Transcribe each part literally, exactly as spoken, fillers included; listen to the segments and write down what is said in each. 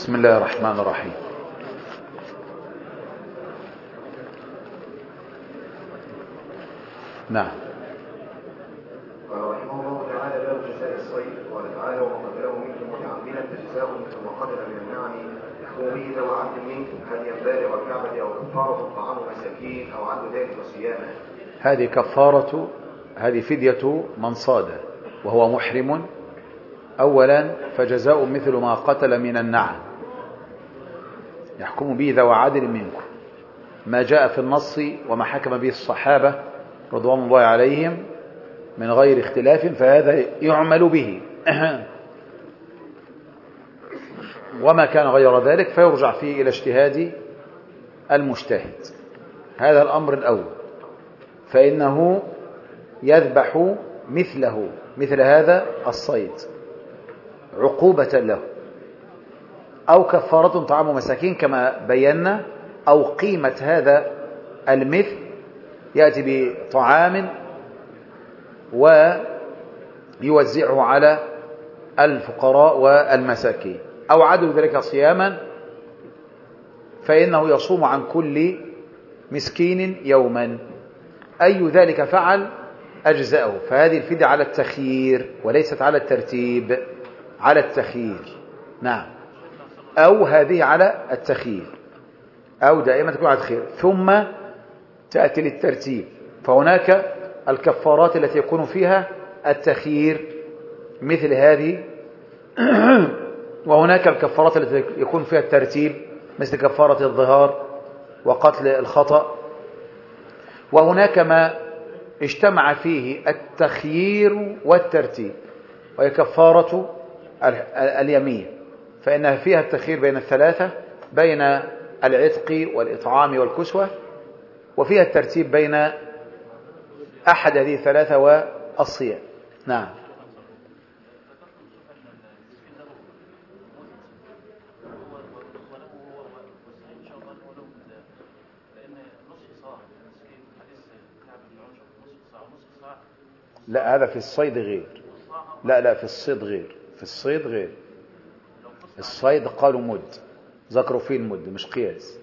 بسم الله الرحمن الرحيم. نعم. قال رحمه الله تعالى: باب جزاء الصيد. قال تعالى: ومن قتله منكم متعمدا فجزاء مثل ما قتل من النعم يحكم به ذو عدل منكم هديا بالغ الكعبة أو كفارة طعام مساكين أو عدل ذلك صياما. هذه كفارة، هذه فدية من صاد وهو محرم. أولا فجزاء مثل ما قتل من النعم يحكم به ذو عدل منكم، ما جاء في النص وما حكم به الصحابة رضوان الله عليهم من غير اختلاف فهذا يعمل به، وما كان غير ذلك فيرجع فيه إلى اجتهاد المجتهد. هذا الأمر الأول، فإنه يذبح مثله مثل هذا الصيد عقوبة له، أو كفارة طعام مساكين كما بينا، أو قيمة هذا المثل يأتي بطعام ويوزعه على الفقراء والمساكين، أو عدل ذلك صياما فإنه يصوم عن كل مسكين يوما، أي ذلك فعل أجزاءه. فهذه الفدية على التخيير وليست على الترتيب، على التخيير. نعم، أو هذه على التخيير، أو دائما تكون على التخيير ثم تأتي للترتيب. فهناك الكفارات التي يكون فيها التخيير مثل هذه، وهناك الكفارات التي يكون فيها الترتيب مثل كفارة الظهار وقتل الخطأ، وهناك ما اجتمع فيه التخيير والترتيب وهي كفارة اليمين، فإنها فيها التخيير بين الثلاثة، بين العتق والإطعام والكسوة، وفيها الترتيب بين أحد هذه الثلاثة والصيام. نعم. لا، هذا في الصيد غير. لا لا في الصيد غير، في الصيد غير. الصيد قالوا مد، ذكروا فيه المد مش قياس.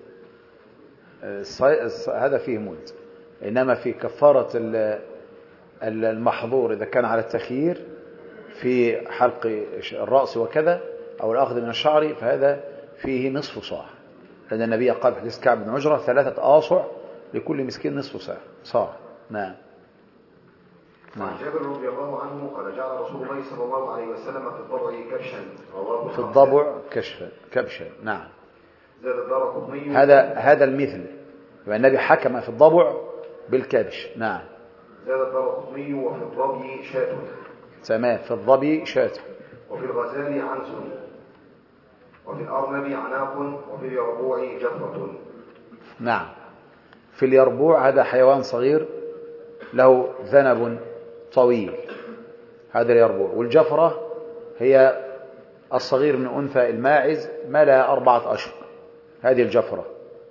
هذا فيه مد، إنما في كفارة المحظور إذا كان على التخيير في حلق الرأس وكذا أو الأخذ من الشعر فهذا فيه نصف صاع، لأن النبي قال في حديث كعب بن عجرة: ثلاثة آصع لكل مسكين نصف صاع صاع. نعم. عن جابر رضي الله عنه قال: جعل رسول الله صلى الله عليه وسلم في الضبع كبشا. رواه في الضبع كشفا كبشا. نعم. زاد الدارقطني. هذا هذا المثل، يعني النبي حكم في الضبع بالكبش. نعم. زاد الدارقطني: وفي الضبي شاة. تمام، في الضبي شاة. وفي الغزال عنز، وفي الأرنب عناق، وفي اليربوع جفرة. نعم. في اليربوع هذا حيوان صغير له ذنب طويل، هذا اليربوع. والجفرة هي الصغير من أنثى الماعز ما لها أربعة أشهر، هذه الجفرة.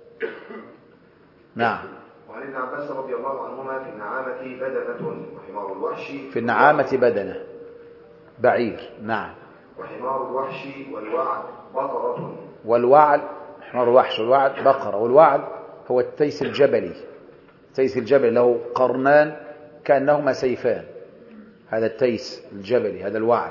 نعم. وعن ابن عباس رضي الله عنهما: في النعامة بدنة، وحمار الوحش. في النعامة بدنة بعير. نعم. وحمار الوحش والوعد بقرة. والوعد حمار الوحش والوعد بقرة. والوعد هو التيس الجبلي، التيس الجبلي له قرنان كأنهما سيفان، هذا التيس الجبلي، هذا الوعد.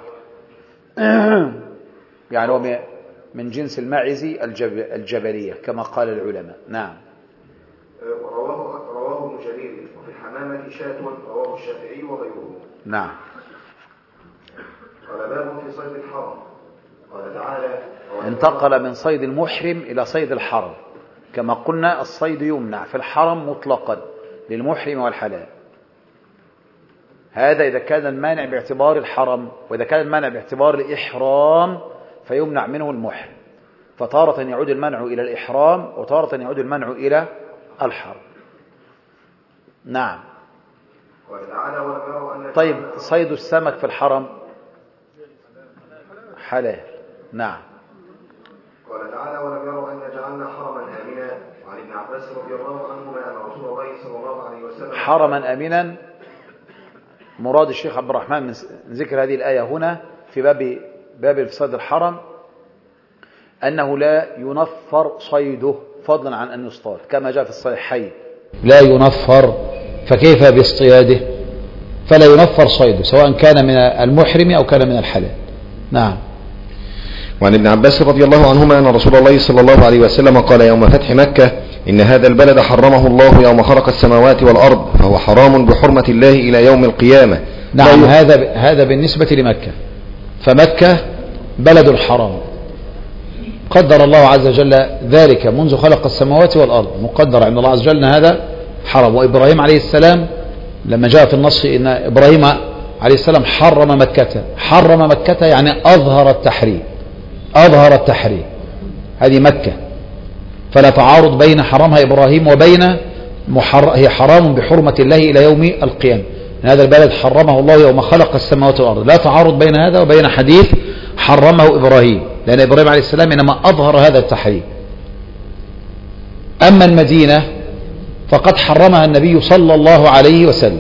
يعني هو من جنس الماعز الجبلية كما قال العلماء. نعم. رواه رواه ابن جرير: وفي الحمامة شاة. رواه الشافعي وغيره. نعم. قال: باب في صيد الحرم. قال تعالى: انتقل من صيد المحرم إلى صيد الحرم. كما قلنا الصيد يمنع في الحرم مطلقا للمحرم والحلال، هذا إذا كان المانع باعتبار الحرم، وإذا كان المانع باعتبار الإحرام فيمنع منه المحرم، فتارة يعود المنع إلى الإحرام وتارة يعود المنع إلى الحرم. نعم. طيب صيد السمك في الحرم حلال. نعم. قال تعالى: ولم يروا أن جعلنا حرما آمنا. وعن ابن عباس رضي الله عنهما أن رسول الله صلى الله عليه وسلم حرما آمنا. مراد الشيخ عبد الرحمن من ذكر هذه الآية هنا في باب باب صيد الحرم أنه لا ينفر صيده فضلا عن أن يصطاد كما جاء في الصحيحين، لا ينفر، فكيف باصطياده؟ فلا ينفر صيده سواء كان من المحرم أو كان من الحلال. نعم. وعن ابن عباس رضي الله عنهما أن رسول الله صلى الله عليه وسلم قال يوم فتح مكة إن هذا البلد حرمه الله يوم خلق السماوات والأرض فهو حرام بحرمة الله إلى يوم القيامة. نعم. هذا هذا بالنسبة لمكة، فمكة بلد الحرام قدر الله عز وجل ذلك منذ خلق السماوات والأرض، مقدر عند الله عز وجل هذا حرام. وإبراهيم عليه السلام لما جاء في النص إن إبراهيم عليه السلام حرم مكة، حرم مكة يعني أظهر التحريم، أظهر التحريم، هذه مكة، فلا تعارض بين حرمها إبراهيم وبين محر... هي حرام بحرمة الله إلى يوم القيامة. هذا البلد حرمه الله يوم خلق السماوات والأرض، لا تعارض بين هذا وبين حديث حرمه إبراهيم، لأن إبراهيم عليه السلام إنما أظهر هذا التحريم. أما المدينة فقد حرمها النبي صلى الله عليه وسلم،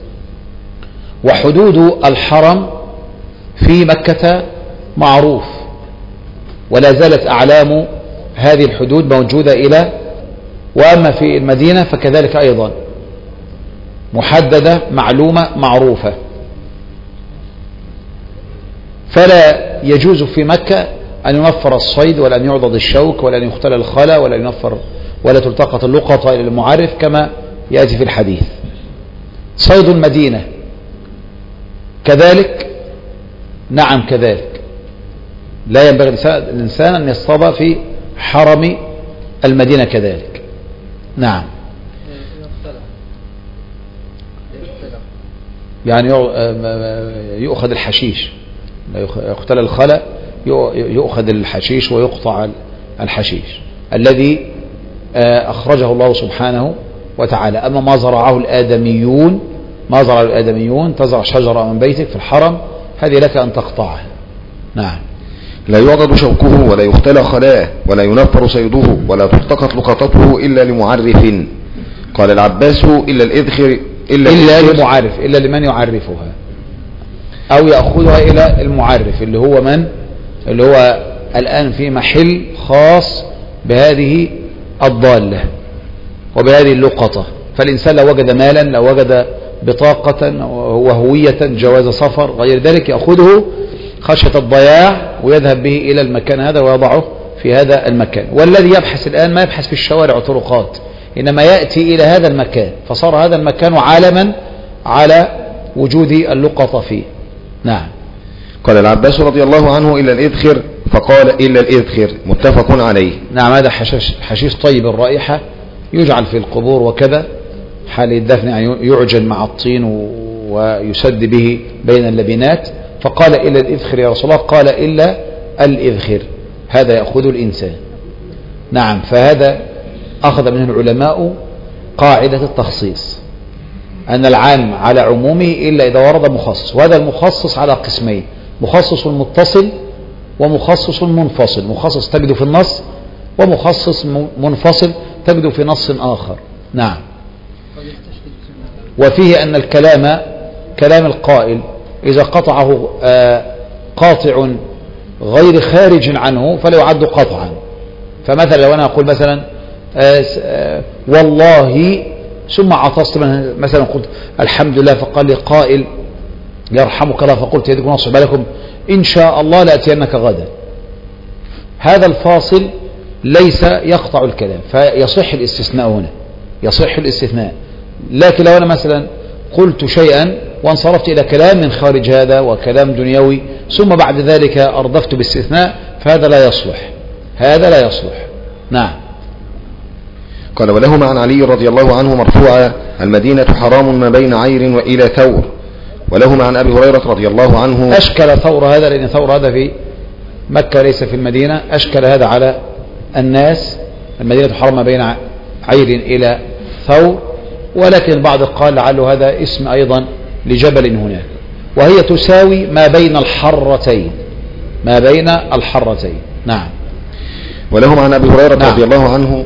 وحدود الحرم في مكة معروف، ولا زالت أعلام هذه الحدود موجودة إلى، وأما في المدينة فكذلك أيضا محددة معلومة معروفة. فلا يجوز في مكة أن ينفر الصيد ولا أن يعضد الشوك ولا أن يختل الخلا ولا ينفر ولا تلتقط اللقطة إلى المعرف كما يأتي في الحديث. صيد المدينة كذلك، نعم كذلك، لا ينبغي الإنسان أن يصطاد في حرم المدينة كذلك. نعم. يعني يؤخذ الحشيش، يقتل الخلا، يؤخذ الحشيش ويقطع الحشيش الذي أخرجه الله سبحانه وتعالى. أما ما زرعه الآدميون، ما زرعه الآدميون، تزرع شجرة من بيتك في الحرم، هذه لك أن تقطعها. نعم. لا يعضد شوكه ولا يختلى خلاه ولا ينفر صيده ولا تلتقط لقطته إلا لمعرف. قال العباس إلا الإذخر إلا, إلا لمعرف، إلا لمن يعرفها أو يأخذها إلى المعرف اللي هو من، اللي هو الآن في محل خاص بهذه الضالة وبهذه اللقطة. فالإنسان لو وجد مالا، لو وجد بطاقة وهوية جواز سفر غير ذلك، يأخذه خشية الضياع ويذهب به إلى المكان هذا ويضعه في هذا المكان. والذي يبحث الآن ما يبحث في الشوارع وطرقات، إنما يأتي إلى هذا المكان، فصار هذا المكان عالما على وجود اللقطة فيه. نعم. قال العباس رضي الله عنه إلا الإذخر، فقال إلا الإذخر، متفق عليه. نعم. هذا حشيش, حشيش طيب الرائحة، يجعل في القبور وكذا حال الدفن، يعني يعجن مع الطين ويسد به بين اللبنات. فقال إلا الإذخر يا رسول الله، قال إلا الإذخر، هذا يأخذ الإنسان. نعم. فهذا أخذ منه العلماء قاعدة التخصيص، أن العام على عمومه إلا إذا ورد مخصص، وهذا المخصص على قسمين: مخصص متصل ومخصص منفصل. مخصص تجد في النص، ومخصص منفصل تجد في نص آخر. نعم. وفيه أن الكلام كلام القائل إذا قطعه قاطع غير خارج عنه فلا يعد قطعا. فمثلا لو أنا أقول مثلا والله ثم عطست مثلا قلت الحمد لله، فقال لي قائل يرحمك الله، فقلت يدكم نصب لكم إن شاء الله لأتينك غدا، هذا الفاصل ليس يقطع الكلام، فيصح الاستثناء هنا، يصح الاستثناء. لكن لو أنا مثلا قلت شيئا وانصرفت إلى كلام من خارج هذا وكلام دنيوي ثم بعد ذلك أردفت باستثناء، فهذا لا يصلح، هذا لا يصلح. نعم. قال ولهما عن علي رضي الله عنه مرفوعا: المدينة حرام ما بين عير وإلى ثور. ولهما عن أبي هريرة رضي الله عنه. أشكل ثور هذا، لأن ثور هذا في مكة ليس في المدينة، أشكل هذا على الناس. المدينة حرام ما بين عير إلى ثور، ولكن البعض قال لعله هذا اسم أيضا لجبل هناك، وهي تساوي ما بين الحرتين، ما بين الحرتين. نعم. ولهم عن أبي هريرة نعم. رضي الله عنه.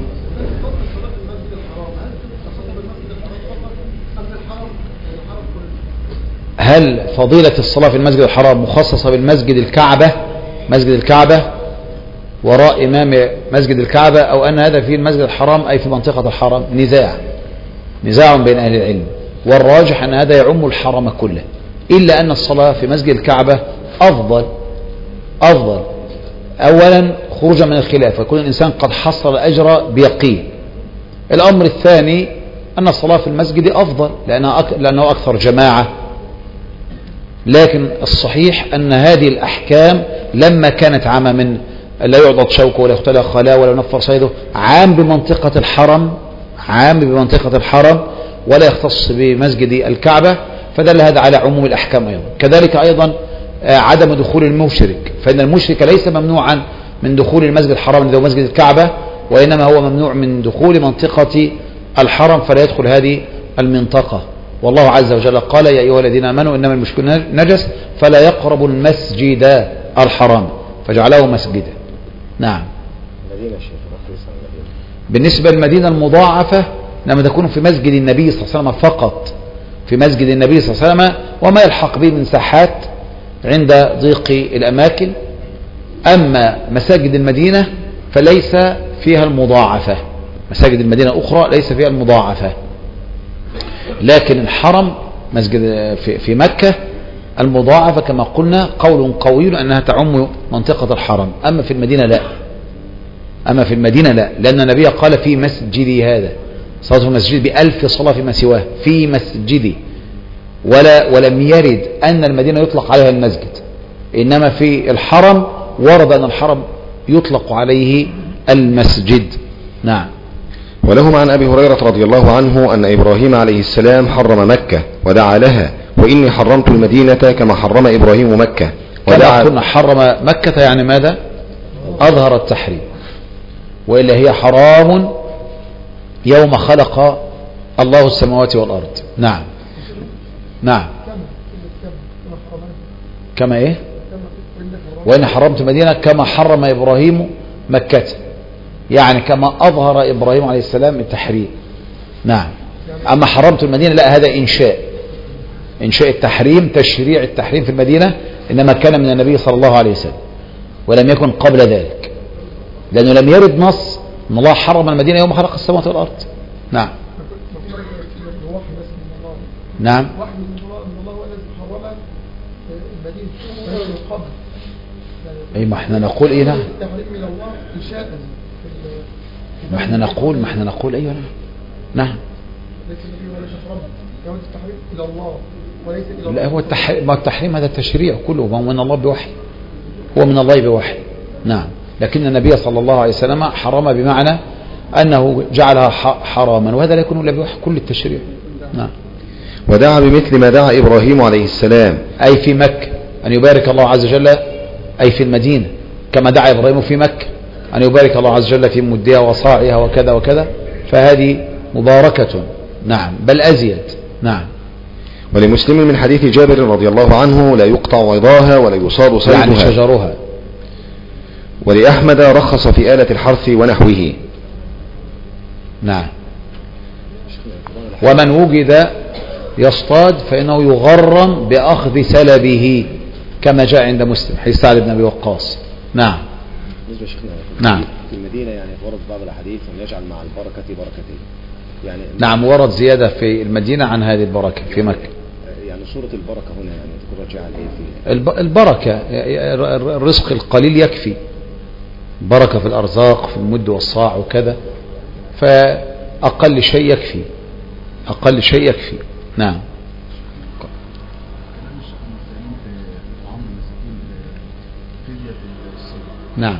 هل فضيلة الصلاة في المسجد الحرام مخصصة بالمسجد الكعبة، مسجد الكعبة، وراء إمام مسجد الكعبة أو أن هذا في المسجد الحرام أي في منطقة الحرام، نزاع نزاع بين أهل العلم، والراجح أن هذا يعم الحرم كله، إلا أن الصلاة في مسجد الكعبة أفضل أفضل أولا خروجا من الخلاف، ويكون الإنسان قد حصل الأجر بيقين. الأمر الثاني أن الصلاة في المسجد أفضل لأنه أكثر جماعة. لكن الصحيح أن هذه الأحكام لما كانت عامة من لا يعضد شوكه ولا يختلى خلاه ولا ينفر صيده، عام بمنطقة الحرم عام بمنطقة الحرم ولا يختص بمسجد الكعبة، فدل هذا على عموم الأحكام أيضا. كذلك أيضا عدم دخول المشرك، فإن المشرك ليس ممنوعا من دخول المسجد الحرام الذي هو مسجد الكعبة، وإنما هو ممنوع من دخول منطقة الحرم فلا يدخل هذه المنطقة. والله عز وجل قال يا أيها الذين آمنوا إنما المشركون نجس فلا يقربوا المسجد الحرام فجعله مسجدا. نعم. بالنسبة للمدينة المضاعفة لما تكون في مسجد النبي صلى الله عليه وسلم فقط، في مسجد النبي صلى الله عليه وسلم وما يلحق به من ساحات عند ضيق الأماكن. أما مساجد المدينة فليس فيها المضاعفة، مساجد المدينة أخرى ليس فيها المضاعفة، لكن الحرم مسجد في, في مكة المضاعفة كما قلنا قول قوي أنها تعم منطقة الحرم. أما في المدينة لا، أما في المدينة لا، لأن النبي قال في مسجدي هذا، صلاة في المسجد بألف صلاة فيما سواه، في مسجدي، ولا ولم يرد أن المدينة يطلق عليها المسجد، إنما في الحرم ورد أن الحرم يطلق عليه المسجد. نعم. ولهم عن أبي هريرة رضي الله عنه أن إبراهيم عليه السلام حرم مكة ودعا لها وإني حرمت المدينة كما حرم إبراهيم مكة ودعا. كما حرم مكة يعني ماذا؟ أظهر التحريم، وإلا هي حرام يوم خلق الله السماوات والأرض. نعم نعم. كما إيه؟ وإن حرمت المدينة كما حرم إبراهيم مكة، يعني كما أظهر إبراهيم عليه السلام التحريم. نعم. أما حرمت المدينة لا، هذا إنشاء إنشاء التحريم، تشريع التحريم في المدينة إنما كان من النبي صلى الله عليه وسلم ولم يكن قبل ذلك، لأنه لم يرد نص أن الله حرم المدينة يوم خلق السماوات والأرض. نعم نعم. أي ما احنا نقول إيه؟ نعم ما احنا نقول ما احنا نقول أيوة. نعم. لا هو التحريم، ما التحريم هذا التشريع كله ما هو من الله بوحي، هو من الله بوحي. نعم. لكن النبي صلى الله عليه وسلم حرم بمعنى أنه جعلها حراما، وهذا لا يكون إلا بوحي كل التشريع. نعم. ودعا بمثل ما دعا إبراهيم عليه السلام، أي في مكة أن يبارك الله عز وجل، أي في المدينة كما دعا إبراهيم في مكة أن يبارك الله عز وجل في مدها وصاعها وكذا وكذا، فهذه مباركة. نعم بل أزيد. نعم. ولمسلم من حديث جابر رضي الله عنه لا يقطع عضاها ولا يصاد صيدها، يعني شجرها. ولأحمد رخص في آلة الحرث ونحوه. نعم. ومن وجد يصطاد فإنه يغرم بأخذ سلبه كما جاء عند مسلم حديث سعد بن أبي وقاص. نعم. نعم. في المدينة يعني ورد بعض الحديث أن يجعل مع البركة بركتين، يعني نعم ورد زيادة في المدينة عن هذه البركة في مكة. يعني صورة البركة هنا يعني تكون راجعة لإيه في البركة؟ الرزق القليل يكفي، بركة في الأرزاق في المد والصاع وكذا، فأقل شيء يكفي، أقل شيء يكفي. نعم. نعم.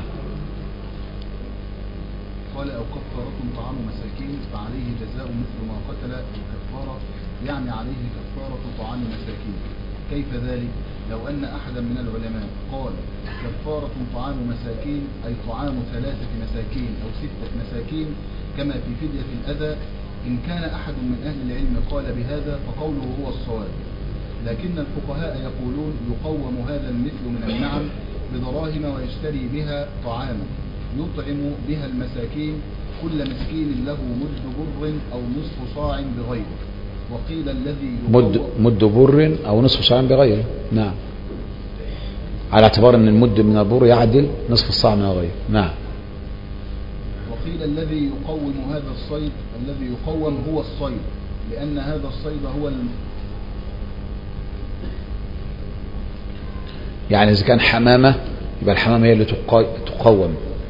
قال أو كفارة طعام مساكين فعليه جزاء مثل ما قتل الكفارة، يعني عليه كفارة طعام مساكين. كيف ذلك؟ لو أن أحدا من العلماء قال كفارة طعام مساكين أي طعام ثلاثة مساكين أو ستة مساكين كما في فدية الأذى، إن كان أحد من أهل العلم قال بهذا فقوله هو الصواب، لكن الفقهاء يقولون يقوم هذا المثل من النعم بدراهم ويشتري بها طعاما يطعم بها المساكين، كل مسكين له مد بر أو نصف صاع بغيره. وقيل الذي مد, مد بر أو نصف صاع بغيره. نعم. على اعتبار أن المد من البر يعدل نصف الصاع من الغير. نعم. وقيل الذي يقوم هذا الصيد الذي يقوم هو الصيد لأن هذا الصيد هو الم... يعني إذا كان حمامة يبقى الحمامة هي اللي تقوم،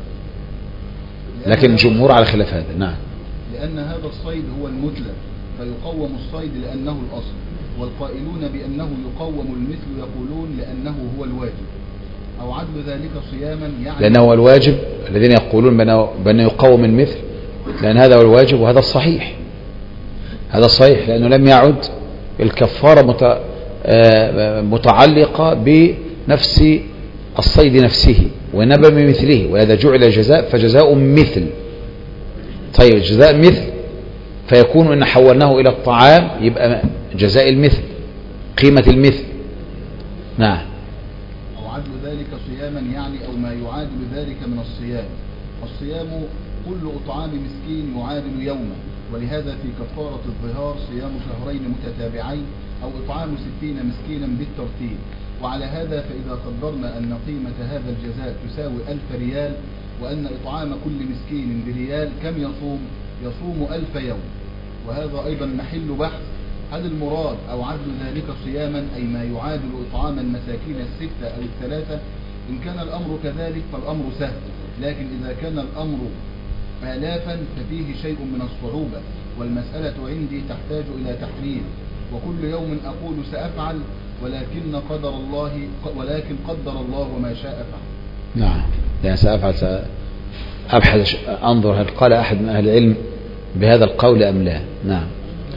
لكن الجمهور على خلاف هذا. نعم. لأن هذا الصيد هو المتلف فيقوم الصيد لأنه الأصل، والقائلون بأنه يقوم المثل يقولون لأنه هو الواجب، أو عدل ذلك صياما يعني لأنه هو الواجب. الذين يقولون بأنه يقوم المثل لأن هذا هو الواجب، وهذا الصحيح، هذا الصحيح، لأنه لم يعد الكفارة متعلقة بنفس الصيد نفسه وإنما بمثله، وإذا جعل جزاء فجزاء مثل. طيب جزاء مثل فيكون إن حولناه إلى الطعام يبقى جزاء المثل، قيمة المثل. نعم. أو عدل ذلك صياما يعني أو ما يعادل ذلك من الصيام. الصيام كل إطعام مسكين يعادل يوما، ولهذا في كفارة الظهار صيام شهرين متتابعين أو إطعام ستين مسكينا بالترتيب. وعلى هذا فإذا قدرنا أن قيمة هذا الجزاء تساوي ألف ريال، وأن إطعام كل مسكين بريال، كم يصوم؟ يصوم ألف يوم. وهذا أيضا محل بحث، هل المراد أو عدل ذلك صياما أي ما يعادل إطعام المساكين الستة أو الثلاثة؟ إن كان الأمر كذلك فالأمر سهل، لكن إذا كان الأمر آلافا ففيه شيء من الصعوبة، والمسألة عندي تحتاج إلى تحليل. وكل يوم أقول سأفعل ولكن قدر الله ولكن قدر الله وما شاء فعل. نعم. يعني سأفعل أبحث أنظر هل قال أحد من أهل العلم بهذا القول أم لا. نعم.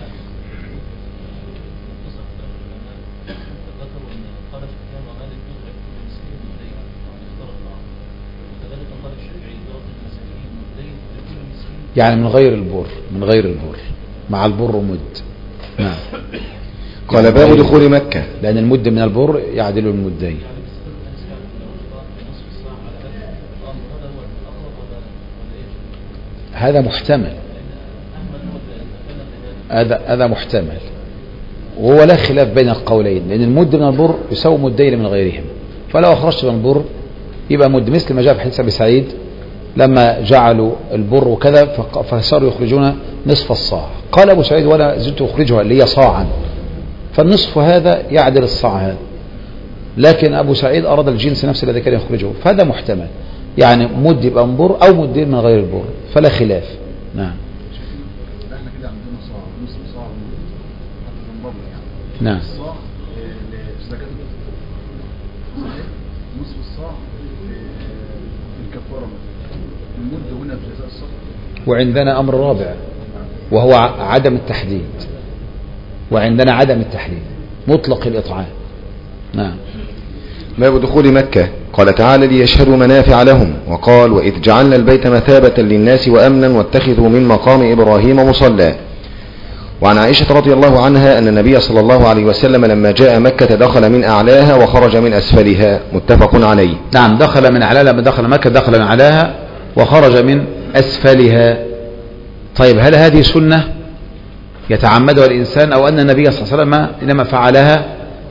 يعني من غير البر، من غير البر، مع البر مد. نعم. قال يعني باب دخول مكة، لأن المد من البر يعدل المدين. هذا محتمل، هذا هذا محتمل، وهو لا خلاف بين القولين، لأن المد من البر يساوي مدين من غيرهم، فلو أخرجت من البر يبقى مد، مثل ما جاء في حديث أبي سعيد لما جعلوا البر وكذا فصاروا يخرجون نصف الصاع. قال أبو سعيد ولا زلت أخرجها اللي هي صاعا، فالنصف هذا يعدل الصاع هذا، لكن أبو سعيد أراد الجنس نفسه الذي كان يخرجه، فهذا محتمل، يعني مد يبقى من بر أو مدين من غير البر، فلا خلاف. نعم. احنا كده عندنا صاع، نصف صاع من بر يعني. نعم. الصاع لزكاة صحيح، نصف الصاع في الكفارة، المد هنا في جزاء الصدقة. وعندنا أمر رابع وهو عدم التحديد، وعندنا عدم التحديد مطلق الإطعام. نعم. باب دخول مكة. قال تعالى ليشهدوا منافع لهم، وقال وإذ جعلنا البيت مثابة للناس وأمنا واتخذوا من مقام إبراهيم مصلى. وعن عائشة رضي الله عنها أن النبي صلى الله عليه وسلم لما جاء مكة دخل من أعلاها وخرج من أسفلها، متفق عليه. نعم. دخل من أعلاها، لما دخل مكة دخل من أعلاها وخرج من أسفلها. طيب هل هذه سنة يتعمدها الإنسان أو أن النبي صلى الله عليه وسلم إنما فعلها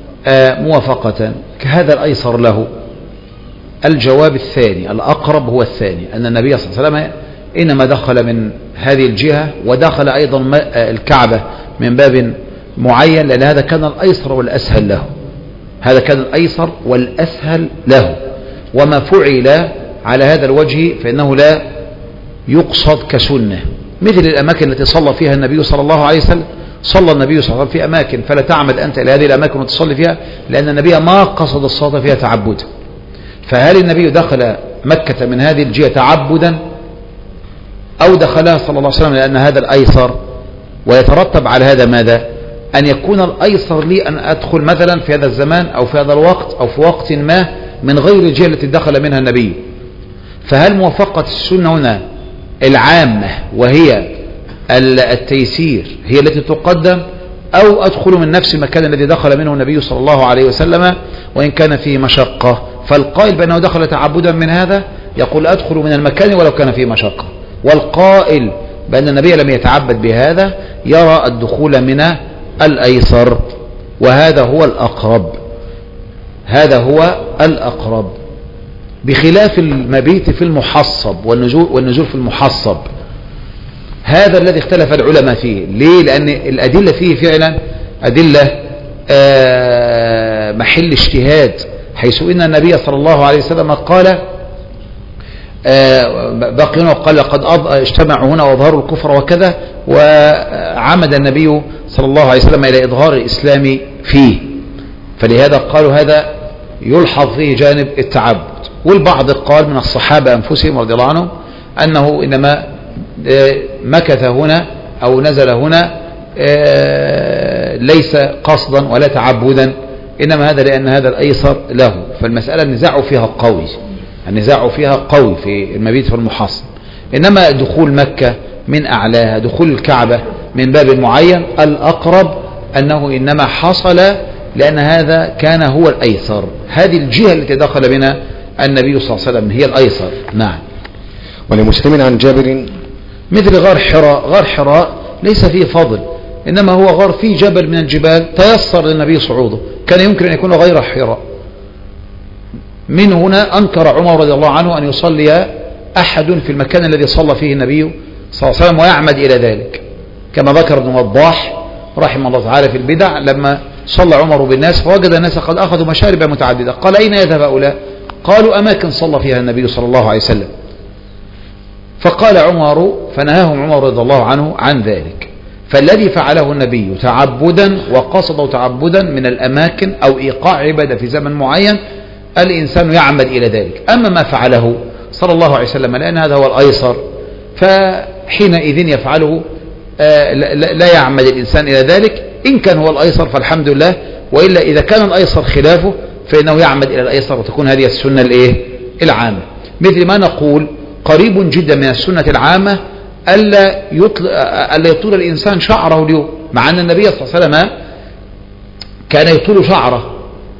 موافقة كهذا الأيسر له؟ الجواب الثاني، الأقرب هو الثاني، أن النبي صلى الله عليه وسلم إنما دخل من هذه الجهة ودخل أيضا الكعبة من باب معين، لأن هذا كان الأيسر والأسهل له، هذا كان الأيسر والأسهل له، وما فعل على هذا الوجه فإنه لا يقصد كسنة، مثل الأماكن التي صلى فيها النبي صلى الله عليه وسلم. صلى النبي صلى الله عليه وسلم في أماكن فلا تعمد أنت إلى هذه الأماكن وتصلي فيها، لأن النبي ما قصد الصلاة فيها تعبدا. فهل النبي دخل مكة من هذه الجهة تعبدا أو دخلها صلى الله عليه وسلم لأن هذا الأيسر؟ ويترتب على هذا ماذا؟ أن يكون الأيسر لي أن أدخل مثلا في هذا الزمان أو في هذا الوقت أو في وقت ما من غير الجهة التي دخل منها النبي. فهل موافقة السنة هنا العامة وهي التيسير هي التي تقدم، أو أدخل من نفس المكان الذي دخل منه النبي صلى الله عليه وسلم وإن كان فيه مشقة؟ فالقائل بأنه دخل تعبدا من هذا يقول أدخل من المكان ولو كان فيه مشقة، والقائل بأن النبي لم يتعبد بهذا يرى الدخول من الأيسر، وهذا هو الأقرب. هذا هو الأقرب، بخلاف المبيت في المحصب والنزول, والنزول في المحصب. هذا الذي اختلف العلماء فيه. ليه؟ لأن الأدلة فيه فعلا أدلة محل اجتهاد، حيث إن النبي صلى الله عليه وسلم قال باقين وقال قد اجتمعوا هنا واظهروا الكفر وكذا، وعمد النبي صلى الله عليه وسلم إلى إظهار الإسلام فيه، فلهذا قالوا هذا يلحظ فيه جانب التعبد. والبعض قال من الصحابة أنفسهم رضي الله عنهم أنه إنما مكث هنا أو نزل هنا ليس قصدا ولا تعبدا، إنما هذا لأن هذا الأيسر له. فالمسألة النزاع فيها قوي، النزاع فيها قوي في المبيت في المحصن. إنما دخول مكة من أعلاها، دخول الكعبة من باب معين، الأقرب أنه إنما حصل لأن هذا كان هو الأيسر. هذه الجهة التي دخل بنا النبي صلى الله عليه وسلم هي الأيسر. نعم. ولمسلم عن جابر مثل غار حراء، غار حراء ليس فيه فضل، إنما هو غار فيه جبل من الجبال تيسر للنبي صعوده، كان يمكن أن يكون غير حراء. من هنا أنكر عمر رضي الله عنه أن يصلي أحد في المكان الذي صلى فيه النبي صلى الله عليه وسلم ويعمد إلى ذلك، كما ذكر ابن وضاح رحمه الله تعالى في البدع لما صلى عمر بالناس فوجد الناس قد أخذوا مشارب متعددة، قال أين يذهب هؤلاء؟ قالوا أماكن صلى فيها النبي صلى الله عليه وسلم. فقال عمر فنهاهم عمر رضي الله عنه عن ذلك. فالذي فعله النبي تعبدا وقصده تعبدا من الأماكن أو إيقاع عبادة في زمن معين الإنسان يعمد إلى ذلك. أما ما فعله صلى الله عليه وسلم لأن هذا هو الأيسر فحينئذ يفعله لا يعمد الإنسان إلى ذلك. إن كان هو الأيسر فالحمد لله، وإلا إذا كان الأيسر خلافه فإنه يعمد إلى الأيسر وتكون هذه السنة الإيه؟ العامة. مثل ما نقول قريب جدا من السنة العامة ألا يطل... ألا يطول الإنسان شعره اليوم، مع أن النبي صلى الله عليه وسلم كان يطول شعره،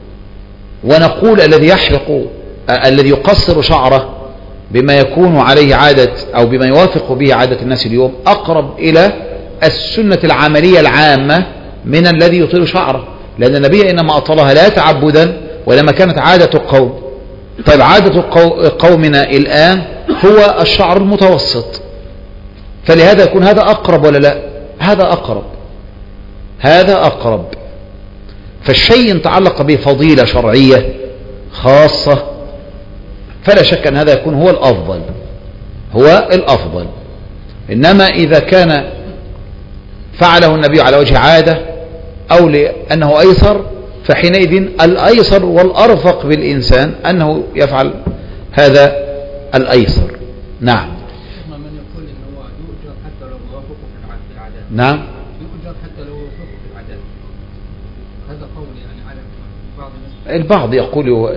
ونقول الذي يحلق الذي يقصر شعره بما يكون عليه عادة أو بما يوافق به عادة الناس اليوم أقرب إلى السنة العملية العامة من الذي يطيل شعره، لأن النبي إنما أطلها لا تعبدا ولما كانت عادة القوم. طيب عادة قومنا الآن هو الشعر المتوسط، فلهذا يكون هذا أقرب ولا لا؟ هذا أقرب، هذا أقرب. فالشيء يتعلق بفضيلة شرعية خاصة فلا شك أن هذا يكون هو الأفضل، هو الأفضل. إنما إذا كان فعله النبي على وجه عادة أو لأنه أيسر فحينئذ الأيسر والأرفق بالإنسان أنه يفعل هذا الأيسر. نعم. من يقول إنه يؤجر حتى لو وافقه في العادات. نعم. يؤجر حتى لو وافقه في العادات. هذا قول يعني على بعض الناس. البعض يقول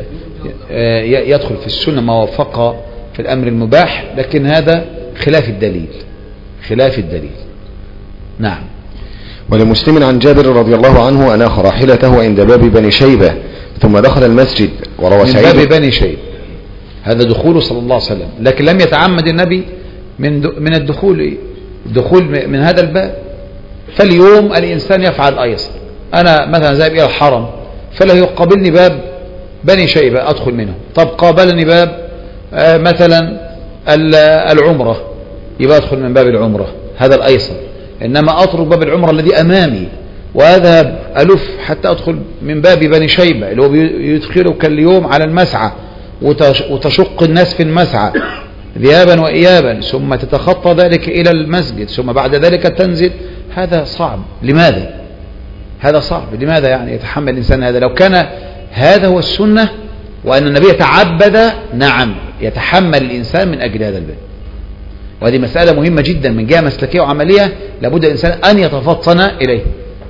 يدخل في السنة ما وافق في الأمر المباح، لكن هذا خلاف الدليل، خلاف الدليل. نعم. ولمسلم عن جابر رضي الله عنه أناخ راحلته عند باب بني شيبة ثم دخل المسجد وروى سعيد من باب بني شيبة، هذا دخوله صلى الله عليه وسلم، لكن لم يتعمد النبي من من الدخول دخول من هذا الباب. فاليوم الإنسان يفعل أيسر، أنا مثلا ذاهب إلى الحرم فلا يقابلني باب بني شيبة أدخل منه، طب قابلني باب مثلا العمرة يبقى أدخل من باب العمرة، هذا الأيسر. إنما أترك باب العمرة الذي أمامي وأذهب ألف حتى أدخل من باب بني شيبة اللي هو يدخلك اليوم على المسعى وتشق الناس في المسعى ذهابا وإيابا، ثم تتخطى ذلك إلى المسجد، ثم بعد ذلك تنزل. هذا صعب. لماذا؟ هذا صعب. لماذا يعني يتحمل الإنسان هذا؟ لو كان هذا هو السنة وأن النبي تعبد، نعم يتحمل الإنسان من أجل هذا الباب. وهذه مسألة مهمة جدا من جهة مسلكية وعملية، لابد الإنسان أن يتفطن إليه.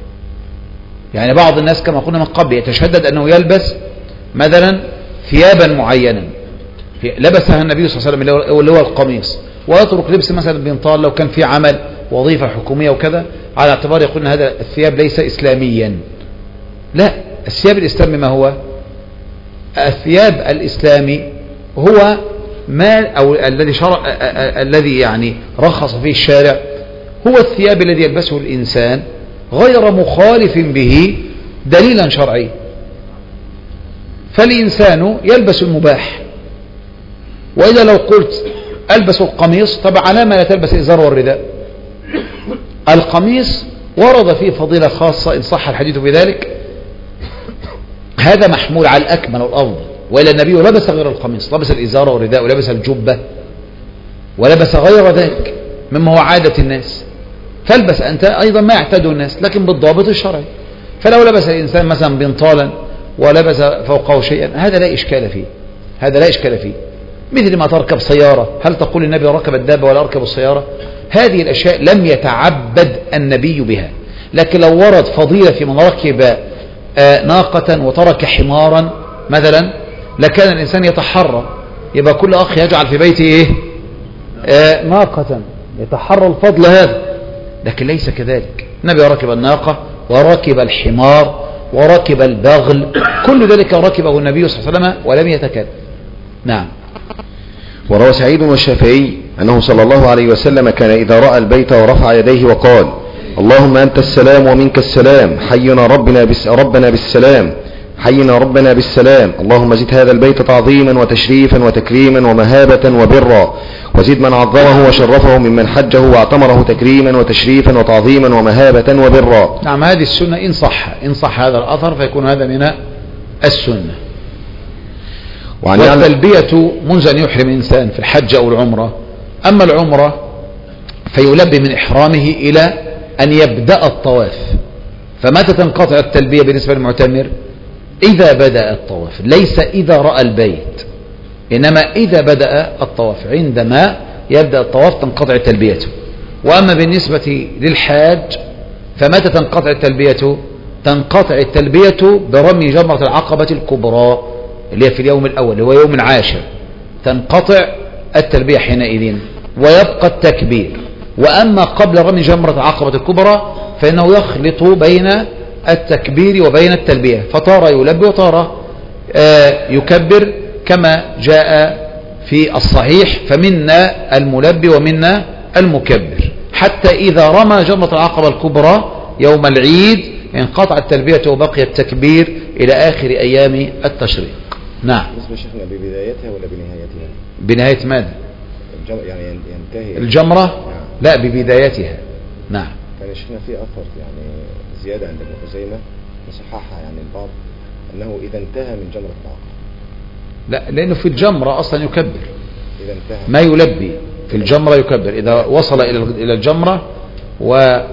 يعني بعض الناس كما قلنا من قبل يتشدد أنه يلبس مثلا ثيابا معينا لبسها النبي صلى الله عليه وسلم اللي هو القميص، ويترك لبس مثلا بنطال لو كان في عمل وظيفة حكومية وكذا، على اعتبار يقول أن هذا الثياب ليس إسلاميا. لا، الثياب الإسلامي ما هو؟ الثياب الإسلامي هو ما أو الذي شرع الذي يعني رخص فيه الشارع، هو الثياب الذي يلبسه الإنسان غير مخالف به دليلا شرعي. فالإنسان يلبس المباح. وإذا لو قلت ألبس القميص، طبعا على ما لا تلبس الإزار والرداء؟ القميص ورد فيه فضيلة خاصة إن صح الحديث بذلك، هذا محمول على الأكمل والأفضل. وإلا النبي لبس غير القميص، لبس الإزار والرداء ولبس الجبة ولبس غير ذلك مما هو عادة الناس، فالبس أنت أيضا ما يعتاده الناس لكن بالضابط الشرعي. فلو لبس الإنسان مثلا بنطالا ولبس فوقه شيئا هذا لا إشكال فيه، هذا لا إشكال فيه. مثل ما تركب سيارة، هل تقول النبي ركب الدابة ولا ركب السيارة؟ هذه الأشياء لم يتعبد النبي بها. لكن لو ورد فضيلة في من ركب آه ناقة وترك حمارا مثلا لكان الإنسان يتحرى، يبقى كل أخ يجعل في بيته إيه؟ آه ناقة، يتحرى الفضل هذا. لكن ليس كذلك، النبي ركب الناقة وركب الحمار وركب البغل، كل ذلك ركبه النبي صلى الله عليه وسلم ولم يتكلم. نعم. وروى سعيد والشافعي أنه صلى الله عليه وسلم كان إذا رأى البيت ورفع يديه وقال: اللهم أنت السلام ومنك السلام، حينا ربنا بس ربنا بالسلام، حينا ربنا بالسلام، اللهم زد هذا البيت تعظيما وتشريفا وتكريما ومهابة وبرا، وزد من عظمه وشرفه ممن حجه واعتمره تكريما وتشريفا وتعظيما ومهابة وبرا. نعم، هذه السنة إن صح إن صح هذا الأثر فيكون هذا من السنة. والتلبية منذ أن يحرم الإنسان في الحج أو العمرة. أما العمرة فيلبي من إحرامه إلى أن يبدأ الطواف. فمتى تنقطع التلبية بالنسبة للمعتمر؟ إذا بدأ الطواف، ليس إذا رأى البيت، إنما إذا بدأ الطواف، عندما يبدأ الطواف تنقطع تلبيته. وأما بالنسبة للحاج فمتى تنقطع التلبية؟ تنقطع التلبية برمي جمرة العقبة الكبرى اللي هي في اليوم الأول اللي هو يوم العاشر، تنقطع التلبية حينئذ ويبقى التكبير. وأما قبل رمي جمرة العقبة الكبرى فإنه يخلط بين التكبير وبين التلبية، فتارة يلبي وتارة آه يكبر كما جاء في الصحيح، فمنا الملبي ومنا المكبر، حتى إذا رمى جمرة العقبة الكبرى يوم العيد انقطع التلبية وبقي التكبير إلى آخر أيام التشريق. نعم. بالنسبة شيخنا ببدايتها ولا بنهايتها؟ بنهاية ماذا؟ يعني ينتهي الجمرة؟ نعم. لا، ببدايتها. نعم. كان شيخنا في أثر يعني زيادة عند ابن خزيمة وصححها يعني البعض أنه إذا انتهى من جمرة العقبة. لا، لأنه في الجمرة أصلا يكبر، إذا انتهى ما يلبي في الجمرة يكبر. إذا وصل إلى الجمرة ورمى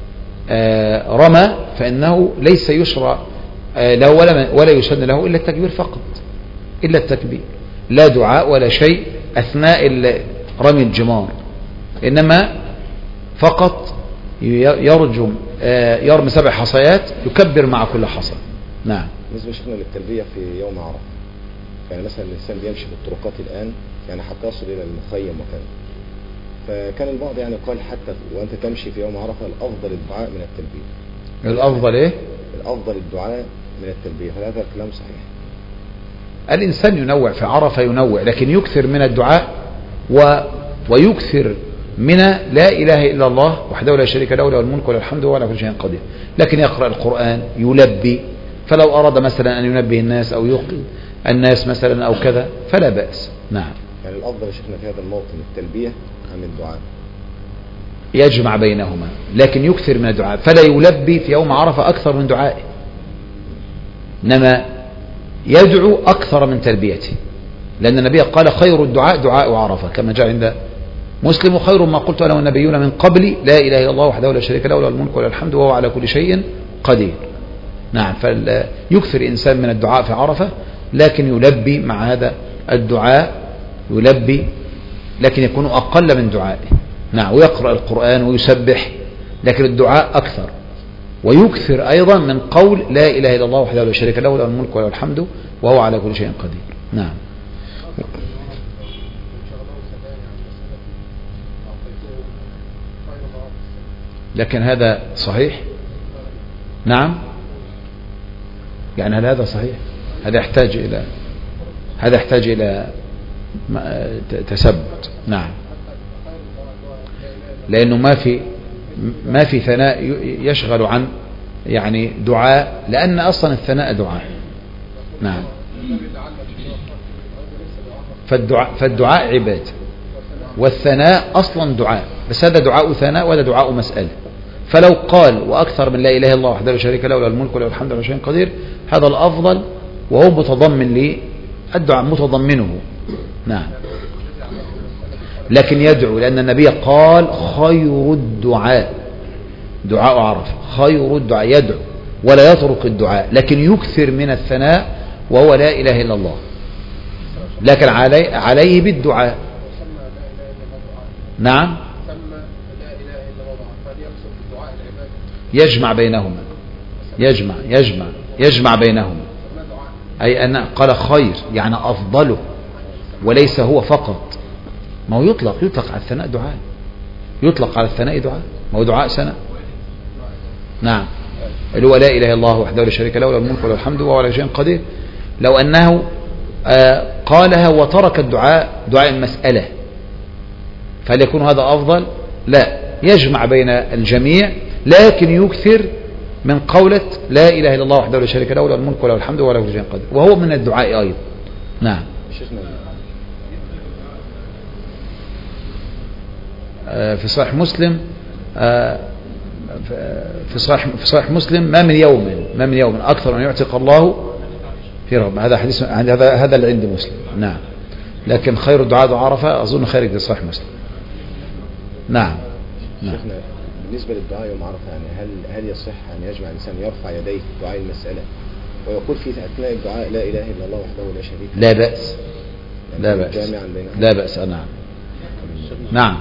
فإنه ليس يشرع له ولا ولا يسن له إلا التكبير فقط، إلا التكبير، لا دعاء ولا شيء أثناء رمي الجمار، إنما فقط يرجم يرمي سبع حصيات يكبر مع كل حصى. نعم. بالنسبة شيخنا للتلبية في يوم عرفة، يعني مثلا الإنسان بيمشي بالطرقات الآن يعني حتى يصل إلى المخيم وكذا، فكان البعض يعني قال حتى وأنت تمشي في يوم عرفة الأفضل الدعاء من التلبية. الأفضل إيه؟ الأفضل الدعاء من التلبية، فهذا الكلام صحيح؟ الإنسان ينوع في عرفة، ينوع، لكن يكثر من الدعاء و... ويكثر من لا إله إلا الله وحده لا شريك له له الملك وله الحمد وهو على كل شيء قدير. لكن يقرأ القرآن، يلبي، فلو أراد مثلا أن ينبه الناس أو يوقظ الناس مثلا أو كذا فلا بأس. نعم. يعني الأفضل شيخنا في هذا الموطن التلبية أم الدعاء؟ يجمع بينهما، لكن يكثر من الدعاء، فلا يلبي في يوم عرفة أكثر من دعائه، إنما يدعو أكثر من تلبيته، لأن النبي قال خير الدعاء دعاء عرفة كما جاء عند مسلم، خير ما قلت أنا والنبيون من قبلي لا إله إلا الله وحده لا شريك له له الملك وله الحمد وهو على كل شيء قدير. نعم. فيكثر الإنسان من الدعاء في عرفة، لكن يلبي مع هذا الدعاء، يلبي لكن يكون أقل من دعائه. نعم. ويقرأ القرآن ويسبح، لكن الدعاء أكثر، ويكثر أيضا من قول لا إله إلا الله وحده لا شريك له له الملك وله الحمد وهو على كل شيء قدير. نعم. لكن هذا صحيح؟ نعم. يعني هل هذا صحيح؟ هذا يحتاج إلى هذا يحتاج إلى تثبت. نعم. لأنه ما في ما في ثناء يشغل عن يعني دعاء، لأن أصلا الثناء دعاء. نعم. فالدعاء, فالدعاء عبادة، والثناء أصلا دعاء، بس هذا دعاء ثناء وهذا دعاء مسألة. فلو قال وأكثر من لا إله إلا الله وحده لا شريك له له الملك وله الحمد وله شيء قدير، هذا الأفضل وهو متضمن للدعاء متضمنه. نعم. لكن يدعو، لأن النبي قال خير الدعاء دعاء عرفة، خير الدعاء يدعو ولا يترك الدعاء، لكن يكثر من الثناء وهو لا إله إلا الله، لكن علي عليه بالدعاء. نعم. يجمع بينهما، يجمع يجمع يجمع بينهما، أي أن قال خير يعني أفضله، وليس هو فقط. ما هو يطلق يطلق على الثناء دعاء، يطلق على الثناء دعاء، ما هو دعاء ثناء. نعم. اللي هو لا إله إلا الله وحده لا شريك له له الملك وله الحمد وهو على كل شيء قدير. لو أنه آه قالها وترك الدعاء دعاء المسألة، فهل يكون هذا أفضل؟ لا، يجمع بين الجميع، لكن يكثر من قولة لا إله إلا الله وحده لا شريك له له الملك وله الحمد وهو على كل شيء قدير، وهو من الدعاء أيضا. نعم. آه في صحيح مسلم آه في صحيح في صحيح مسلم ما من يوم ما من يوم أكثر أن يعتق الله في رغم. هذا حديث هذا هذا اللي عند مسلم. نعم. لكن خير الدعاء دعاء عرفة، أظن خارج في صحيح مسلم. نعم. نعم. شيخنا بالنسبة للدعاء يوم عرفة، يعني هل هل يصح أن يجمع الإنسان يرفع يديه دعاء المسألة ويقول في أثناء الدعاء لا إله إلا الله وحده لا شريك له؟ لا بأس. لا بأس. لا بأس. نعم. نعم.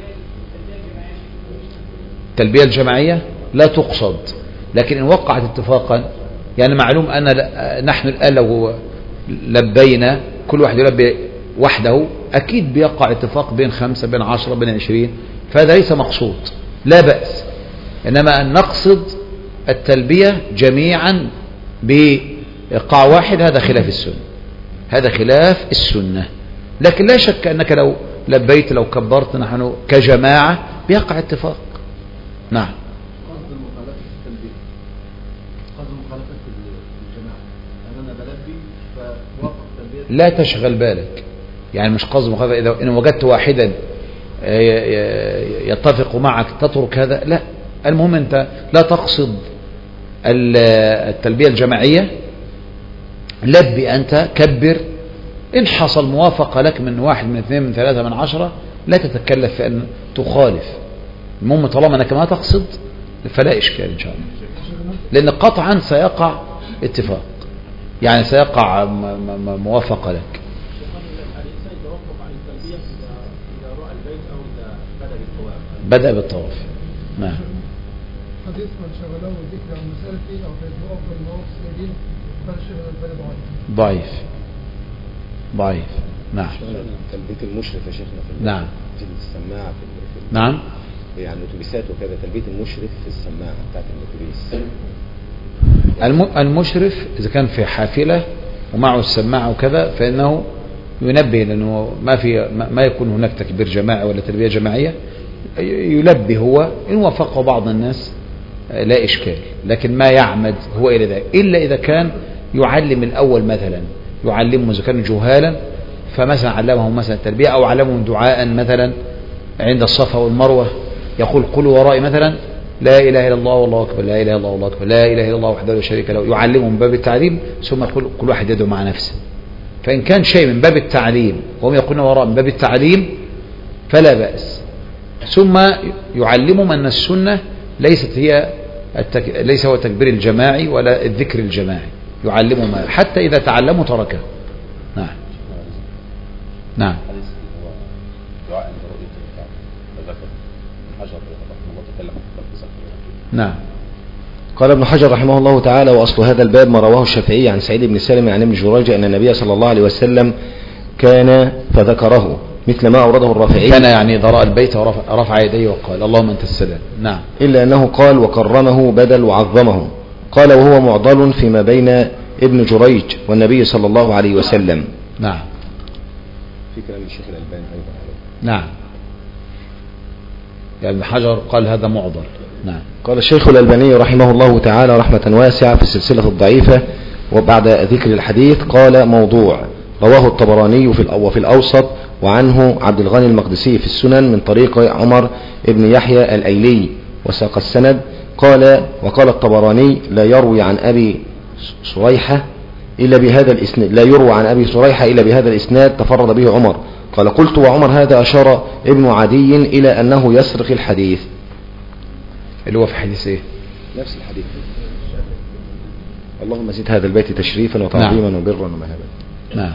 التلبية الجماعية لا تقصد، لكن إن وقعت اتفاقا، يعني معلوم أن نحن الآن لو لبينا كل واحد يلبي وحده أكيد بيقع اتفاق بين خمسة بين عشرة بين عشرين، فهذا ليس مقصود، لا بأس. إنما أن نقصد التلبية جميعا بإيقاع واحد، هذا خلاف السنة، هذا خلاف السنة. لكن لا شك أنك لو لبيت لو كبرت نحن كجماعة بيقع اتفاق. نعم. قصد المخالفة التلبية، قصد المخالفة الجماعة، أنا بلبي فوقف تلبية. لا تشغل بالك، يعني مش قصد مخالفة إذا إن وجدت واحدا يتفق معك تترك هذا، لا. المهم أنت لا تقصد التلبية الجماعية، لبي أنت كبر، إن حصل موافقة لك من واحد من اثنين من ثلاثة من عشرة لا تتكلف في أن تخالف. المهم طالما أنك ما تقصد فلا إشكال إن شاء الله، لأن قطعا سيقع اتفاق، يعني سيقع موافقة لك. بدأ بالطواف. نعم. حديث من شغله ذكر عن مسألة أو فيجب أفضل المواقف السيدين قال الشيخ الألباني ضعيف. ضعيف. ضعيف. نعم. تلبية المشرف يا شيخنا في نعم في السماعة في, في نعم يعني الأتوبيسات وكذا، تلبية المشرف في السماعة بتاعت الأتوبيس. المشرف إذا كان في حافلة ومعه السماعة وكذا فإنه ينبه، لأنه ما في ما يكون هناك تكبير جماعي ولا تلبية جماعية، يلبي هو إن وافقه بعض الناس لا إشكال، لكن ما يعمد هو إلى ذلك إلا إذا كان يعلم الأول، مثلا يعلمهم إذا كانوا جهالا فمثلا علمهم مثلا التلبية أو علمهم دعاء مثلا عند الصفا والمروة، يقول قولوا ورائي مثلا لا إله إلا الله والله أكبر، لا إله إلا الله والله أكبر، لا إله إلا الله وحده لا شريك له، يعلمهم من باب التعليم، ثم يقول كل واحد يدعو مع نفسه. فإن كان شيء من باب التعليم وهم يقولون وراء من باب التعليم فلا بأس، ثم يعلمهم أن السنة ليست هي التك... ليس هو التكبير الجماعي ولا الذكر الجماعي، يعلمهم حتى إذا تعلموا تركه. نعم. نعم. نعم. قال ابن حجر رحمه الله تعالى: وأصل هذا الباب ما رواه الشافعي عن سعيد بن سالم عن ابن جريج أن النبي صلى الله عليه وسلم كان فذكره مثل ما أورده الرافعي، كان يعني ضراء البيت ورفع يديه وقال اللهم أنت السلام. نعم. إلا أنه قال وكرمه بدل وعظمه، قال وهو معضل فيما بين ابن جريج والنبي صلى الله عليه وسلم. نعم. في كلام الشيخ الألباني أيضا. نعم. يعني ابن حجر قال هذا معضل. نعم. قال الشيخ الألباني رحمه الله تعالى رحمة واسعة في السلسلة الضعيفة: وبعد ذكر الحديث قال موضوع رواه الطبراني في وفي الأوسط، وعنه عبد الغني المقدسي في السنن من طريق عمر بن يحيى الأيلي وساق السند. قال وقال الطبراني لا يروي عن أبي صريحة إلا بهذا الإسناد لا يروى عن أبي صريحة إلا بهذا الإسناد تفرد به عمر. قال قلت وعمر هذا أشار ابن عدي إلى أنه يسرق الحديث. اللي هو في حديث إيه؟ نفس الحديث. اللهم زد هذا البيت تشريفا وتعظيما نعم. وبرا ومهابا. نعم.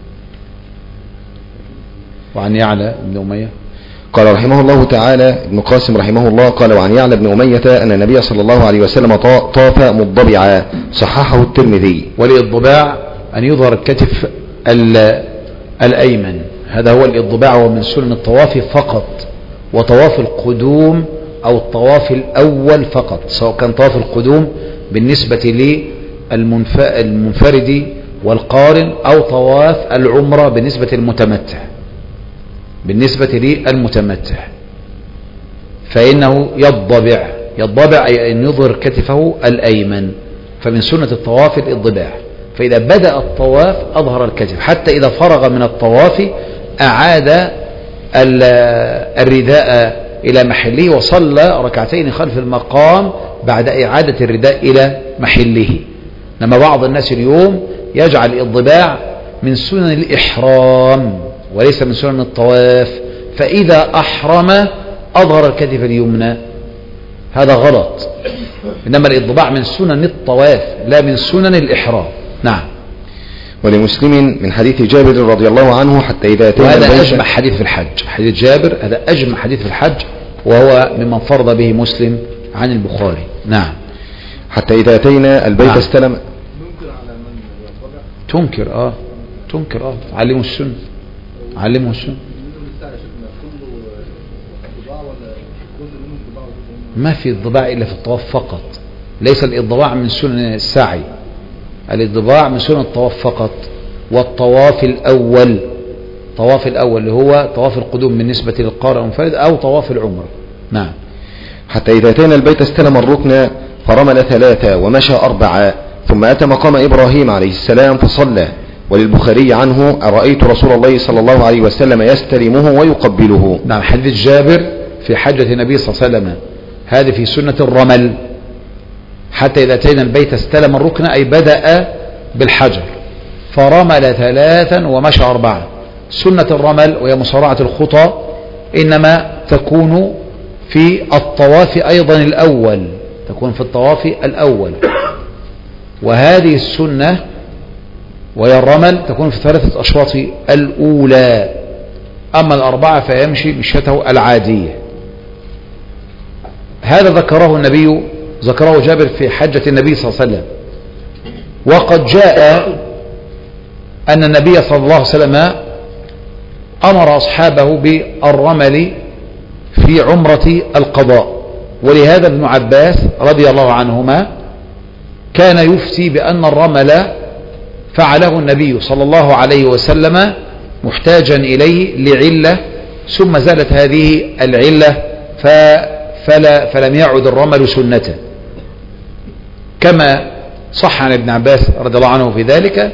وعن يعلى بن أمية قال رحمه الله تعالى ابن قاسم رحمه الله قال وعن يعلى بن أمية أن النبي صلى الله عليه وسلم طاف مضبعا، صححه الترمذي. والإضباع أن يظهر الكتف الأيمن، هذا هو الإضباع، ومن سنن الطواف فقط، وطواف القدوم أو الطواف الأول فقط، سواء كان طواف القدوم بالنسبة للمنفرد والقارن أو طواف العمرة بالنسبة للمتمتع بالنسبة للمتمتع فإنه يضبع يضبع أي أن يظهر كتفه الأيمن، فمن سنة الطواف الإضباع. فإذا بدأ الطواف أظهر الكتف، حتى إذا فرغ من الطواف أعاد الرداء إلى محله وصلى ركعتين خلف المقام بعد إعادة الرداء إلى محله. لما بعض الناس اليوم يجعل الإضباع من سنن الإحرام وليس من سنن الطواف، فإذا أحرم أظهر الكتف اليمنى، هذا غلط. إنما الإضباع من سنن الطواف لا من سنن الإحرام. نعم. ولمسلم من حديث جابر رضي الله عنه حتى إذا أتينا وهذا أجمع حديث في الحج، حديث جابر هذا أجمع حديث في الحج، وهو ممن فرض به مسلم عن البخاري. نعم. حتى إذا أتينا البيت نعم. استلم تنكر اه تنكر اه علموا السنة علموا السنة ما في الضباع إلا في الطواف فقط، ليس الإضباع من سنن السعي، الإضباع من سنن الطواف فقط. والطواف الأول طواف الأول اللي هو طواف القدوم بالنسبة للقارئ المنفرد أو طواف العمرة. نعم. حتى إذا أتينا البيت استلم الركن فرمل ثلاثة ومشى أربعة، ثم أتى مقام إبراهيم عليه السلام فصلى. وللبخاري عنه رأيت رسول الله صلى الله عليه وسلم يستلمه ويقبله. نعم. حديث جابر في حجة النبي صلى الله عليه وسلم هذه في سنة الرمل، حتى إذا أتينا البيت استلم الركن أي بدأ بالحجر فرمل ثلاثا ومشى أربعة. سنة الرمل وهي مسارعة الخطى إنما تكون في الطواف أيضا الأول، تكون في الطواف الأول، وهذه السنة وهي الرمل تكون في ثلاثة أشواط الأولى، أما الأربعة فيمشي مشيته العادية. هذا ذكره النبي ذكره جابر في حجة النبي صلى الله عليه وسلم. وقد جاء أن النبي صلى الله عليه وسلم أمر أصحابه بالرمل في عمرة القضاء، ولهذا ابن عباس رضي الله عنهما كان يفتي بأن الرمل فعله النبي صلى الله عليه وسلم محتاجا إليه لعلة، ثم زالت هذه العلة فلا فلم يعد الرمل سنة، كما صح عن ابن عباس رضي الله عنه في ذلك.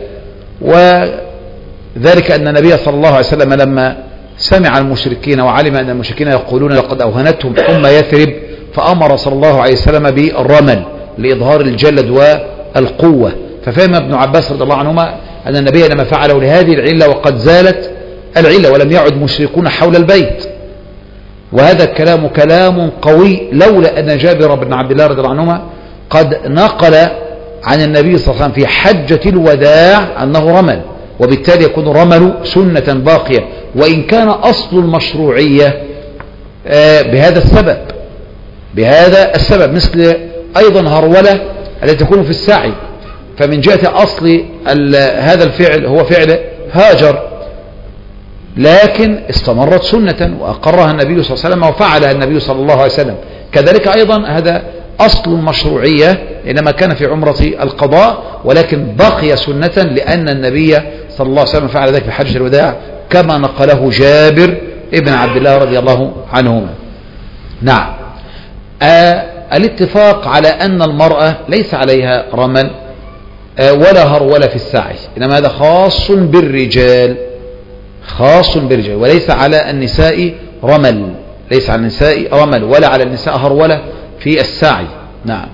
وذلك أن النبي صلى الله عليه وسلم لما سمع المشركين وعلم أن المشركين يقولون لقد أوهنتهم حمى يثرب، فأمر صلى الله عليه وسلم بالرمل لإظهار الجلد والقوة. ففهم ابن عباس رضي الله عنهما أن النبي لما فعله لهذه العلة وقد زالت العلة ولم يعد مشركون حول البيت. وهذا الكلام كلام قوي، لولا أن جابر بن عبد الله رضي الله عنهما قد نقل عن النبي صلى الله عليه وسلم في حجة الوداع أنه رمل، وبالتالي يكون الرمل سنة باقية، وإن كان أصل المشروعية بهذا السبب بهذا السبب مثل أيضا هرولة التي تكون في السعي، فمن جهة أصل هذا الفعل هو فعل هاجر، لكن استمرت سنة وأقرها النبي صلى الله عليه وسلم وفعلها النبي صلى الله عليه وسلم. كذلك أيضا هذا أصل المشروعية إنما كان في عمرة القضاء، ولكن بقي سنة لأن النبي صلى الله عليه وسلم فعل ذلك في حجة الوداع كما نقله جابر ابن عبد الله رضي الله عنهما. نعم. آه الاتفاق على أن المرأة ليس عليها رمل ولا هرولة في السعي، إنما هذا خاص بالرجال، خاص بالرجال، وليس على النساء رمل، ليس على النساء رمل ولا على النساء هرولة في السعي. نعم.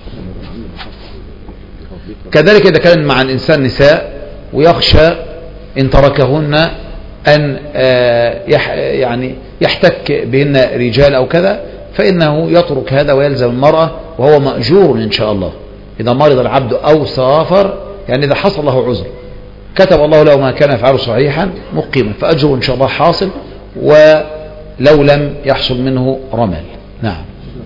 كذلك إذا كان مع الإنسان نساء ويخشى إن تركهن أن يعني يحتك بهن رجال أو كذا، فإنه يترك هذا ويلزم المرأة، وهو مأجور إن شاء الله. إذا مرض العبد أو سافر، يعني إذا حصل له عذر كتب الله له ما كان يفعله صحيحا مقيما، فأجره إن شاء الله حاصل ولو لم يحصل منه رمل. نعم.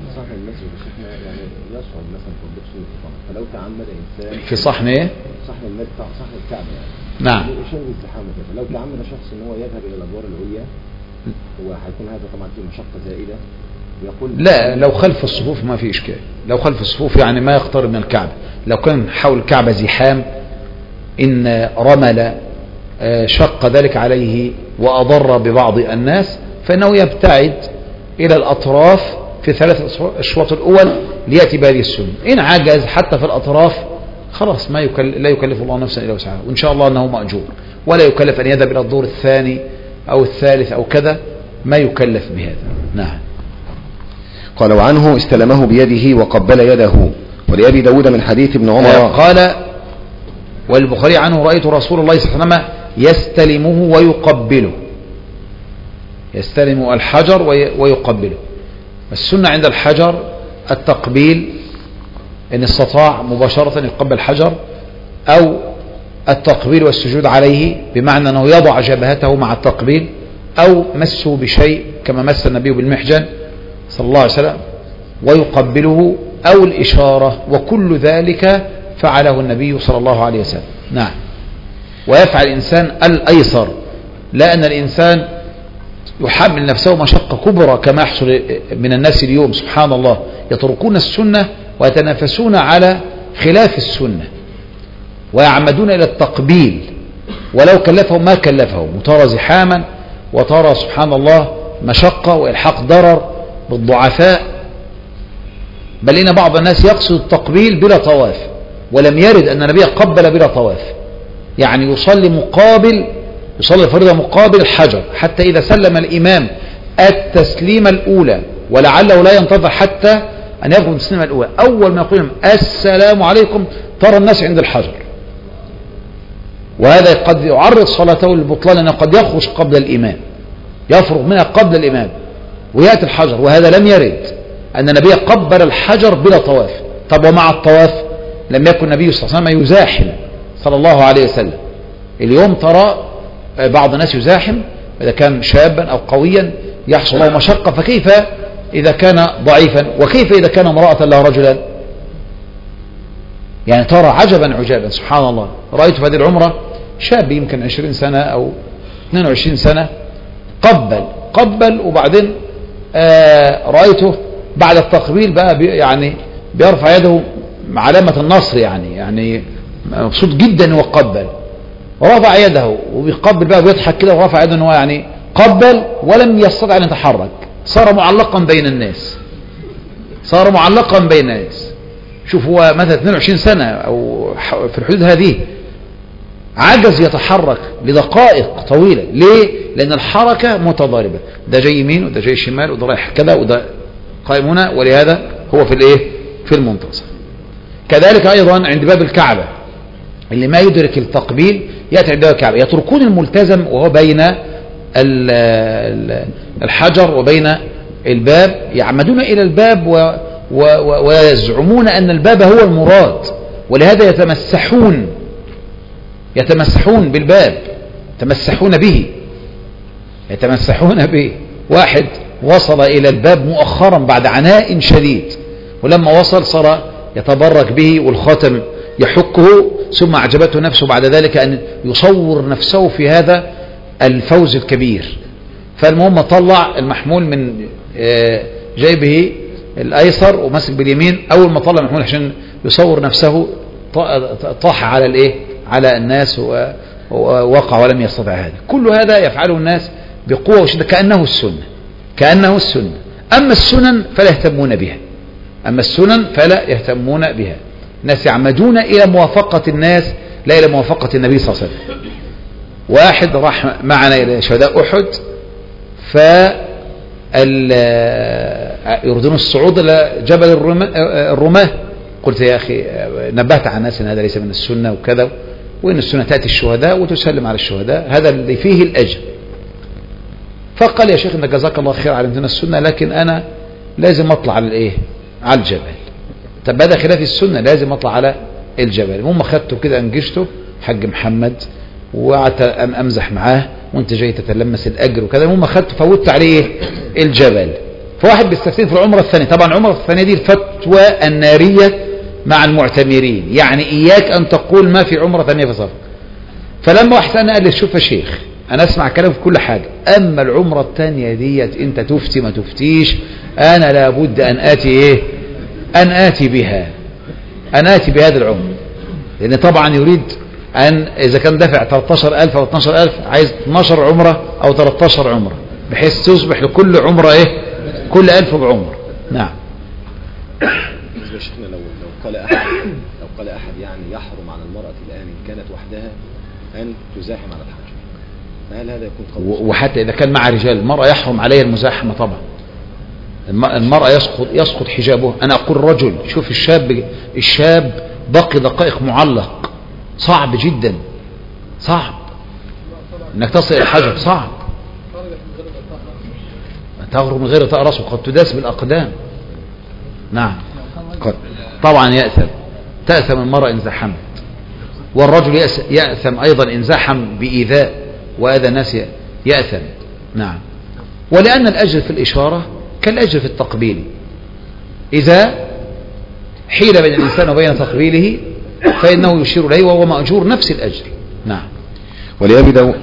فلو تعمد إنسان في صحن إيه؟ صحن المسجد، صحن الكعبة يعني. نعم. شبه الزحامة كده، لو تعمد شخص إن هو يذهب إلى الأدوار العليا، هو هيكون هذا طبعا فيه مشقة زائدة. يقول لا، لو خلف الصفوف ما في إشكال، لو خلف الصفوف يعني ما يقترب من الكعبة. لو كان حول الكعبة زحام إن رمل شق ذلك عليه وأضر ببعض الناس، فإنه يبتعد إلى الأطراف في ثلاث أشواط الأول ليأتي بهذه السنة. إن عجز حتى في الأطراف خلاص ما يكل... لا يكلف الله نفسا إلا وسعها، وإن شاء الله أنه مأجور، ولا يكلف أن يذهب إلى الدور الثاني أو الثالث أو كذا، ما يكلف بهذا. نعم. قال وعنه استلمه بيده وقبل يده. ولأبي داود من حديث ابن عمر قال والبخاري عنه رأيت رسول الله صلى الله عليه وسلم يستلمه ويقبله، يستلم الحجر ويقبله. السنة عند الحجر التقبيل إن استطاع مباشرة يقبل الحجر، أو التقبيل والسجود عليه بمعنى أنه يضع جبهته مع التقبيل، أو مسه بشيء كما مس النبي بالمحجن صلى الله عليه وسلم ويقبله، أو الإشارة، وكل ذلك فعله النبي صلى الله عليه وسلم. نعم. ويفعل الإنسان الأيسر، لا أن الإنسان يحمل نفسه مشقة كبرى كما يحصل من الناس اليوم، سبحان الله، يتركون السنة ويتنافسون على خلاف السنة ويعمدون إلى التقبيل ولو كلفهم ما كلفهم، وترى زحاما وترى سبحان الله مشقة وإلحاق ضرر بالضعفاء، بل إن بعض الناس يقصد التقبيل بلا طواف، ولم يرد أن النبي قبل بلا طواف، يعني يصلي مقابل يصلي الفريضة مقابل الحجر، حتى إذا سلم الإمام التسليمة الأولى، ولعله لا ينتظر حتى أن يقوم التسليمة الأولى، أول ما يقول السلام عليكم ترى الناس عند الحجر، وهذا قد يعرض صلاته للبطلان، أنه قد يخرج قبل الإمام، يفرغ منها قبل الإمام ويأتي الحجر، وهذا لم يرد أن النبي قبل الحجر بلا طواف. طب ومع الطواف لم يكن النبي صلى الله عليه وسلم يزاحم صلى الله عليه وسلم. اليوم ترى بعض الناس يزاحم إذا كان شابا أو قويا يحصل له مشقة، فكيف إذا كان ضعيفا، وكيف إذا كان امرأة لا رجلا؟ يعني ترى عجبا عجابا سبحان الله. رأيت في هذه العمرة شاب يمكن عشرين سنة أو اثنين وعشرين سنة قبل قبل وبعدين آه رأيته بعد التقبيل بقى بي يعني بيرفع يده علامة النصر، يعني يعني مبسوط جدا وقبل، ورفع يده وبيقبل بقى ويضحك كده ورفع يده، انه يعني قبل ولم يستطع ان يتحرك، صار معلقا بين الناس، صار معلقا بين الناس. شوف هو مثلا اثنين وعشرين سنة او في الحدود هذه عجز يتحرك لدقائق طويلة. ليه؟ لأن الحركة متضاربة، ده جاي يمين وده جاي شمال وده رايح كذا وده قائم هنا، ولهذا هو في الايه في المنتصف. كذلك أيضا عند باب الكعبة اللي ما يدرك التقبيل يأتي عند باب الكعبة، يتركون الملتزم وهو بين الحجر وبين الباب، يعمدون إلى الباب و و و ويزعمون أن الباب هو المراد، ولهذا يتمسحون يتمسحون بالباب، يتمسحون به يتمسحون به. واحد وصل إلى الباب مؤخرا بعد عناء شديد، ولما وصل صار يتبرك به والخاتم يحكه، ثم أعجبته نفسه بعد ذلك أن يصور نفسه في هذا الفوز الكبير. فالمهم طلع المحمول من جيبه الأيسر ومسك باليمين، أول ما طلع المحمول عشان يصور نفسه طاح على الإيه على الناس ووقع ولم يستطع هذا. كل هذا يفعله الناس بقوة وشدة كأنه السنة كأنه السنة. أما السنن فلا يهتمون بها أما السنن فلا يهتمون بها الناس يعمدون إلى موافقة الناس لا إلى موافقة النبي صلى الله عليه وسلم. واحد راح معنا إلى شهداء أحد ف يريدون الصعود إلى جبل الرماة. قلت يا أخي نبهت على الناس أن هذا ليس من السنة وكذا، وإن السنة تأتي الشهداء وتسلم على الشهداء، هذا اللي فيه الأجر. فقال يا شيخ إن جزاك الله خير علمتنا السنة، لكن أنا لازم أطلع على الإيه؟ على الجبل. طب هذا خلاف السنة، لازم أطلع على الجبل. المهم أخذته كده أنجشته حج محمد وقعدت أمزح معاه وانت جاي تتلمس الأجر وكذا. المهم أخذته فوتت عليه الجبل. فواحد بيستفتين في العمرة الثانية، طبعا العمرة الثانية دي الفتوى النارية مع المعتمرين، يعني إياك أن تقول ما في عمرة ثانية في صفر. فلما واحد أنا قال لي شوف يا شيخ أنا أسمع كلام في كل حاجة، أما العمرة الثانية ديت أنت تفتي ما تفتيش، أنا لابد أن آتي إيه؟ أن آتي بها، أن آتي بهذا العمر، لأن طبعا يريد أن إذا كان دافع ثلاثة عشر ألف أو اثني عشر ألف عايز اثني عشر عمرة أو ثلاثة عشر عمرة، بحيث تصبح لكل عمرة إيه؟ كل ألف بعمر. نعم. بالنسبة لشيخنا لو لو قال أحد لو قال أحد يعني يحرم على المرأة الآن إن كانت وحدها أن تزاحم على الحج، فهل هذا يكون قول؟ وحتى إذا كان مع رجال المرأة يحرم عليها المزاحمة طبعا. المرأة يسقط يسقط حجابه. أنا أقول رجل، شوف الشاب الشاب بقي دقائق معلق، صعب جدا، صعب انك تصل الى الحجر، صعب. تغرب من غير طاء راسه، قد تداس بالاقدام. نعم قد. طبعا يأثم، تأثم المرأة ان زحمت، والرجل يأثم ايضا ان زحم بإيذاء واذى الناس يأثم. نعم. ولأن الأجر في الإشارة كالأجر في التقبيل، إذا حيل بين الإنسان وبين تقبيله فإنه يشير إليه وهو مأجور نفس الأجر. نعم. ولأبي داود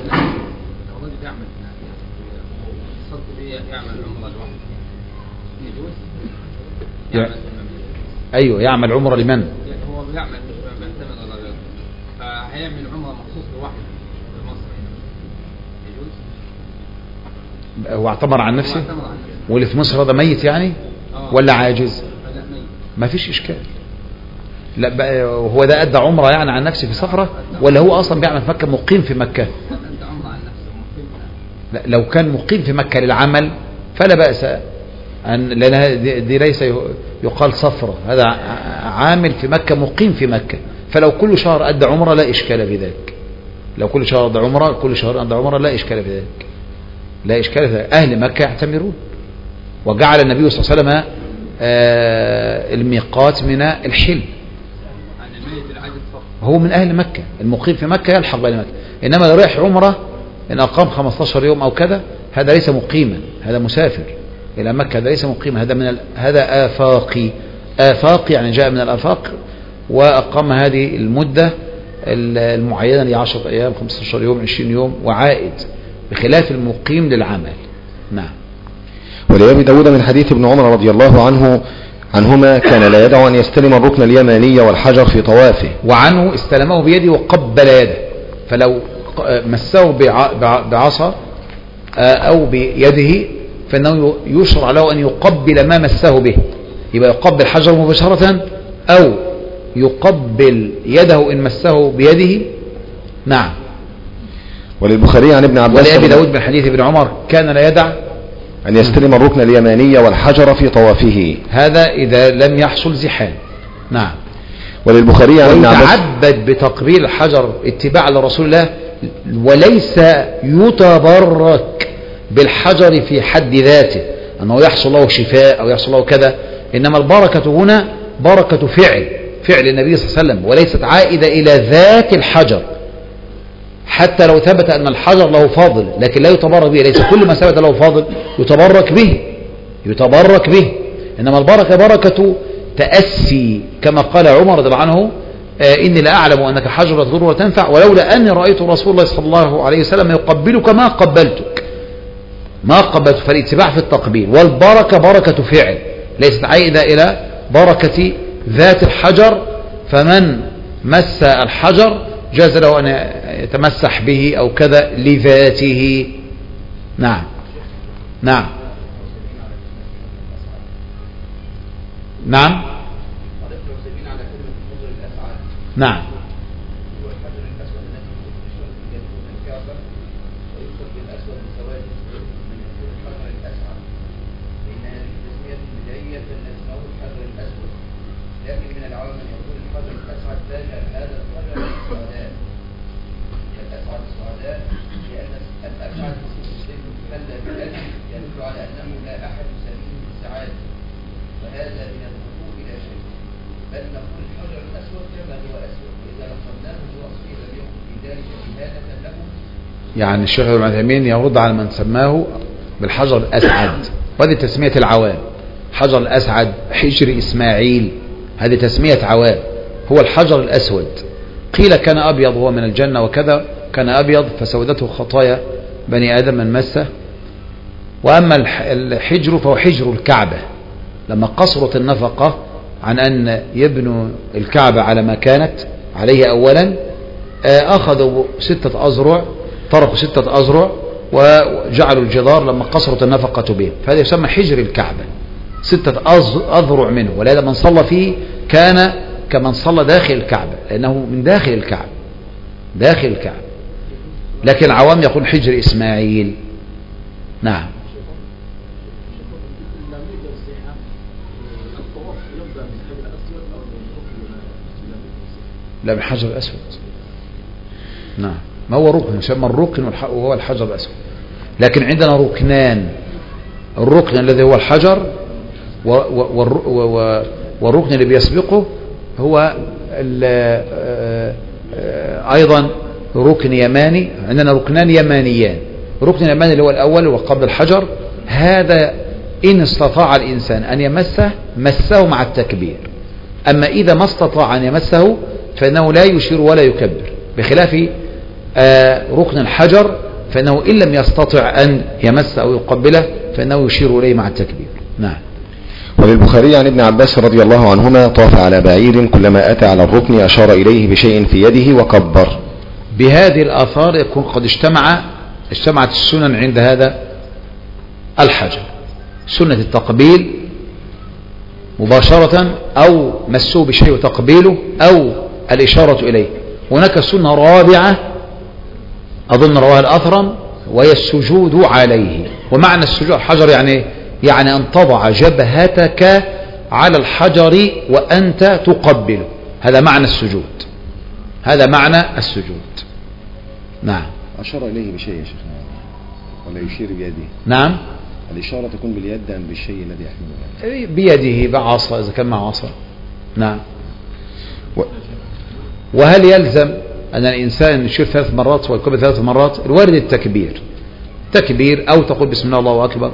أيوه يعمل عمرة لمن؟ هو بيعمل بيعتمد على غيره، فهيعمل عمرة مخصوص لواحد في مصر يجوز؟ هو اعتمر عن نفسه؟ واللي في مصر هذا ميت يعني؟ ولا عاجز؟ ما فيش إشكال. لا بقى هو ده أدى عمرة يعني عن نفسه في سفرة، ولا هو أصلا بيعمل في مكة مقيم في مكة؟ لا لو كان مقيم في مكة للعمل فلا بأس أن، لأن دي ليس يقال سفرة، هذا عامل في مكة مقيم في مكة، فلو كل شهر أدى عمرة لا إشكال في ذلك. لو كل شهر أدى عمرة كل شهر أدى عمرة لا إشكال في ذلك، لا إشكال في ذلك. أهل مكة يعتمرون، وجعل النبي صلى الله عليه وسلم الميقات من الحل. هو من أهل مكة، المقيم في مكة يلحق بأهل مكة، إنما لو رايح عمرة إن أقام خمسة عشر يوم أو كذا هذا ليس مقيما، هذا مسافر إلى مكة، هذا ليس مقيما، هذا من ال... هذا آفاقي. آفاقي يعني جاء من الآفاق وأقام هذه المدة المعينة لعشرة أيام خمسة عشر يوم عشرين يوم وعائد، بخلاف المقيم للعمل. نعم. ولأبي داود من حديث ابن عمر رضي الله عنه عنهما كان لا يدع أن يستلم الركن اليماني والحجر في طوافه، وعنه استلمه بيده وقبل يده، فلو مسه بعصا أو بيده فإنه يشرع له أن يقبل ما مسه به، يبقى يقبل حجر مباشرة أو يقبل يده إن مسه بيده. نعم. وللبخاري عن ابن عباس ولأبي داود من حديث ابن عمر كان لا يدع أن يستلم الركن اليماني والحجر في طوافه، هذا إذا لم يحصل زحام. نعم. وللبخاري عن ابن عباس ويتعبد بتقبيل الحجر اتباعا لرسول الله، وليس يتبرك بالحجر في حد ذاته أنه يحصل له شفاء أو يحصل له كذا، إنما البركة هنا بركة فعل فعل النبي صلى الله عليه وسلم، وليست عائدة إلى ذات الحجر، حتى لو ثبت أن الحجر له فاضل لكن لا يتبرك به، ليس كل ما ثبت له فاضل يتبرك به يتبرك به إنما البركة بركة تأسي، كما قال عمر رضي الله عنه آه إني لا أعلم أنك حجر تضر ولا تنفع، ولولا أني رأيت رسول الله صلى الله عليه وسلم يقبلك ما قبلتك ما قبلت. فالاتباع في التقبيل، والبركة بركة فعل ليست عائدة إلى بركة ذات الحجر، فمن مس الحجر جاز له أن يتمسح به أو كذا لذاته. نعم. نعم. نعم. نعم. يعني الشيخ ابن عثيمين يرد على من سماه بالحجر الأسعد، وهذه تسمية العوام. حجر الأسعد، حجر إسماعيل، هذه تسمية عوام. هو الحجر الأسود. قيل كان أبيض، هو من الجنة وكذا، كان أبيض فسودته خطايا بني آدم من مسه. وأما الحجر فهو حجر الكعبة، لما قصرت النفقة عن أن يبنوا الكعبة على ما كانت عليه أولا، أخذوا ستة أذرع، طرقوا ستة أذرع وجعلوا الجدار لما قصرت النفقة به، فهذا يسمى حجر الكعبة، ستة أذرع منه. ولهذا من صلى فيه كان كمن صلى داخل الكعبة، لأنه من داخل الكعبة، داخل الكعبة. لكن العوام يقول حجر إسماعيل. نعم. لا، من حجر الأسود. نعم، ما هو ركن يسمى الركن وهو الحجر الأسود. لكن عندنا ركنان، الركن الذي هو الحجر والركن اللي بيسبقه هو أيضا ركن يماني. عندنا ركنان يمانيان. ركن اليماني اللي هو الأول وقبل الحجر، هذا إن استطاع الإنسان أن يمسه مسه مع التكبير. أما إذا ما استطاع أن يمسه فإنه لا يشير ولا يكبر، بخلاف آه ركن الحجر فإنه إن لم يستطع أن يمس أو يقبله فإنه يشير إليه مع التكبير. نعم. وللبخاري عن ابن عباس رضي الله عنهما: طاف على بعير كلما أتى على الركن أشار إليه بشيء في يده وكبر. بهذه الآثار يكون قد اجتمع اجتمعت السنن عند هذا الحجر: سنة التقبيل مباشرة، أو مسوه بشيء وتقبيله، أو الإشارة إليه. هناك سنة رابعة أظن رواها الأثرم، وهي السجود عليه. ومعنى السجود على الحجر يعني يعني أن تضع جبهتك على الحجر وأنت تقبله، هذا معنى السجود، هذا معنى السجود. نعم. أشار إليه بشيء يا شيخنا ولا يشير بيده؟ نعم. الإشارة تكون باليد أم بالشيء الذي يحمله؟ بيده، بعصا إذا كان مع عصا. نعم. و... وهل يلزم أن الإنسان يشير ثلاث مرات ويكبر ثلاث مرات؟ الوارد التكبير، تكبير، أو تقول بسم الله الله أكبر،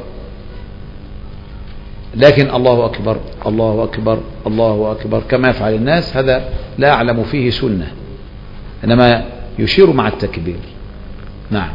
لكن الله أكبر الله أكبر الله أكبر كما يفعل الناس هذا لا أعلم فيه سنة، إنما يشير مع التكبير. نعم.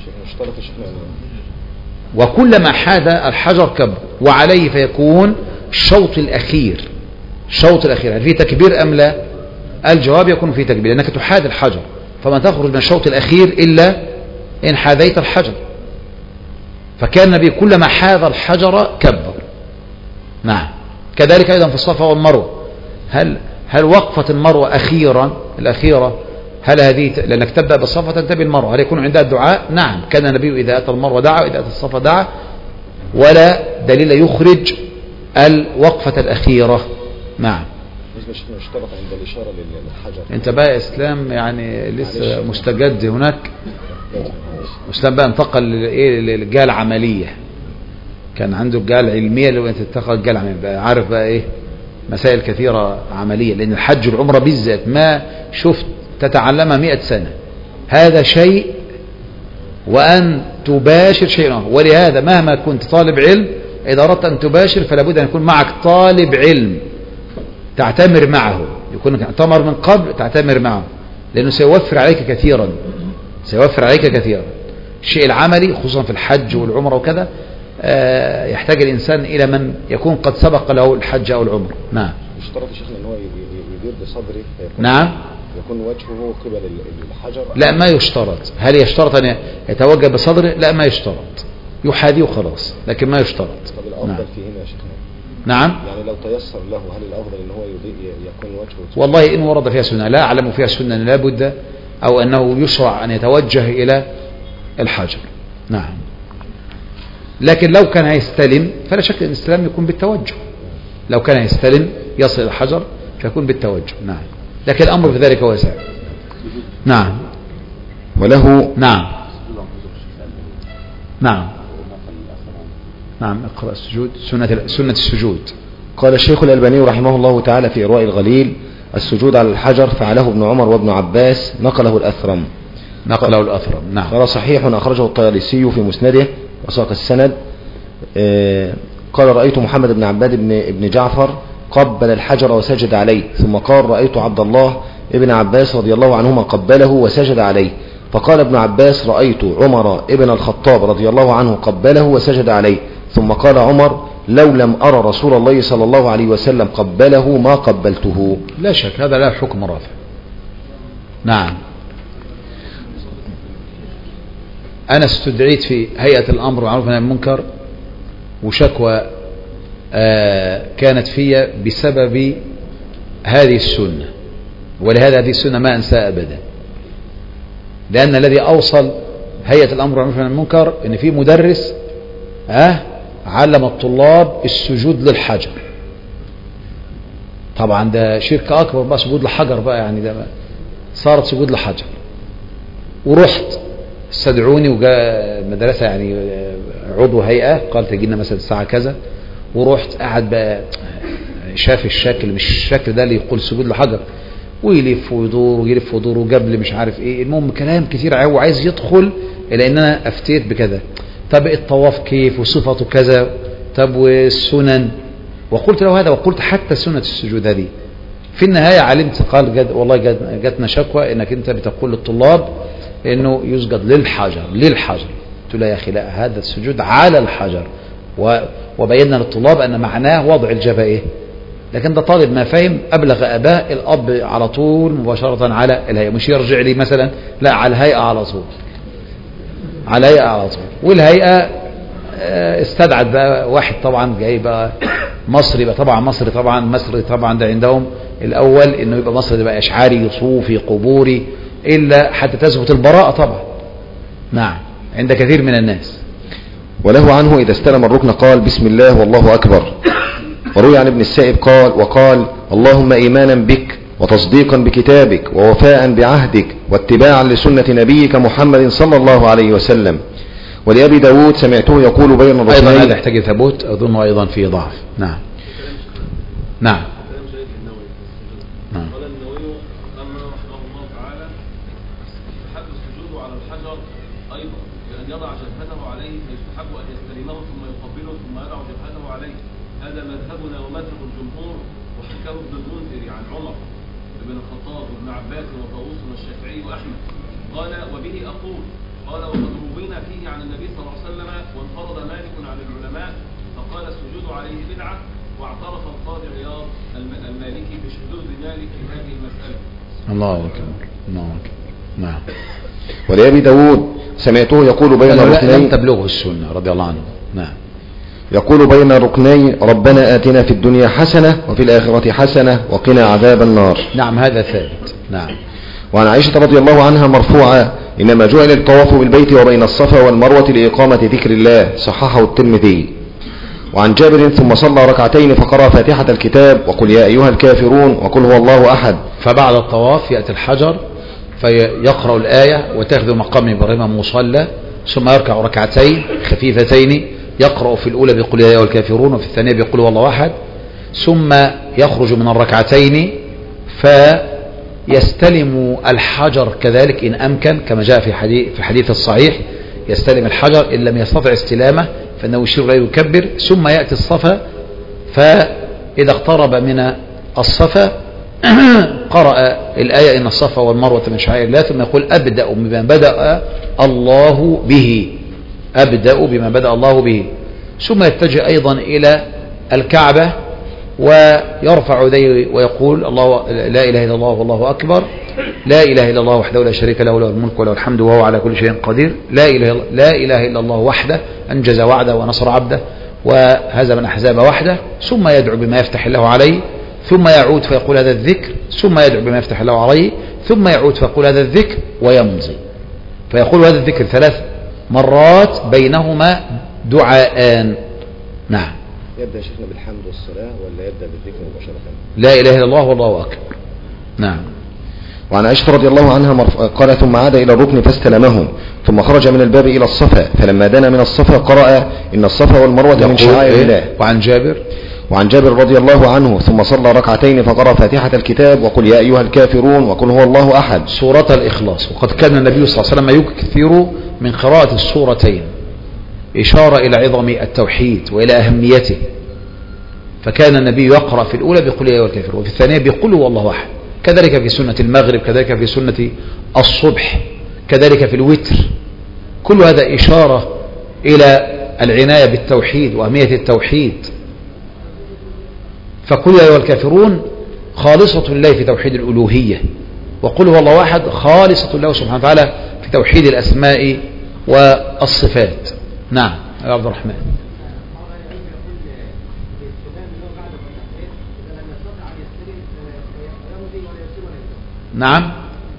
وكلما حاد الحجر كبر، وعليه فيكون الشوط الأخير. الشوط الأخير هل فيه تكبير أم لا؟ الجواب يكون فيه تكبير، لأنك تحاد الحجر، فما تخرج من الشوط الأخير إلا إن حاذيت الحجر. فكان النبي كلما حاذ الحجر كبر. نعم. كذلك أيضا في الصفا والمروة، هل هل وقفة المروة أخيرا الأخيرة هل هذه لأنك تبدأ بالصفا تنتهي بالمروة، هل يكون عندها الدعاء؟ نعم، كان النبي إذا أتى المروة دعا وإذا أتى الصفا دعا، ولا دليل يخرج الوقفة الأخيرة. نعم. اشترط عند الإشارة للحجر. انت بقى اسلام يعني لسه مستجد هناك. اسلام بقى انتقل للجهة العملية، كان عنده الجهة العلمية اللي هو انتقل للجهة العملية، بقى عارف بقى ايه مسائل كثيرة عملية، لأن الحج والعمرة بالذات ما شفت تتعلمها مئة سنة، هذا شيء وأن تباشر شيء آخر. ولهذا مهما كنت طالب علم إذا أردت أن تباشر فلا بد أن يكون معك طالب علم تعتمر معه، يكون اعتمر من قبل تعتمر معه، لأنه سيوفر عليك كثيرا، سيوفر عليك كثيرا. الشيء العملي خصوصا في الحج والعمرة وكذا يحتاج الإنسان إلى من يكون قد سبق له الحج أو العمرة. نعم. يشترط شيخنا أن هو يدير بصدره، نعم، يكون وجهه قبل الحجر؟ لا، ما يشترط. هل يشترط أن يتوجه بصدره؟ لا، ما يشترط، يحاذيه خلاص، لكن ما يشترط. طب الأفضل نعم. في هنا يا شيخنا نعم. يعني لو تيسر له هل الأفضل ان هو يكون وجهه؟ والله إن ورد فيها سنة لا أعلم فيها سنة لا بد أو أنه يشرع أن يتوجه إلى الحجر. نعم. لكن لو كان يستلم فلا شك أن الاستلام يكون بالتوجه. لو كان يستلم يصل الحجر فيكون بالتوجه. نعم. لكن الأمر في ذلك واسع. نعم. وله نعم. نعم. نعم. اقرأ السجود سنة سنة السجود. قال الشيخ الألباني رحمه الله تعالى في إرواء الغليل: السجود على الحجر فعله ابن عمر وابن عباس، نقله الأثرم. نقله الأثرم. نعم. قال صحيح أخرجه الطيالسي في مسنده وساق السند. قال: رأيت محمد بن عباد بن ابن جعفر قبل الحجر وسجد عليه، ثم قال: رأيت عبد الله ابن عباس رضي الله عنهما قبله وسجد عليه. فقال ابن عباس: رأيت عمر ابن الخطاب رضي الله عنه قبله وسجد عليه. ثم قال عمر: لو لم أرى رسول الله صلى الله عليه وسلم قبله ما قبلته. لا شك هذا لا حكم رافع. نعم. أنا استدعيت في هيئة الأمر والمعروف والنهي عن المنكر وشكوى آه كانت في بسبب هذه السنة، ولهذا هذه السنة ما أنساها أبدا، لأن الذي أوصل هيئة الأمر والمعروف والنهي عن المنكر إن في مدرس آه علم الطلاب السجود للحجر. طبعا ده شرك أكبر بقى، سجود للحجر بقى، يعني ده صارت سجود للحجر. ورحت استدعوني وجاء المدرسة يعني عضو هيئة قال تجينا مثلا الساعة كذا، ورحت قاعد بقى شاف الشكل مش الشكل ده اللي يقول سجود لحجر، ويلف ويدور ويلف ويدور وجاب لي مش عارف ايه، المهم كلام كتير هو عايز يدخل الى ان انا افتيت بكذا. طب الطواف كيف وصفته كذا، طب والسنن، وقلت له هذا، وقلت حتى سنة السجود هذه. في النهاية علمت قال جد والله جد جاتنا شكوى انك انت بتقول للطلاب انه يسجد للحجر للحجر. قلت له يا اخي لا، هذا السجود على الحجر، وبينا للطلاب ان معناه وضع الجبهة، لكن ده طالب ما فهم أبلغ أباه، الأب على طول مباشرة على الهيئة، مش يرجع لي مثلا، لا على الهيئة على طول، على الهيئة على طول. والهيئة استدعت بقى واحد طبعا جاي بقى مصري بقى، طبعا مصري طبعا مصري طبعا ده عندهم الأول إنه يبقى مصري ده بقى أشعاري صوفي قبوري، إلا حتى تثبت البراءة طبعا. نعم، عند كثير من الناس. وله عنه إذا استلم الركن قال: بسم الله والله أكبر. وروي عن ابن السائب قال: وقال: اللهم إيمانا بك وتصديقا بكتابك ووفاء بعهدك واتباعا لسنة نبيك محمد صلى الله عليه وسلم. ولأبي داود سمعته يقول بين الركنين. أيضا هذا يحتاج ثبوت، أظنه أيضا فيه ضعف. نعم نعم نعم. قال النووي أما رحمه الله تعالى: يستحب السجود على الحجر أيضا بأن يضع جبهته عليه، فيستحب أن يستلمه ثم يقبله ثم يضع جبهته عليه. هذا مذهبنا ومذهب الجمهور، وحكاه ابن المنذر عن عمر بن الخطاب وابن عباس وطاووس والشافعي وأحمد. قال: وبه أقول. قال: وقد روينا فيه عن النبي صلى الله عليه وسلم، وانفرد مالك عن العلماء فقال السجود عليه بدعة، واعترف القاضي عياض المالكي بشذوذ مالك في هذه المسألة. الله أكبر الله أكبر. نعم. ولأبي داود سمعته يقول بين الركنين. لم تبلغه السنة رضي الله عنه. نعم. يقول بين الركنين: ربنا آتنا في الدنيا حسنة وفي الآخرة حسنة وقنا عذاب النار. نعم هذا ثابت. نعم. وعن عائشة رضي الله عنها مرفوعة: إنما جعل الطواف بالبيت وبين الصفا والمروة لإقامة ذكر الله، صححه الترمذي. وعن جابر: ثم صلى ركعتين فقرأ فاتحة الكتاب وقل يا أيها الكافرون وقل هو الله أحد. فبعد الطواف يأتي الحجر فيقرأ الآية وتأخذ مقام إبراهيم مصلى، ثم يركع ركعتين خفيفتين، يقرأ في الأولى بقل يا أيها الكافرون وفي الثانية بقل هو الله أحد، ثم يخرج من الركعتين فيستلم الحجر كذلك إن أمكن، كما جاء في حديث في الحديث الصحيح: يستلم الحجر، إن لم يستطع استلامه فإنه يشير لا يكبر، ثم يأتي الصفا، فإذا اقترب من الصفا قرأ الآية إن الصفا والمروة من شعائر الله، ثم يقول: أبدأ بما بدأ الله به، أبدأ بما بدأ الله به، ثم يتجه أيضا إلى الكعبة ويرفع يديه ويقول: الله لا إله إلا الله والله أكبر، لا إله إلا الله وحده لا شريك له له الملك وله الحمد وهو على كل شيء قدير، لا إله لا إله إلا الله وحده أنجز وعده ونصر عبده وهزم الأحزاب وحده، ثم يدعو بما يفتح الله عليه، ثم يعود فيقول هذا الذكر، ثم يدعو بما يفتح الله عليه، ثم يعود فيقول هذا الذكر ويمضي. فيقول هذا الذكر ثلاث مرات بينهما دعاءان. نعم. يبدأ شيخنا بالحمد والصلاة ولا يبدأ بالذكر مباشرة؟ لا إله إلا الله والله أكبر. نعم. وعن عائشة رضي الله عنها مرف... قال ثم عاد إلى الركن فاستلمه ثم خرج من الباب إلى الصفا فلما دنا من الصفا قرأ إن الصفا والمروة من شعائر إيه؟ الله. وعن جابر وعن جابر رضي الله عنه ثم صلى ركعتين فقرأ فاتحة الكتاب وقل يا أيها الكافرون وقل هو الله أحد سورة الإخلاص. وقد كان النبي صلى الله عليه وسلم يكثر من قراءة السورتين إشارة إلى عظم التوحيد وإلى أهميته. فكان النبي يقرأ في الأولى بقل يا أيها الكافرون وفي الثانية بقل هو الله أحد، كذلك في سنة المغرب، كذلك في سنة الصبح، كذلك في الوتر. كل هذا إشارة إلى العناية بالتوحيد وأهمية التوحيد. فقل يا أيها الكافرون خالصة لله في توحيد الألوهية، وقل هو الله أحد خالصة له سبحانه وتعالى في توحيد الأسماء والصفات. نعم يا عبد الرحمن. نعم.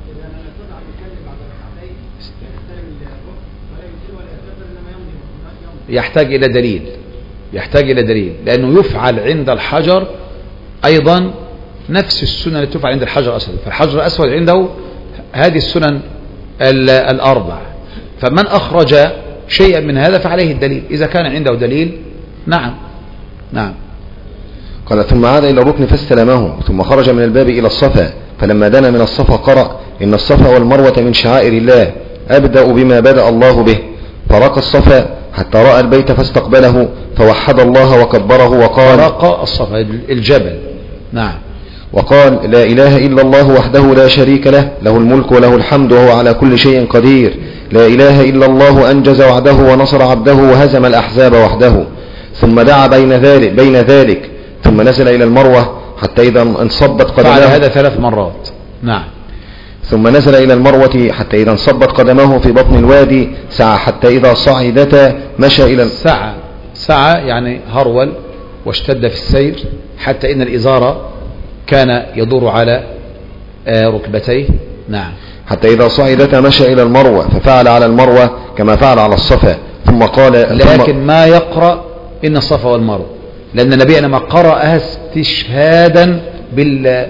يحتاج إلى دليل، يحتاج إلى دليل لأنه يفعل عند الحجر أيضا نفس السنة التي تفعل عند الحجر الأسود. فالحجر الأسود عنده هذه السنن الأربع، فمن أخرج شيئا من هذا فعليه الدليل إذا كان عنده دليل. نعم. نعم. قال ثم عاد إلى الركن فاستلمه ثم خرج من الباب إلى الصفا فلما دنا من الصفا قرأ إن الصفا والمروة من شعائر الله أبدأ بما بدأ الله به فرق الصفا حتى رأى البيت فاستقبله فوحد الله وكبره وقال فرق الصفا الجبل. نعم. وقال لا إله إلا الله وحده لا شريك له له الملك وله الحمد وهو على كل شيء قدير لا إله إلا الله أنجز وعده ونصر عبده وهزم الأحزاب وحده. ثم دعا بين ذلك, بين ذلك ثم نزل إلى المروة حتى إذا انصبت قدمه. فعل هذا ثلاث مرات. نعم. ثم نزل إلى المروة حتى إذا انصبت قدمه في بطن الوادي سعى حتى إذا صعدتا مشى إلى سعى سعى يعني هرول واشتد في السير حتى إن الإزار كان يدور على ركبتيه. نعم. حتى إذا صعدتا مشى إلى المروة ففعل على المروة كما فعل على الصفا ثم قال لكن ما يقرأ إن الصفا والمروة لأن النبي إنما قرأها استشهادا بال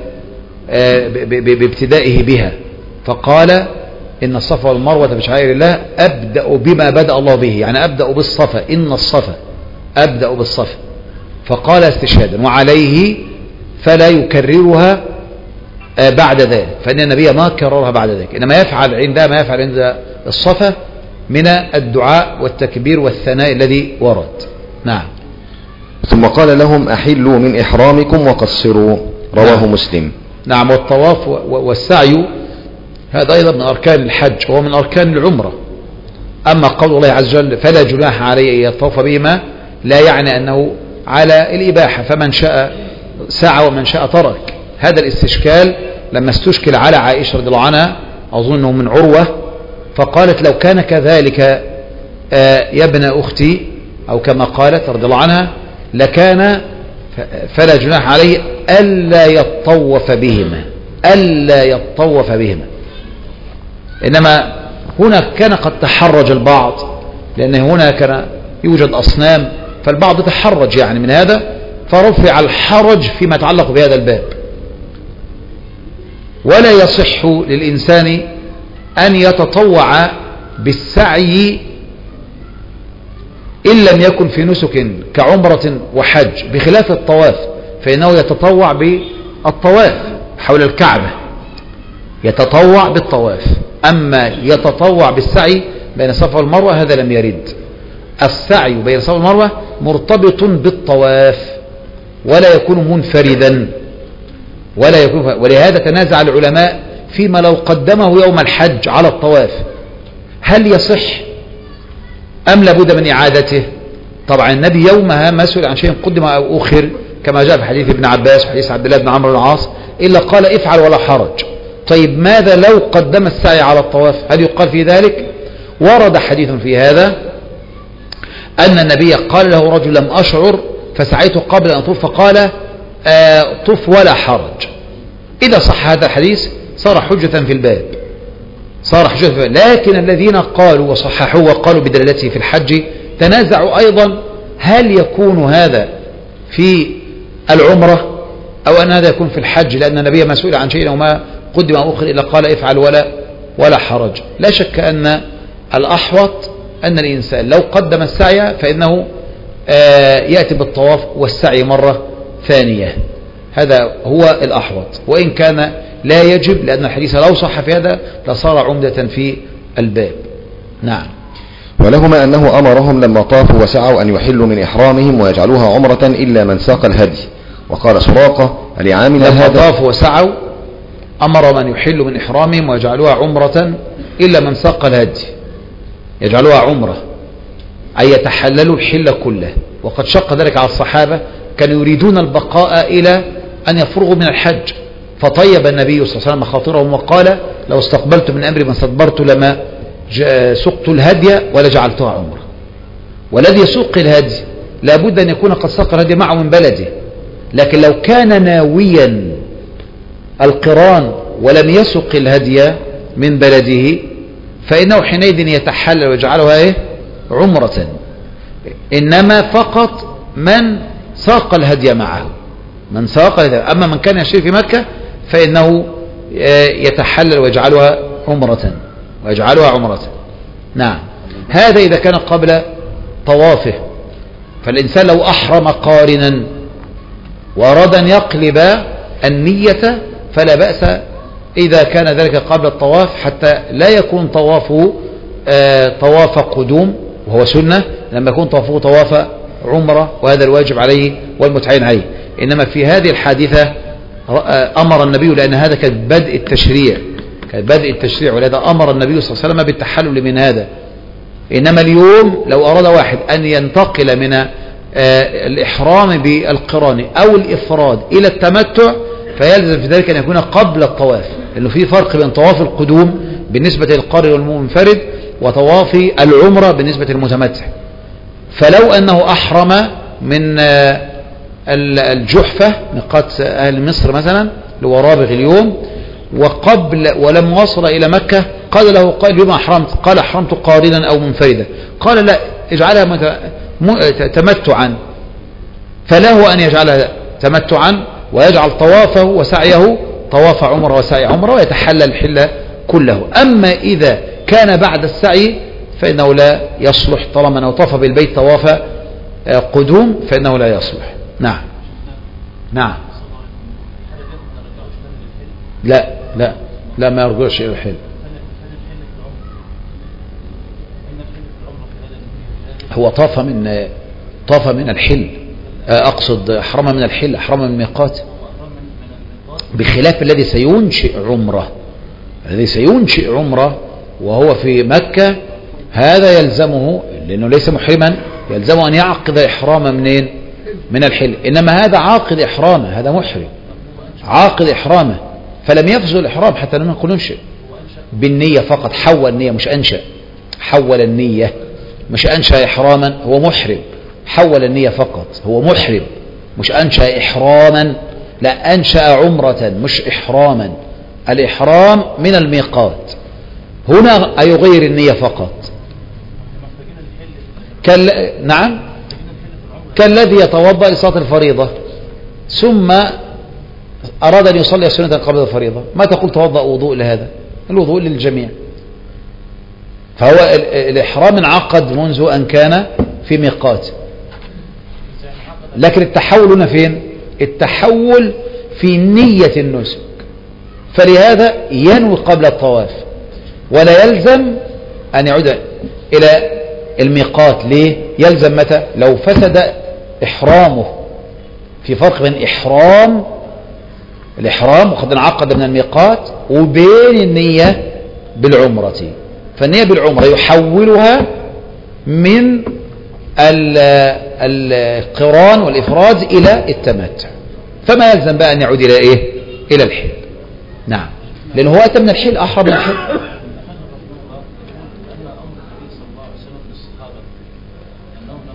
بابتدائه بها فقال إن الصفا والمروة من شعائر الله أبدأ بما بدأ الله به، يعني أبدأ بالصفا إن الصفا أبدأ بالصفا فقال استشهادا وعليه فلا يكررها بعد ذلك فإن النبي ما كررها بعد ذلك إنما يفعل عندما يفعل عند الصفا من الدعاء والتكبير والثناء الذي ورد. نعم. ثم قال لهم أحلوا من إحرامكم وقصروا رواه نعم. مسلم. نعم. والطواف والسعي هذا أيضا من أركان الحج وهو من أركان العمرة. أما قول الله عز وجل فلا جناح عليه أن يطوف بهما لا يعني أنه على الإباحة فمن شاء سعى ومن شاء ترك. هذا الاستشكال لما استشكل على عائشة رضي الله عنها أظنه من عروة فقالت لو كان كذلك يا ابن أختي أو كما قالت رضي الله عنها لكان فلا جناح عليه ألا يطوف بهما ألا يطوف بهما. إنما هنا كان قد تحرج البعض لأن هنا كان يوجد أصنام فالبعض تحرج يعني من هذا فرفع الحرج فيما يتعلق بهذا الباب. ولا يصح للإنسان أن يتطوع بالسعي إن لم يكن في نسك كعمرة وحج بخلاف الطواف فإنه يتطوع بالطواف حول الكعبة يتطوع بالطواف. أما يتطوع بالسعي بين الصفا والمروة هذا لم يرد. السعي بين الصفا والمروة مرتبط بالطواف ولا يكون منفردا ولا يكون ولهذا تنازع العلماء فيما لو قدمه يوم الحج على الطواف هل يصح أم لابد من إعادته. طبعا النبي يومها ما سئل عن شيء قدم أو أخر كما جاء في حديث ابن عباس وحديث عبد الله بن عمرو بن العاص إلا قال افعل ولا حرج. طيب ماذا لو قدم السعي على الطواف هل يقال في ذلك؟ ورد حديث في هذا أن النبي قال له رجل لم أشعر فسعيت قبل أن أطوف فقال آه طف ولا حرج. إذا صح هذا الحديث صار حجة في الباب، صار حجة في الباب. لكن الذين قالوا وصححوا وقالوا بدلالته في الحج تنازعوا أيضا هل يكون هذا في العمرة أو أن هذا يكون في الحج، لأن النبي ما سئل عن شيء وما قدم أو أخر إلا قال افعل ولا ولا حرج. لا شك أن الأحوط أن الإنسان لو قدم السعي فإنه يأتي بالطواف والسعي مرة ثانية، هذا هو الأحوط، وإن كان لا يجب لأن الحديث لو صح في هذا لصار عمدة في الباب. نعم. ولهما أنه أمرهم لما طافوا وسعوا أن يحلوا من إحرامهم ويجعلوها عمرة إلا من ساق الهدي. وقال سراقة لعامل لما هذا طافوا وسعوا أمر من يحلوا من إحرامهم ويجعلوها عمرة إلا من ساق الهدي، يجعلوها عمرة أي يتحللوا الحل كله. وقد شق ذلك على الصحابة، كانوا يريدون البقاء إلى أن يفرغوا من الحج، فطيب النبي صلى الله عليه وسلم خاطرهم وقال لو استقبلت من أمري ما استدبرت لما سقت الهدي ولا جعلتها عمرة. والذي يسوق الهدي لابد أن يكون قد ساق الهدي معه من بلده، لكن لو كان ناويا القران ولم يسق الهدي من بلده فإنه حينئذ يتحلل ويجعلها إيه؟ عمرة. إنما فقط من ساق الهدي معه، من ساق الهدي. أما من كان يشتري في مكة فإنه يتحلل ويجعلها عمرة ويجعلها عمرة. نعم. هذا إذا كان قبل طوافه. فالإنسان لو أحرم قارنا وأراد أن يقلب النية فلا بأس إذا كان ذلك قبل الطواف، حتى لا يكون طوافه آه طواف قدوم وهو سنة، لما يكون طوافه طواف عمرة وهذا الواجب عليه والمتعين عليه. إنما في هذه الحادثة أمر النبي، لأن هذا كان بدء التشريع، كان بدء التشريع، ولهذا أمر النبي صلى الله عليه وسلم بالتحلل من هذا. إنما اليوم لو أراد واحد أن ينتقل من آه الإحرام بالقران أو الإفراد إلى التمتع فيلزم في ذلك أن يكون قبل الطواف، لأنه في فرق بين طواف القدوم بالنسبة للقارئ والمنفرد وطواف العمرة بالنسبة للمتمتع. فلو أنه أحرم من الجحفة ميقات أهل مصر مثلا اللي هو رابغ اليوم وقبل ولم وصل إلى مكة قال له قال اليوم أحرمت، قال أحرمت قارنا أو منفردا، قال لا اجعلها تمتعا، فله أن يجعلها تمتعا ويجعل طوافه وسعيه طواف عمره وسعي عمره ويتحلل الحل كله. أما إذا كان بعد السعي فإنه لا يصلح، طالما أنه طاف بالبيت طواف قدوم فإنه لا يصلح. نعم. نعم. لا لا لا ما يرجعش إلى الحل. هو طاف من طاف من الحل، أقصد أحرم من الحل، أحرم من الميقات، بخلاف الذي سينشئ عمره. الذي سينشئ عمره وهو في مكة هذا يلزمه، لأنه ليس محرما، يلزمه أن يعقد إحرامه منين؟ من الحل. إنما هذا عاقد إحرامه، هذا محرم عاقد إحرامه، فلم يفزل الإحرام حتى لم نقول انشئ بالنية فقط، حول النية مش أنشأ، حول النية مش أنشأ إحراما، هو محرم، حول النية فقط، هو محرم مش أنشأ إحراما، لا أنشأ عمرة مش إحراما. الإحرام من الميقات، هنا أيغير النية فقط. كال... نعم كالذي يتوضأ لصلاة الفريضة ثم أراد أن يصلي السنة قبل الفريضة، ما تقول توضأ وضوء لهذا؟ الوضوء للجميع. فهو الإحرام انعقد منذ أن كان في ميقات، لكن التحول هنا فين؟ التحول في نية النسك، فلهذا ينوي قبل الطواف ولا يلزم أن يعود إلى الميقات. ليه؟ يلزم متى؟ لو فسد إحرامه. في فرق بين إحرام الإحرام وقد انعقد من الميقات وبين النية بالعمرة. فالنية بالعمرة يحولها من القران والإفراد إلى التمتع، فما يلزم بقى أن يعود إلى إيه؟ إلى الحل. نعم، لأنه هو أتى من الحل، أحرم من الحل.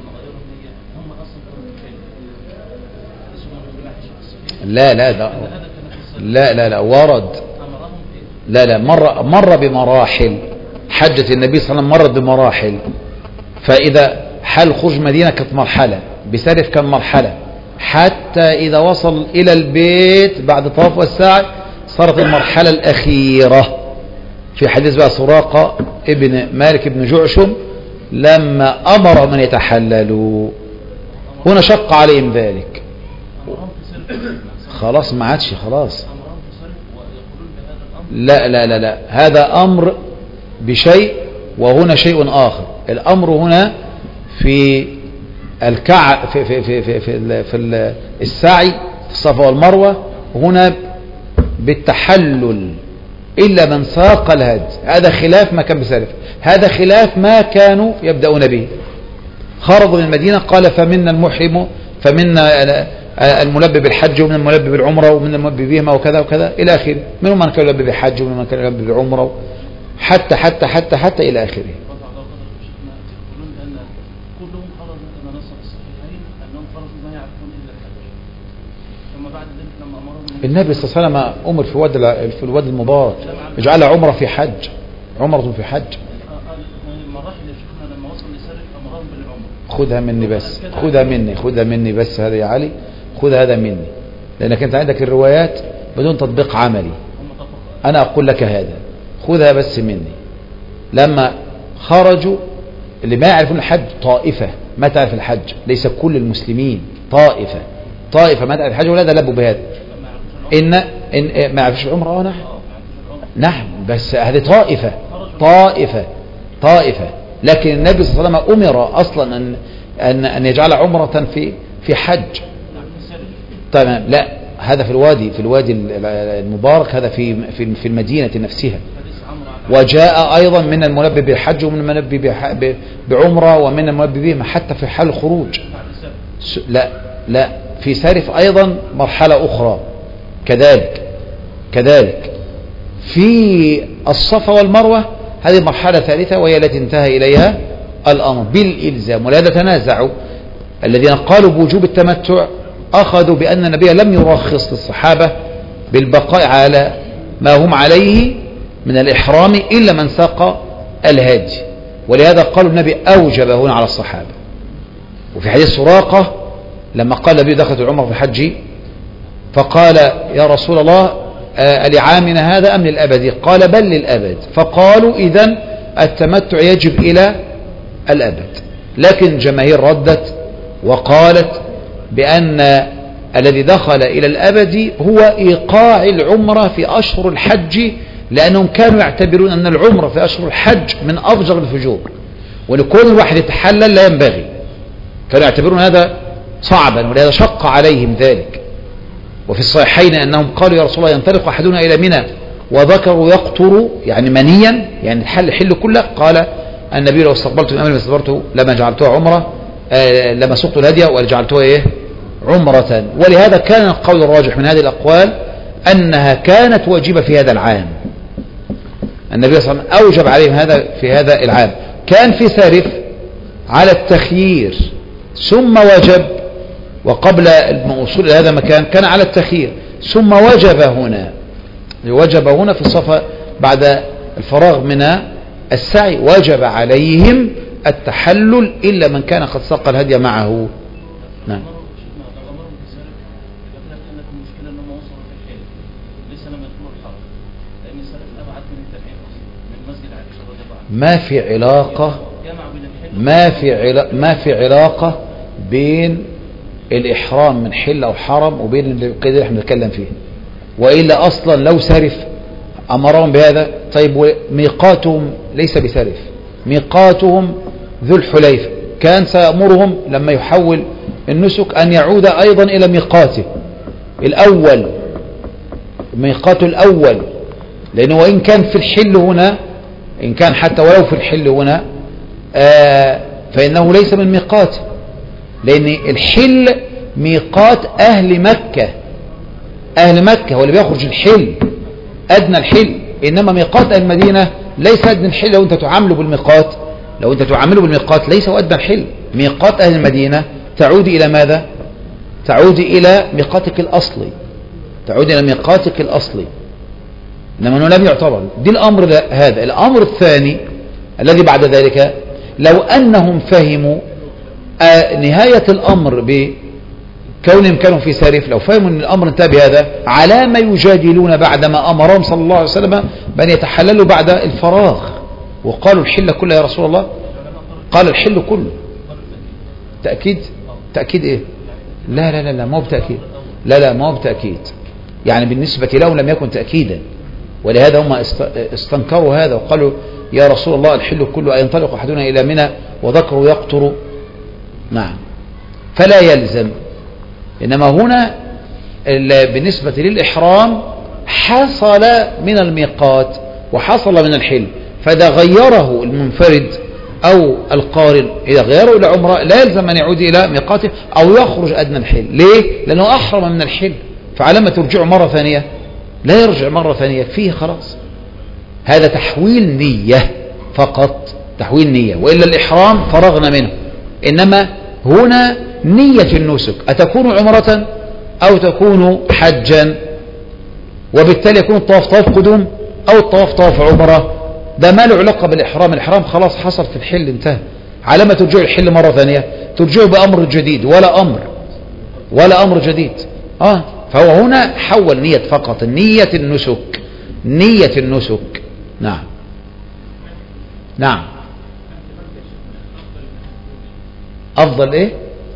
لا لا ده لا لا لا ورد لا لا مر مر بمراحل. حجة النبي صلى الله عليه وسلم مرت بمراحل، فإذا حال خروج مدينة كانت مرحلة، بسرف كان مرحلة، حتى إذا وصل إلى البيت بعد طواف والسعي صارت المرحلة الأخيرة. في حديث بقى سراقة ابن مالك بن جعشم لما أمر من يتحللوا هنا شق عليهم ذلك، خلاص ما عادش خلاص. لا لا لا لا هذا أمر بشيء وهنا شيء آخر. الأمر هنا في الكع في في في في في, في السعي في الصفا والمروة هنا بالتحلل إلا من ساق الهدي. هذا خلاف ما كان بسلف، هذا خلاف ما كانوا يبدأون به. خرجوا من المدينة قال فمنا المحرم فمنا الملبي بالحج ومن الملبي بالعمرة ومن الملبي بهما وكذا وكذا إلى آخره. منهم من كان يلبي بالحج ومن من كان يلبي بالعمرة حتى حتى حتى حتى إلى آخره. النبي صلى الله عليه وسلم أمر في وادي في الوادي المبارك اجعل عمرة في حج، عمرة في حج. خذها مني بس، خذها مني خذها مني بس هذا يا علي، خذ هذا مني، لأنك أنت عندك الروايات بدون تطبيق عملي. أنا أقول لك هذا، خذها بس مني. لما خرجوا اللي ما يعرفون الحج طائفة ما تعرف الحج، ليس كل المسلمين، طائفة طائفة ما تعرف الحج ولا لبوا بهذا. إن إن ما يعرفش العمرة نعم نعم بس هذه طائفة طائفة طائفة لكن النبي صلى الله عليه وسلم أمر أصلا أن أن أن يجعل عمرة في في حج. تمام. لا هذا في الوادي في الوادي المبارك، هذا في في في المدينة نفسها. وجاء أيضا من الملبي بالحج ومن الملبي بعمرة ومن الملبي بهما حتى في حال الخروج. لا لا في سارف أيضا مرحلة أخرى كذلك كذلك في الصفا والمروة هذه مرحلة ثالثة وهي التي انتهى إليها الأمر بالإلزام. ولهذا تنازعوا الذين قالوا بوجوب التمتع، أخذوا بأن النبي لم يرخص للصحابة بالبقاء على ما هم عليه من الإحرام إلا من ساق الهدي، ولهذا قالوا النبي أوجب هنا على الصحابة. وفي حديث سراقة لما قال النبي دخلت العمر في الحج فقال يا رسول الله لعامنا هذا أم للأبد؟ قال بل للأبد. فقالوا إذن التمتع يجب إلى الأبد. لكن جماهير ردت وقالت بأن الذي دخل إلى الأبد هو إيقاع العمرة في أشهر الحج، لأنهم كانوا يعتبرون أن العمرة في أشهر الحج من أفجر الفجور، ولكون الواحد يتحلل لا ينبغي، كانوا يعتبرون هذا صعبا ولهذا شق عليهم ذلك. وفي الصحيحين أنهم قالوا يا رسول الله ينطلق أحدنا إلى منى وذكروا يقطر يعني منيا يعني الحل حل كله. قال النبي لو استقبلت من أمري ما استدبرته لما جعلتها عمرة آه لما سقت الهدي ولجعلتها إيه عمرة. ولهذا كان القول الراجح من هذه الأقوال أنها كانت واجبة في هذا العام. النبي صلى الله عليه وسلم أوجب عليهم هذا في هذا العام. كان في سارف على التخيير ثم وجب، وقبل الوصول إلى هذا المكان كان على التخيير ثم وجب هنا وجب هنا في الصفا بعد الفراغ من السعي وجب عليهم التحلل إلا من كان قد ساق الهدي معه. نعم. ما في علاقة ما في علاقة ما في علاقة بين الإحرام من حل أو حرم وبين القيد اللي احنا بنتكلم فيه. وإلا أصلا لو سرف أمرهم بهذا. طيب ميقاتهم ليس بسرف، ميقاتهم ذو الحليفة، كان سيأمرهم لما يحول النسك أن يعود أيضا إلى ميقاته الأول، ميقاته الأول، لأنه وإن كان في الحل هنا إن كان حتى ولو في الحل هنا آه فإنه ليس من ميقاته، لأن الحل ميقات أهل مكة، أهل مكة هو اللي بيخرج الحل أدنى الحل، إنما ميقات أهل المدينة ليس أدنى الحل. لو أنت تعامله بالميقات لو أنت تعامله بالميقات ليس هو أدنى الحل. ميقات أهل المدينة تعود إلى ماذا؟ تعود إلى ميقاتك الأصلي تعود إلى ميقاتك الأصلي، إنما أنه لم يعتبر. دي الأمر هذا. الأمر الثاني الذي بعد ذلك، لو أنهم فهموا نهاية الأمر بكونهم كانوا في سارف، لو فهموا أن الأمر انتهى بهذا، على ما يجادلون بعدما أمرهم صلى الله عليه وسلم بأن يتحللوا بعد الفراغ وقالوا الحل كله يا رسول الله؟ قال الحل كله. تأكيد؟ تأكيد إيه؟ لا لا لا لا ما هو بتأكيد. لا لا ما هو بتأكيد، يعني بالنسبة لهم لم يكن تأكيدا، ولهذا هم استنكروا هذا وقالوا يا رسول الله الحل كله أينطلق أحدنا إلى منى وذكره يقطر. نعم. فلا يلزم. إنما هنا بالنسبة للإحرام حصل من الميقات وحصل من الحل، فإذا غيره المنفرد أو القارن إذا غيره إلى عمره لا يلزم أن يعود إلى ميقاته أو يخرج أدنى الحل. ليه؟ لأنه أحرم من الحل، فعلما ترجع مرة ثانية لا يرجع مرة ثانية فيه خلاص. هذا تحويل نية فقط، تحويل نية، وإلا الإحرام فرغنا منه. إنما هنا نية النسك أتكون عمرة أو تكون حجا، وبالتالي يكون الطواف طواف قدوم أو الطواف طواف عمرة. ده ما له علاقة بالإحرام. الإحرام خلاص حصل في الحل انتهى. على ما ترجع الحل مرة ثانية ترجعوا بأمر جديد ولا أمر ولا أمر جديد. آه فهو هنا حول نية فقط، نية النسك، نية النسك. نعم نعم. أفضل إيه؟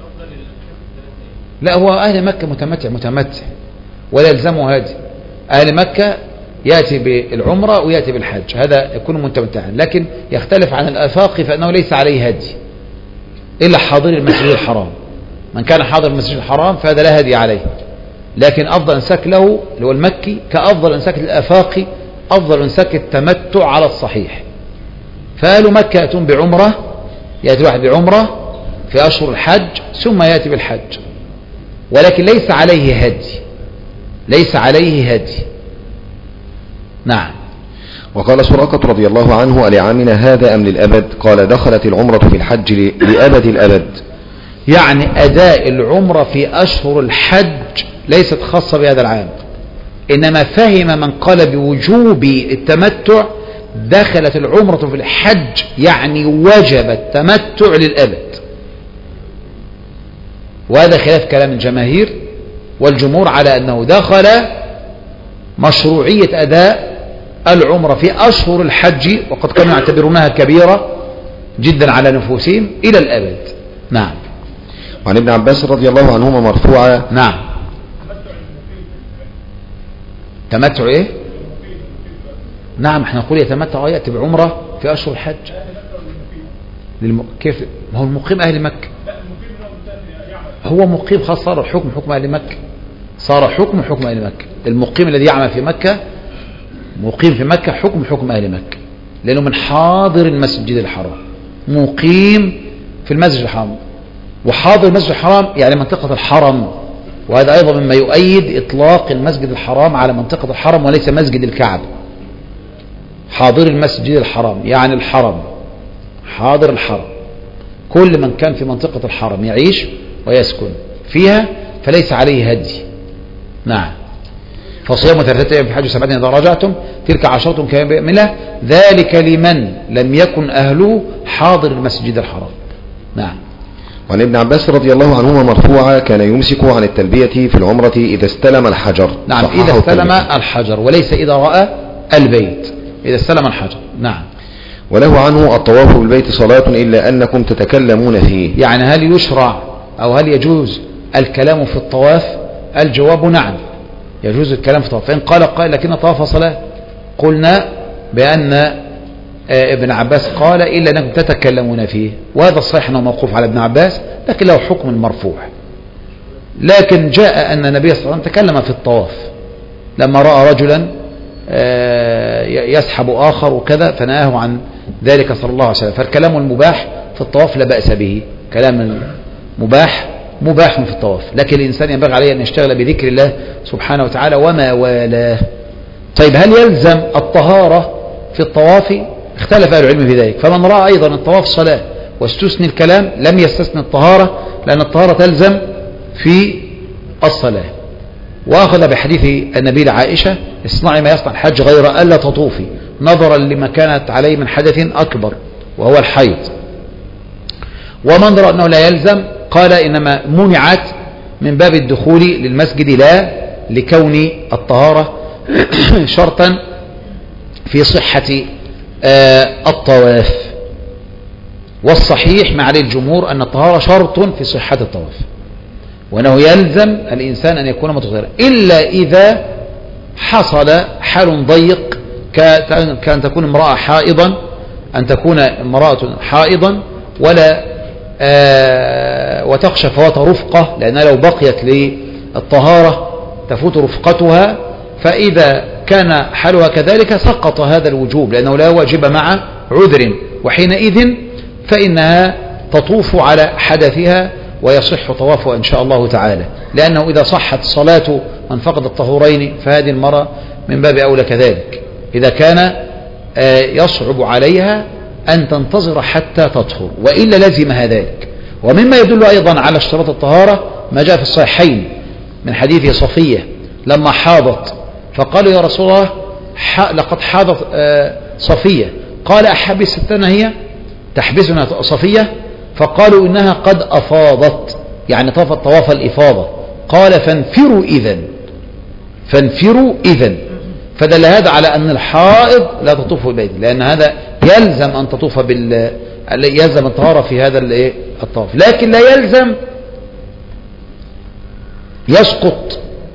لا هو أهل مكة متمتع متمتع ولا يلزمه هادي. أهل مكة يأتي بالعمرة ويأتي بالحج، هذا يكون متمتعا، لكن يختلف عن الآفاق فإنه ليس عليه هدي إلا حاضر المسجد الحرام. من كان حاضر المسجد الحرام فهذا لا هدي عليه، لكن أفضل انساك له اللي هو المكي كأفضل انساك الآفاقي، أفضل انساك التمتع على الصحيح. فأهل مكة يأتون بعمرة، يأتي واحد بعمرة في أشهر الحج ثم يأتي بالحج، ولكن ليس عليه هدي، ليس عليه هدي. نعم. وقال سراقة رضي الله عنه لعامنا هذا أم للأبد؟ قال دخلت العمرة في الحج لأبد الأبد، يعني أداء العمرة في أشهر الحج ليست خاصة بهذا العام، إنما فهم من قال بوجوب التمتع دخلت العمرة في الحج يعني وجب التمتع للأبد، وهذا خلاف كلام الجماهير والجمهور على أنه دخل مشروعية أداء العمرة في أشهر الحج، وقد كانوا يعتبرونها كبيرة جدا على نفوسهم إلى الأبد. نعم. وعن ابن عباس رضي الله عنهما مرفوعا. نعم. تمتع إيه؟ نعم احنا نقول يتمتع يأتي بعمرة في أشهر الحج. للم... كيف؟ ما هو المقيم أهل مكة، هو مقيم خاص، صار الحكم حكم أهل مكة، صار حكم حكم أهل مكة. المقيم الذي يعمل في مكة مقيم في مكة حكم حكم أهل مكة، لأنه من حاضر المسجد الحرام، مقيم في المسجد الحرام، وحاضر المسجد الحرام يعني منطقة الحرم، وهذا أيضا مما يؤيد إطلاق المسجد الحرام على منطقة الحرم وليس مسجد الكعبة. حاضر المسجد الحرام يعني الحرم، حاضر الحرم، كل من كان في منطقة الحرم يعيش ويسكن فيها فليس عليه هدي. نعم. فصيام ثلاثة أيام في الحج وسبعة إذا رجعتم تلك عشرة كاملة ذلك لمن لم يكن أهله حاضر المسجد الحرام. نعم. وعن ابن عباس رضي الله عنهما مرفوعا كان يمسك عن التلبية في العمرة إذا استلم الحجر. نعم إذا استلم الحجر وليس إذا رأى البيت، إذا استلم الحجر. نعم. وله عنه الطواف بالبيت صلاة إلا أنكم تتكلمون فيه، يعني هل يشرع أو هل يجوز الكلام في الطواف؟ الجواب نعم يجوز الكلام في الطواف. فإن قال قائل لكن الطواف صلاة، قلنا بأن ابن عباس قال إلا أنكم تتكلمون فيه، وهذا الصحيح أنه موقوف على ابن عباس لكن له حكم مرفوع. لكن جاء أن النبي صلى الله عليه وسلم تكلم في الطواف لما رأى رجلا يسحب آخر وكذا فنهاه عن ذلك صلى الله عليه وسلم. فالكلام المباح في الطواف لا بأس به، كلام مباح مباح في الطواف، لكن الإنسان ينبغي عليه أن يشتغل بذكر الله سبحانه وتعالى وما والاه. طيب هل يلزم الطهارة في الطواف؟ اختلف أهل العلم في ذلك، فمن رأى أيضا الطواف صلاة واستثني الكلام لم يستثني الطهارة، لأن الطهارة تلزم في الصلاة. وأخذ بحديث النبي لعائشة اصنعي ما يصنع الحج غير ألا تطوفي، نظرا لما كانت عليه من حدث أكبر وهو الحيض. ومن رأى أنه لا يلزم قال إنما منعت من باب الدخول للمسجد لا لكون الطهارة شرطا في صحة الطواف، والصحيح مع عليه الجمهور أن الطهارة شرط في صحة الطواف، وأنه يلزم الإنسان أن يكون متطهرا إلا إذا حصل حال ضيق كأن تكون امرأة حائضا، أن تكون امرأة حائضا ولا آه وتخشى فوات رفقة، لأن لو بقيت للطهارة تفوت رفقتها، فإذا كان حالها كذلك سقط هذا الوجوب لأنه لا واجب مع عذر، وحينئذ فإنها تطوف على حدثها ويصح طوافها إن شاء الله تعالى، لأنه إذا صحت صلاة من فقد الطهورين فهذه المرأة من باب أولى كذلك، إذا كان يصعب عليها أن تنتظر حتى تطهر، وإلا لزمها ذلك. ومما يدل أيضا على اشتراط الطهارة ما جاء في الصحيحين من حديث صفية لما حاضت فقالوا يا رسول الله لقد حاضت صفية، قال أحبستنا هي تحبسنا صفية؟ فقالوا إنها قد أفاضت، يعني طافت طواف الإفاضة. قال فانفروا إذن فانفروا إذن فدل هذا على أن الحائض لا تطوف بالبيت، لأن هذا يلزم أن تطوف بال يلزم الطهارة في هذا الطواف، لكن لا يلزم يسقط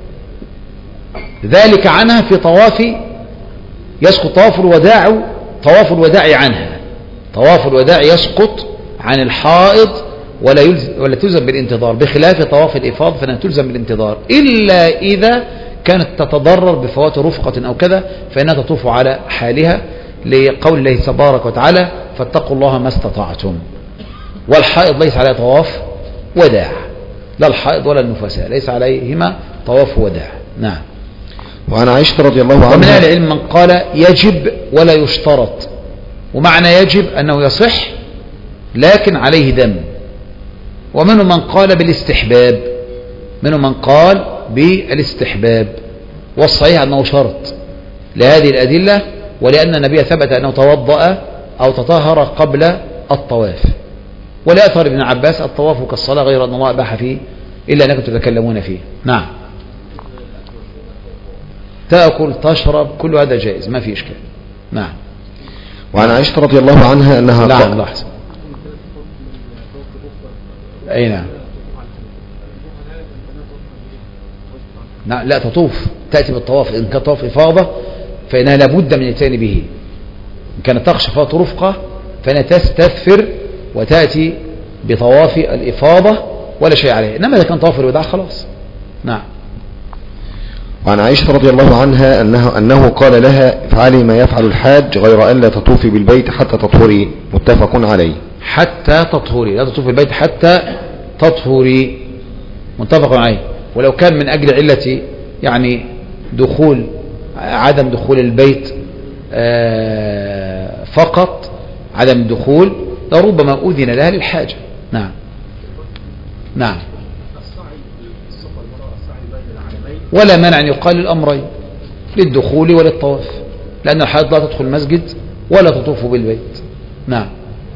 ذلك عنها في طواف يسقط طواف الوداع طواف الوداع عنها طواف الوداع يسقط عن الحائض ولا يلزم ولا تلزم بالانتظار، بخلاف طواف الإفاضة فإنها تلزم بالانتظار إلا إذا كانت تتضرر بفوات رفقة أو كذا، فإنها تطوف على حالها لقول الله تبارك وتعالى فاتقوا الله ما استطعتم. والحائض ليس عليها طواف وداع، لا الحائض ولا النفساء ليس عليهما طواف وداع. نعم. وعن عائشة رضي الله عنها ومن أهل العلم من قال يجب ولا يشترط، ومعنى يجب أنه يصح لكن عليه دم، ومنهم من قال بالاستحباب منهم من قال بالاستحباب والصحيح أنه شرط لهذه الأدلة، ولأن النبي ثبت أنه توضأ أو تطهر قبل الطواف، ولأثر ابن عباس الطواف كالصلاة غير أن الله أباح فيه إلا أنكم تتكلمون فيه. نعم. تأكل تشرب كل هذا جائز ما في إشكال. نعم. وعن عائشة رضي الله عنها أنها نعم لحظة أي نعم لا تطوف تأتي بالطواف، إن كان طواف إفاضة فإنها لابد من الاتيان به، إن كانت تخشى فوات رفقة فإنها تستثفر وتأتي بطواف الإفاضة ولا شيء عليه، إنما إذا كان طواف الوداع خلاص. نعم. وعن عائشة رضي الله عنها أنه, أنه قال لها افعلي ما يفعل الحاج غير أن لا تطوفي بالبيت حتى تطهري، متفق عليه. حتى تطهري، لا تطوفي بالبيت حتى تطهري، متفق عليه. ولو كان من أجل علة يعني دخول عدم دخول البيت فقط عدم الدخول لربما أذن لها للحاجة. نعم. نعم. ولا مانع أن يقال الأمرين للدخول وللطواف، لأن الحائض لا تدخل المسجد ولا تطوف بالبيت. نعم.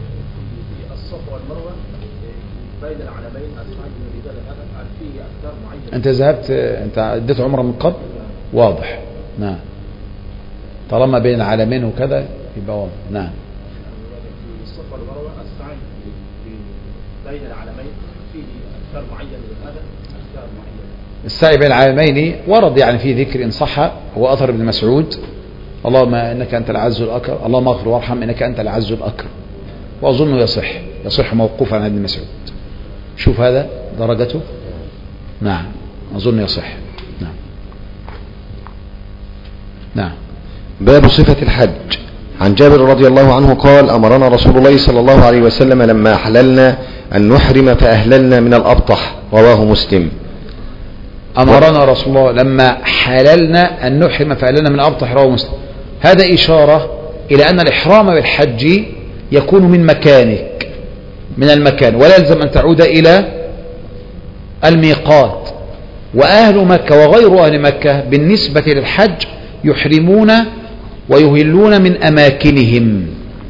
أنت ذهبت أنت اديت عمره من قبل واضح. نعم. طالما بين العالمين وكذا يبقى واضح. نعم. الصفا والمروة السعي بين العالمين فيه أذكار معينة لهذا أذكار معينة. السعي بين العالمين ورد يعني في ذكر إن صح هو أثر ابن مسعود اللهم إنك أنت العز الأكرم اللهم اغفر وارحم إنك أنت العز الأكرم، وأظنه يصح يصح موقوفا عن ابن مسعود. شوف هذا درجته. نعم أظن يصح. نعم. نعم. باب صفة الحج. عن جابر رضي الله عنه قال أمرنا رسول الله صلى الله عليه وسلم لما حللنا أن نحرم فأهللنا من الأبطح، رواه مسلم. أمرنا رسول الله لما حللنا أن نحرم فأهللنا من الأبطح، رواه مسلم. هذا إشارة إلى أن الإحرام بالحج يكون من مكانك من المكان، ولا يلزم أن تعود إلى الميقات، وأهل مكة وغير أهل مكة بالنسبة للحج يحرمون ويهلون من أماكنهم.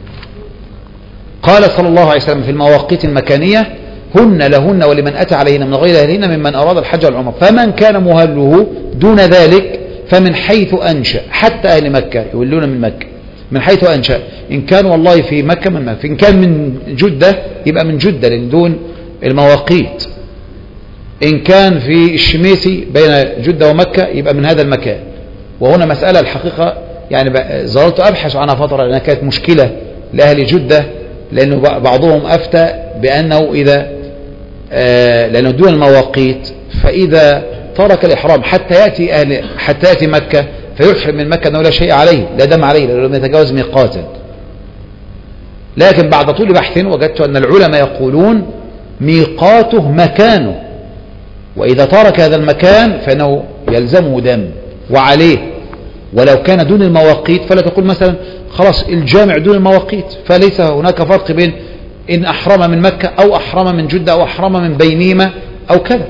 قال صلى الله عليه وسلم في المواقيت المكانية هن لهن ولمن أتى عليهن من غير أهلهن ممن أراد الحج والعمرة، فمن كان مهله دون ذلك فمن حيث أنشأ. حتى أهل مكة يولون من مكة من حيث أنشأ، إن كان والله في مكة من مكة، إن كان من جدة يبقى من جدة لأن دون المواقيت، إن كان في الشميسي بين جدة ومكة يبقى من هذا المكان. وهنا مسألة الحقيقة يعني ظللت أبحث عنها فترة لأنها كانت مشكلة لأهل جدة، لأنه بعضهم أفتى بأنه إذا آه لأنه دون المواقيت فإذا ترك الإحرام حتى يأتي أهل حتى يأتي مكة فيحرم من مكة أنه لا شيء عليه، لا دم عليه لأنه لم يتجاوز ميقاتا. لكن بعد طول بحث وجدت أن العلماء يقولون ميقاته مكانه، وإذا ترك هذا المكان فإنه يلزمه دم وعليه، ولو كان دون المواقيت فلا تقول مثلا خلاص الجامع دون المواقيت، فليس هناك فرق بين إن أحرم من مكة أو أحرم من جدة أو أحرم من بينهما أو كذا.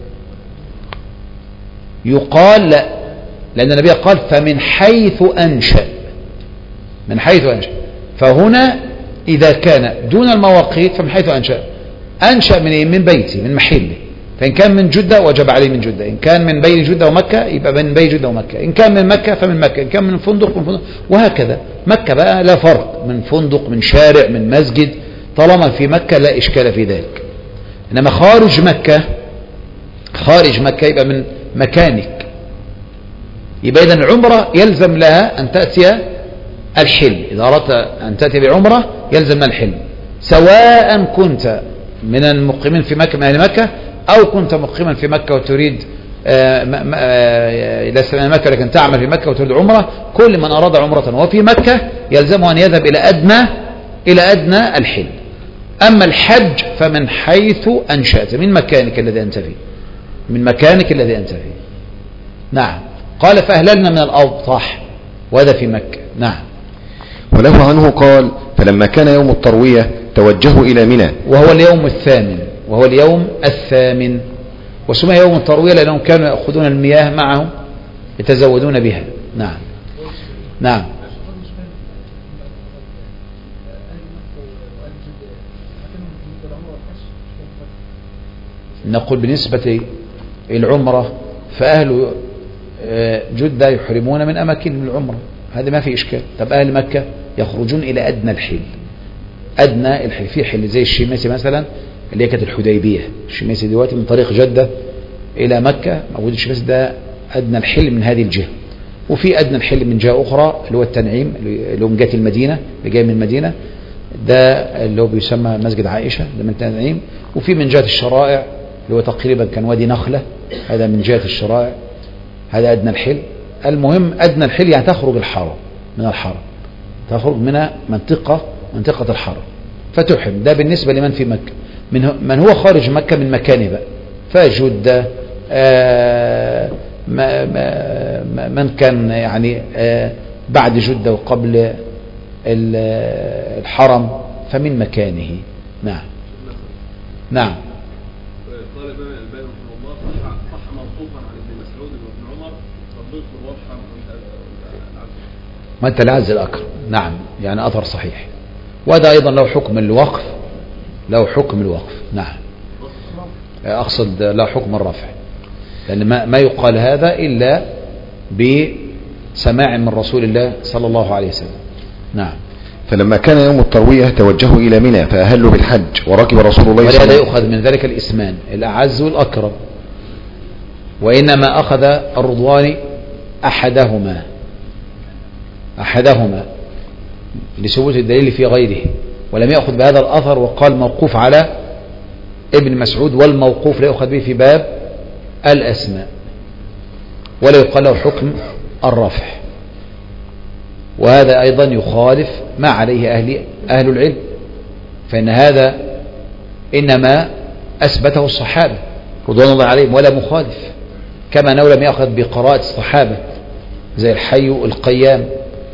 يقال لا، لأن النبي قال فمن حيث أنشأ، من حيث أنشأ، فهنا إذا كان دون المواقيت فمن حيث أنشأ، أنشأ من من بيتي من محله، فإن كان من جدة وجب عليه من جدة، إن كان من بين جدة ومكة يبقى من بين جدة ومكة، إن كان من مكة فمن مكة، إن كان من فندق من فندق، وهكذا. مكة بقى لا فرق، من فندق من شارع من مسجد، طالما في مكة لا إشكال في ذلك. إنما خارج مكة خارج مكة يبقى من مكانك، يبقى إذن العمرة يلزم لها أن تأتي الحل. إذا أردت أن تأتي بعمرة يلزم لها الحل، سواء كنت من المقيمين في مكة من أهل مكة أو كنت مقيما في مكة وتريد لست من مكة لكن تعمل في مكة وتريد عمرة. كل من أراد عمرة وفي مكة يلزمه أن يذهب إلى أدنى إلى أدنى الحل. أما الحج فمن حيث أنشأت، من مكانك الذي أنت فيه، من مكانك الذي أنت فيه. نعم. قال فأهللنا من الأبطح، وهذا في مكة. نعم. وله عنه قال فلما كان يوم التروية توجهوا إلى منى، وهو اليوم الثامن وهو اليوم الثامن وسمي يوم التروية لأنهم كانوا يأخذون المياه معهم يتزودون بها. نعم. نعم. نقول بالنسبة العمرة فأهل جدة يحرمون من أماكن العمرة، هذا ما في إشكال. طب أهل مكة يخرجون إلى أدنى الحل، أدنى الحل في حل زي الشميسي مثلا اللي هي كانت الحديبية. الشميسي دلوقتي من طريق جدة إلى مكة موجود، الشميسي ده أدنى الحل من هذه الجهة، وفي أدنى الحل من جهة أخرى اللي هو التنعيم اللي هو من جهة المدينة اللي جاي من المدينة، ده اللي هو بيسمى مسجد عائشة ده من التنعيم، وفي من جهة الشرائع اللي هو تقريبا كان وادي نخلة، هذا من جهة الشرائع، هذا أدنى الحل. المهم أدنى الحل يعني تخرج الحرم من الحرم، تخرج من منطقة منطقة الحرم فتحرم. ده بالنسبة لمن في مكة. من, من هو خارج مكة من مكانه بقى، فجدة آه من كان يعني آه بعد جدة وقبل الحرم فمن مكانه. نعم. نعم. قال ابن الألباني رحمه الله صح موقوفا عن ابن مسعود وابن عمر تطبيق الواضحة ما انت العز الأكرم. نعم، يعني أثر صحيح، وهذا أيضا له حكم الوقف، له حكم الوقف. نعم، أقصد له حكم الرفع، لأن ما, ما يقال هذا إلا بسماع من رسول الله صلى الله عليه وسلم. نعم. فلما كان يوم التروية توجهوا إلى منى فأهلوا بالحج، وركب رسول الله صلى الله عليه وسلم. ولا يؤخذ من ذلك الاسمان الأعز والأكرم، وإنما أخذ الرضوان أحدهما أحدهما لثبوت الدليل في غيره، ولم يأخذ بهذا الأثر وقال موقوف على ابن مسعود، والموقوف لا يؤخذ به في باب الأسماء، ولا يقال له حكم الرفع. وهذا أيضا يخالف ما عليه أهل, أهل العلم، فإن هذا إنما أثبته الصحابة رضوان الله عليهم ولا مخالف، كما أنه لم يأخذ بقراءة الصحابة زي الحي القيام،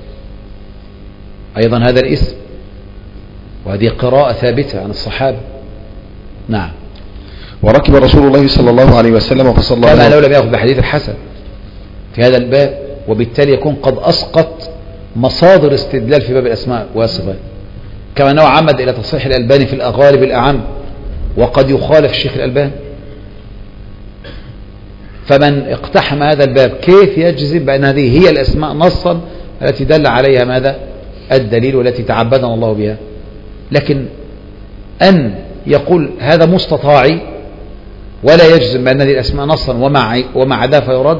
أيضا هذا الاسم، وهذه قراءة ثابتة عن الصحابة. نعم. وركب رسول الله صلى الله عليه وسلم فصلى كما بها. لو لم يأخذ بحديث الحسن في هذا الباب، وبالتالي يكون قد أسقط مصادر استدلال في باب الأسماء والصفات، كما أنه عمد إلى تصحيح الألباني في الأغالب الأعم، وقد يخالف الشيخ الألباني. فمن اقتحم هذا الباب كيف يجزم بأن هذه هي الأسماء نصا التي دل عليها ماذا؟ الدليل، والتي تعبدنا الله بها. لكن أن يقول هذا مستطاعي ولا يجزم بأن هذه الأسماء نصا ومع ومع ذا فيرد،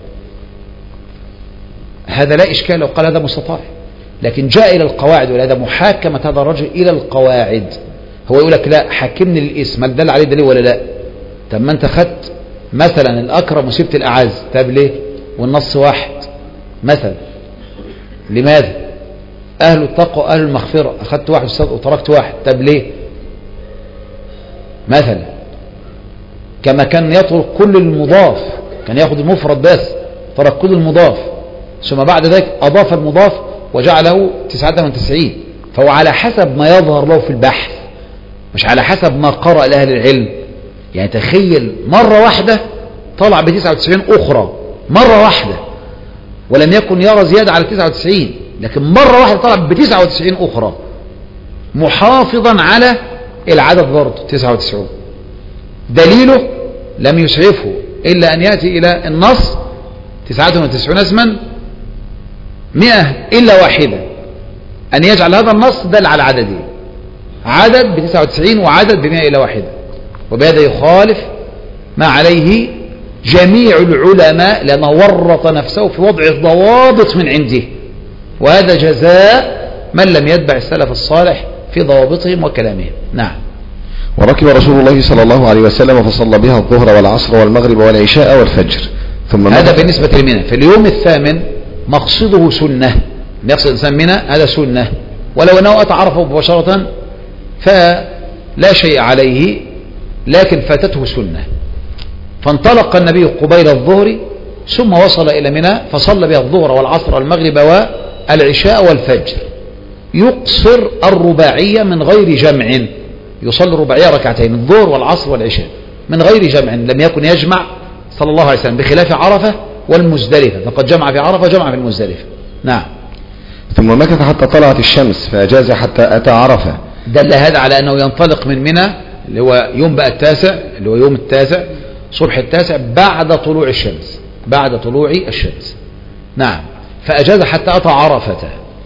هذا لا إشكال لو قال هذا مستطاعي. لكن جاء إلى القواعد، ولهذا محاكمة هذا الرجل إلى القواعد. هو يقول لك لا حكمني الاسم، هل دل عليه دليل ولا لا؟ طب ما أنت خدت مثلا الأكرم وسبت الأعز، طب ليه؟ والنص واحد مثلا. لماذا؟ أهل التقوى أهل المغفرة، أخذت واحد وتركت واحد، طب ليه؟ مثلا كما كان يترك كل المضاف، كان يأخذ المفرد بس، ترك كل المضاف، ثم بعد ذلك أضاف المضاف وجعله تسعة وتسعين. فهو على حسب ما يظهر له في البحث، مش على حسب ما قرأ لأهل العلم. يعني تخيل مرة واحدة طلع بتسعة وتسعين أخرى، مرة واحدة، ولم يكن يرى زيادة على تسعة وتسعين، لكن مرة واحدة طلع بتسعة وتسعين أخرى محافظا على العدد برضه تسعة وتسعين. دليله لم يسعفه إلا أن يأتي إلى النص تسعة وتسعين اسما مئة إلا واحدة، أن يجعل هذا النص دل على عددين، عدد بتسعة وتسعين وعدد بمئة إلا واحدة، وبهذا يخالف ما عليه جميع العلماء، لأنه ورط نفسه في وضع ضوابط من عنده، وهذا جزاء من لم يتبع السلف الصالح في ضوابطهم وكلامهم. نعم. وركب رسول الله صلى الله عليه وسلم فصلى بها الظهر والعصر والمغرب والعشاء والفجر، ثم هذا بالنسبة لمنى. في اليوم الثامن مقصده سنة، يقصد الإنسان منى هذا سنة، ولو أنه أتى عرفه مباشرة فلا شيء عليه، لكن فاتته سنة. فانطلق النبي قبيل الظهر ثم وصل إلى منى فصلى بها الظهر والعصر والمغرب والعشاء والفجر، يقصر الرباعية من غير جمع، يصلي الرباعية ركعتين الظهر والعصر والعشاء من غير جمع، لم يكن يجمع صلى الله عليه وسلم، بخلاف عرفة والمزدلفة، فقد جمع في عرفة جمع في المزدلفة. نعم. ثم مكث حتى طلعت الشمس فأجاز حتى أتى عرفة. دل هذا على أنه ينطلق من منى اللي هو يوم بقى التاسع، اللي هو يوم التاسع صبح التاسع بعد طلوع الشمس، بعد طلوع الشمس. نعم. فأجاز حتى أتى عرفة.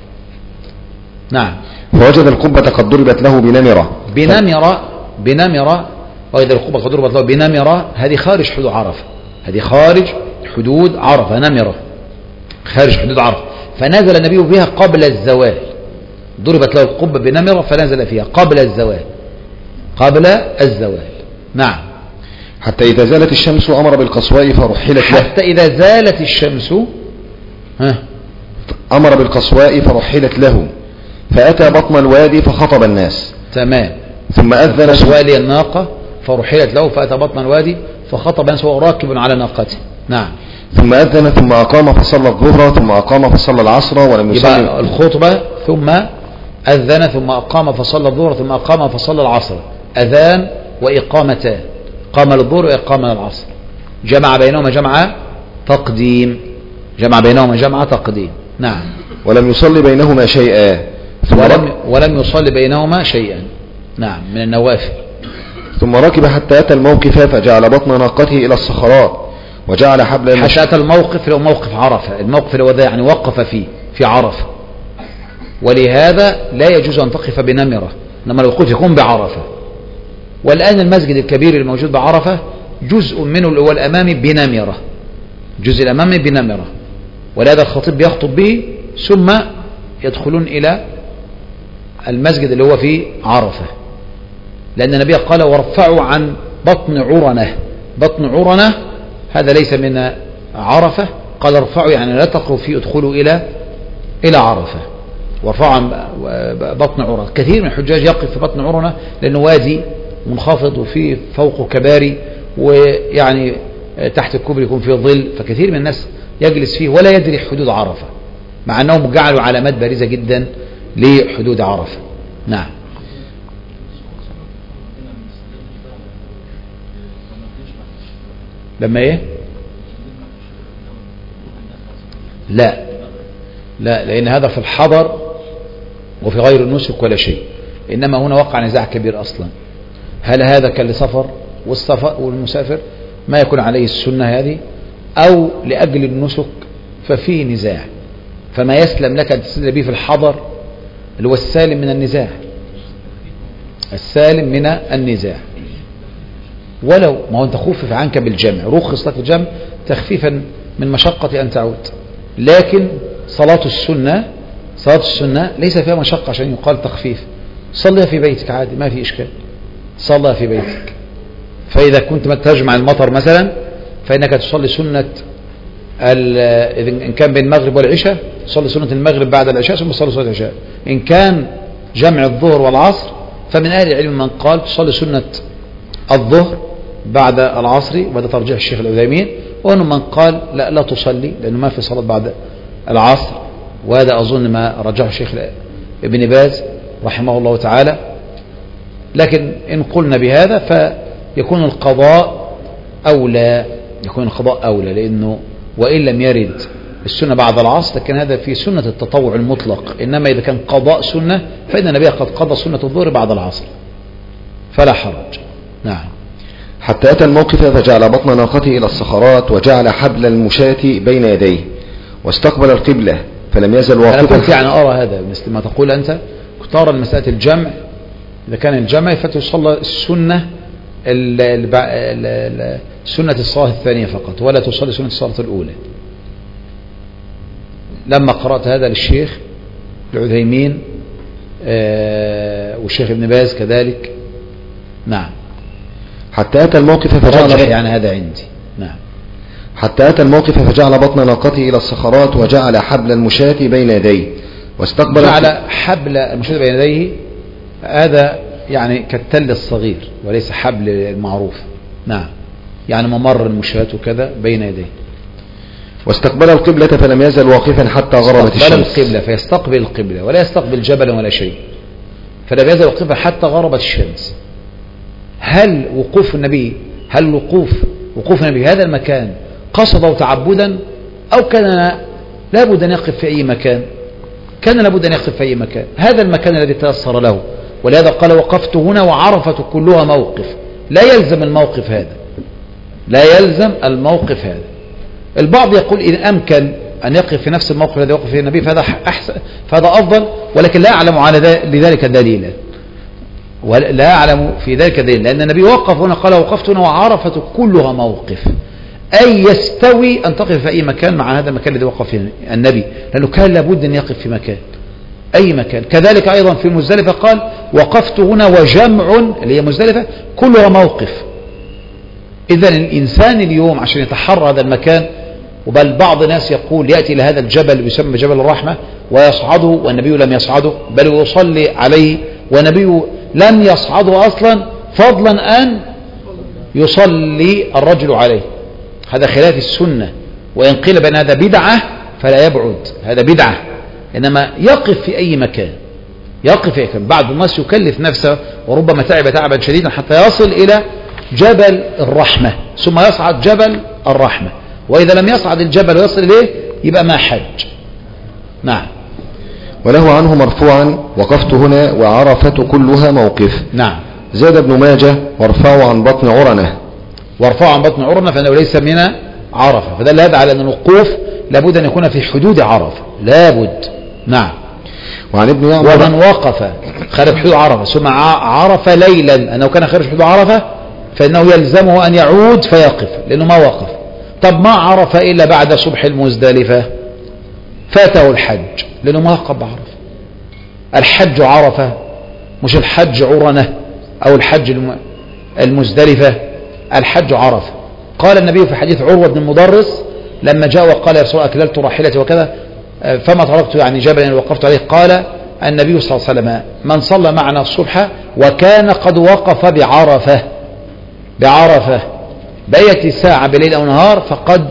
نعم. فوجد القبة قد ضربت له بنمرة. بنمرة بنمرة وإذا القبة قد ضربت له بنمرة، هذه خارج حدود عرفة، هذه خارج حدود عرفة، نمرة خارج حدود عرفة. فنزل النبي بها قبل الزوال، ضربت له القبة بنمرة فنزل فيها قبل الزوال، قبل الزوال. نعم. حتى إذا زالت الشمس أمر بالقصواء فرحلت له. حتى إذا زالت الشمس ها أمر بالقصواء فرحلت له، فأتى بطن الوادي فخطب الناس. تمام. ثم أذن قصواء الناقة فرحلت له، فأتى بطن الوادي فخطب الناس وهو راكب على ناقته. نعم. ثم أذن ثم أقام فصلى الظهر ثم أقام فصلى العصر ولم يصلي. الخطبة ثم أذن ثم أقام فصلى الظهر ثم أقام فصلى العصر، أذان وإقامتان، قام للظهر وإقام للعصر، جمع بينهما جمع تقديم، جمع بينهما جمع تقديم. نعم. ولم يصلي بينهما شيئا. ولم, ولم يصلي بينهما شيئا. نعم، من النوافل. ثم ركب حتى أتى الموقف فجعل بطن ناقته إلى الصخرات وجعل حبل المش... حتى أتى الموقف اللي هو موقف عرفة، الموقف اللي هو ده يعني وقف فيه في عرفة، ولهذا لا يجوز أن تقف بنمرة، إنما الوقوف يكون بعرفة. والآن المسجد الكبير الموجود بعرفة جزء منه اللي هو الأمامي بنمرة، جزء الأمامي بنمرة، ولهذا الخطيب بيخطب به ثم يدخلون إلى المسجد اللي هو في عرفة، لأن النبي قال وارفعوا عن بطن عرنة. بطن عرنة هذا ليس من عرفة، قال ارفعوا يعني لا تقوا فيه، ادخلوا إلى إلى عرفة، وارفعوا عن بطن عرنة. كثير من الحجاج يقف في بطن عرنة لأنه وادي منخفض وفيه فوقه كباري، ويعني تحت الكوبري يكون فيه ظل، فكثير من الناس يجلس فيه ولا يدري حدود عرفة، مع أنهم جعلوا علامات بارزة جدا لحدود عرفة. نعم. لما ايه؟ لا لا، لأن هذا في الحضر وفي غير النسك ولا شيء، إنما هنا وقع نزاع كبير أصلا. هل هذا كالسفر والسفر والمسافر ما يكون عليه السنة هذه، أو لأجل النسك ففي نزاع، فما يسلم لك أن تستدل به في الحضر اللي هو السالم من النزاع، السالم من النزاع. ولو ما هو أنت خفف عنك بالجمع، رخص لك الجمع تخفيفا من مشقة أن تعود، لكن صلاة السنة صلاة السنة ليس فيها مشقة عشان يقال تخفيف. صليها في بيتك عادي، ما في إشكال، صليها في بيتك. فإذا كنت ما تجمع المطر مثلا فإنك تصلي سنة إن كان بين المغرب والعشاء تصلي سنة المغرب بعد العشاء ثم تصلي سنة العشاء. إن كان جمع الظهر والعصر فمن أهل العلم من قال تصلي سنة الظهر بعد العصر، وهذا ترجيح الشيخ العثيمين، وأنه من قال لا لا تصلي لأنه ما في صلاة بعد العصر، وهذا أظن ما رجحه الشيخ ابن باز رحمه الله تعالى. لكن إن قلنا بهذا فيكون القضاء أولى، يكون القضاء أولى، لأنه وإن لم يرد السنة بعد العصر لكن هذا في سنة التطوع المطلق، إنما إذا كان قضاء سنة فإن النبي قد قضى سنة الظهر بعد العصر فلا حرج. نعم. حتى أتى الموقف فجعل بطن ناقته إلى الصخرات وجعل حبل المشاة بين يديه واستقبل القبلة فلم يزل واقفا. أنا كنت يعني أرى هذا مثل ما تقول أنت، كنت أرى مسألة الجمع إذا كان الجمع فتصلى السنة سنة الصلاة الثانية فقط ولا تصلي سنة الصلاة الأولى. لما قرأت هذا للشيخ العثيمين آه والشيخ ابن باز كذلك. نعم. حتى أتى الموقف فجعل يعني هذا عندي. نعم. حتى أتى الموقف فجعل بطن ناقته إلى الصخرات وجعل حبل المشاة بين يديه واستقبل جعل حبل المشاة بين يديه، هذا يعني كالتل الصغير وليس حبل المعروف. نعم، يعني ممر المشاة وكذا بين يديه. واستقبل القبلة فلم يزل واقفا حتى غربت الشمس. استقبل القبلة فيستقبل القبلة ولا يستقبل جبلا ولا شيء، فلم يزل واقفا حتى غربت الشمس. هل وقوف النبي هل وقوف وقوف النبي هذا المكان قصده تعبدا أو كان لابد أن يقف في أي مكان؟ كان لابد أن يقف في أي مكان، هذا المكان الذي تيسر له، ولهذا قال وقفت هنا وعرفت كلها موقف. لا يلزم الموقف هذا، لا يلزم الموقف هذا. البعض يقول إن أمكن أن يقف في نفس الموقف الذي وقف فيه النبي فهذا أحسن، فهذا أفضل، ولكن لا أعلم على لذلك دليلا، ولا أعلم في ذلك دليل، لأن النبي وقف هنا قال وقفت هنا وعرفت كلها موقف، أي يستوي أن تقف في أي مكان مع هذا المكان الذي وقف فيه النبي، لأنه كان لابد أن يقف في مكان أي مكان. كذلك أيضا في مزدلفة قال وقفت هنا وجمع اللي هي مزدلفة كلها موقف. إذن الإنسان اليوم عشان يتحرى هذا المكان، وبل بعض الناس يقول يأتي إلى هذا الجبل يسمى جبل الرحمة ويصعده والنبي لم يصعده، بل يصلي عليه والنبي لم يصعده أصلا، فضلا أن يصلي الرجل عليه. هذا خلاف السنة، وإن قيل بأن هذا بدعة فلا يبعد، هذا بدعة، إنما يقف في أي مكان، يقف في أي مكان. بعض الناس يكلف نفسه وربما تعب تعبا شديدا حتى يصل إلى جبل الرحمة ثم يصعد جبل الرحمة، وإذا لم يصعد الجبل ويصل إليه يبقى ما حج. نعم. وله عنه مرفوعا وقفت هنا وعرفت كلها موقف. نعم. زاد ابن ماجه وارفعوا عن بطن عرنة، وارفعوا عن بطن عرنة فإنه ليس من عرفة، فدل هذا على أن الوقوف لابد أن يكون في حدود عرفة، لابد. نعم. وعن ابن يعمر ومن وقف خارج حدود عرفة ثم عرف ليلا أنه كان خارج حدود عرفة فإنه يلزمه أن يعود فيقف لأنه ما وقف. طب ما عرف إلا بعد صبح المزدلفة فاته الحج لأنه ما وقف بعرفة. الحج عرفة مش الحج عرنة أو الحج المزدلفة، الحج عرفة. قال النبي في حديث عروة بن المدرس لما جاء وقال يا رسول الله أكللت راحلتي وكذا فما تركت يعني جبلا وقفت عليه، قال النبي صلى الله عليه وسلم من صلى معنا الصبح وكان قد وقف بعرفة بعرفة بقيت ساعة بليل أو نهار فقد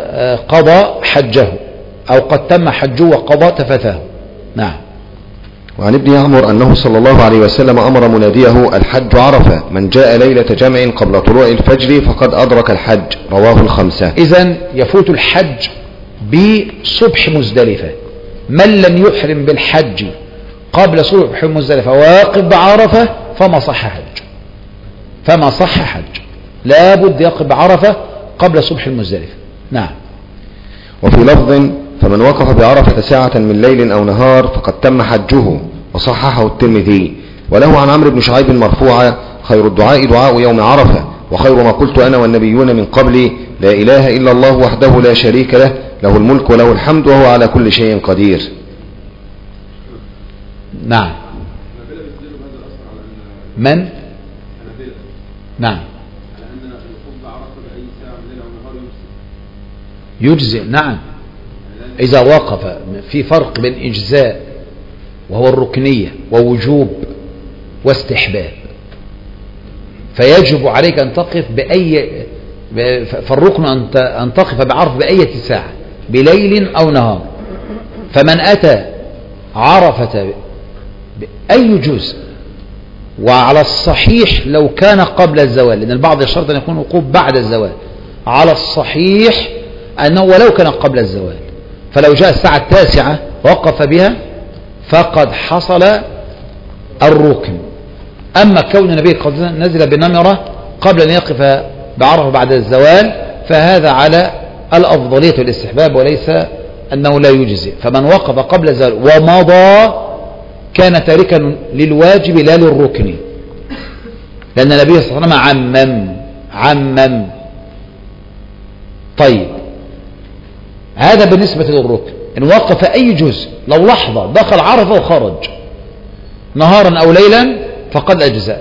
قضى حجه أو قد تم حجه وقضى تفته. نعم. وعن ابن يعمر أنه صلى الله عليه وسلم أمر مناديه الحج عرفة من جاء ليلة جمع قبل طلوع الفجر فقد أدرك الحج رواه الخمسة. إذن يفوت الحج بصبح مزدلفة. من لم يحرم بالحج قبل صبح مزدلفة واقف بعرفة فما صح حج، فما صح حج، لا بد يقف بعرفة قبل صبح المزدلفة. نعم. وفي لفظ فمن وقف بعرفة ساعة من ليل أو نهار فقد تم حجه، وصححه الترمذي. وله عن عمرو بن شعيب مرفوعا خير الدعاء دعاء يوم عرفة وخير ما قلت أنا والنبيون من قبلي لا إله إلا الله وحده لا شريك له له الملك وله الحمد وهو على كل شيء قدير. نعم. من؟ نعم. يجزئ. نعم. إذا وقف، في فرق بين إجزاء وهو الركنية ووجوب واستحباب، فيجب عليك أن تقف بأي، فالركن أن تقف بعرف بأي ساعة بليل أو نهار. فمن أتى عرفة بأي جزء، وعلى الصحيح لو كان قبل الزوال، لأن البعض يشترط أن يكون وقوف بعد الزوال، على الصحيح أنه ولو كان قبل الزوال، فلو جاء الساعة التاسعة وقف بها فقد حصل الركن. أما كون النبي قد نزل بنمرة قبل أن يقف بعرفة بعد الزوال فهذا على الأفضلية والاستحباب وليس أنه لا يجزئ. فمن وقف قبل الزوال ومضى كان تاركا للواجب لا للركن، لأن النبي صلى الله عليه وسلم عمم عمم طيب هذا بالنسبة للركن. إن وقف أي جزء، لو لحظة دخل عرفة وخرج نهارا أو ليلا فقد أجزاء.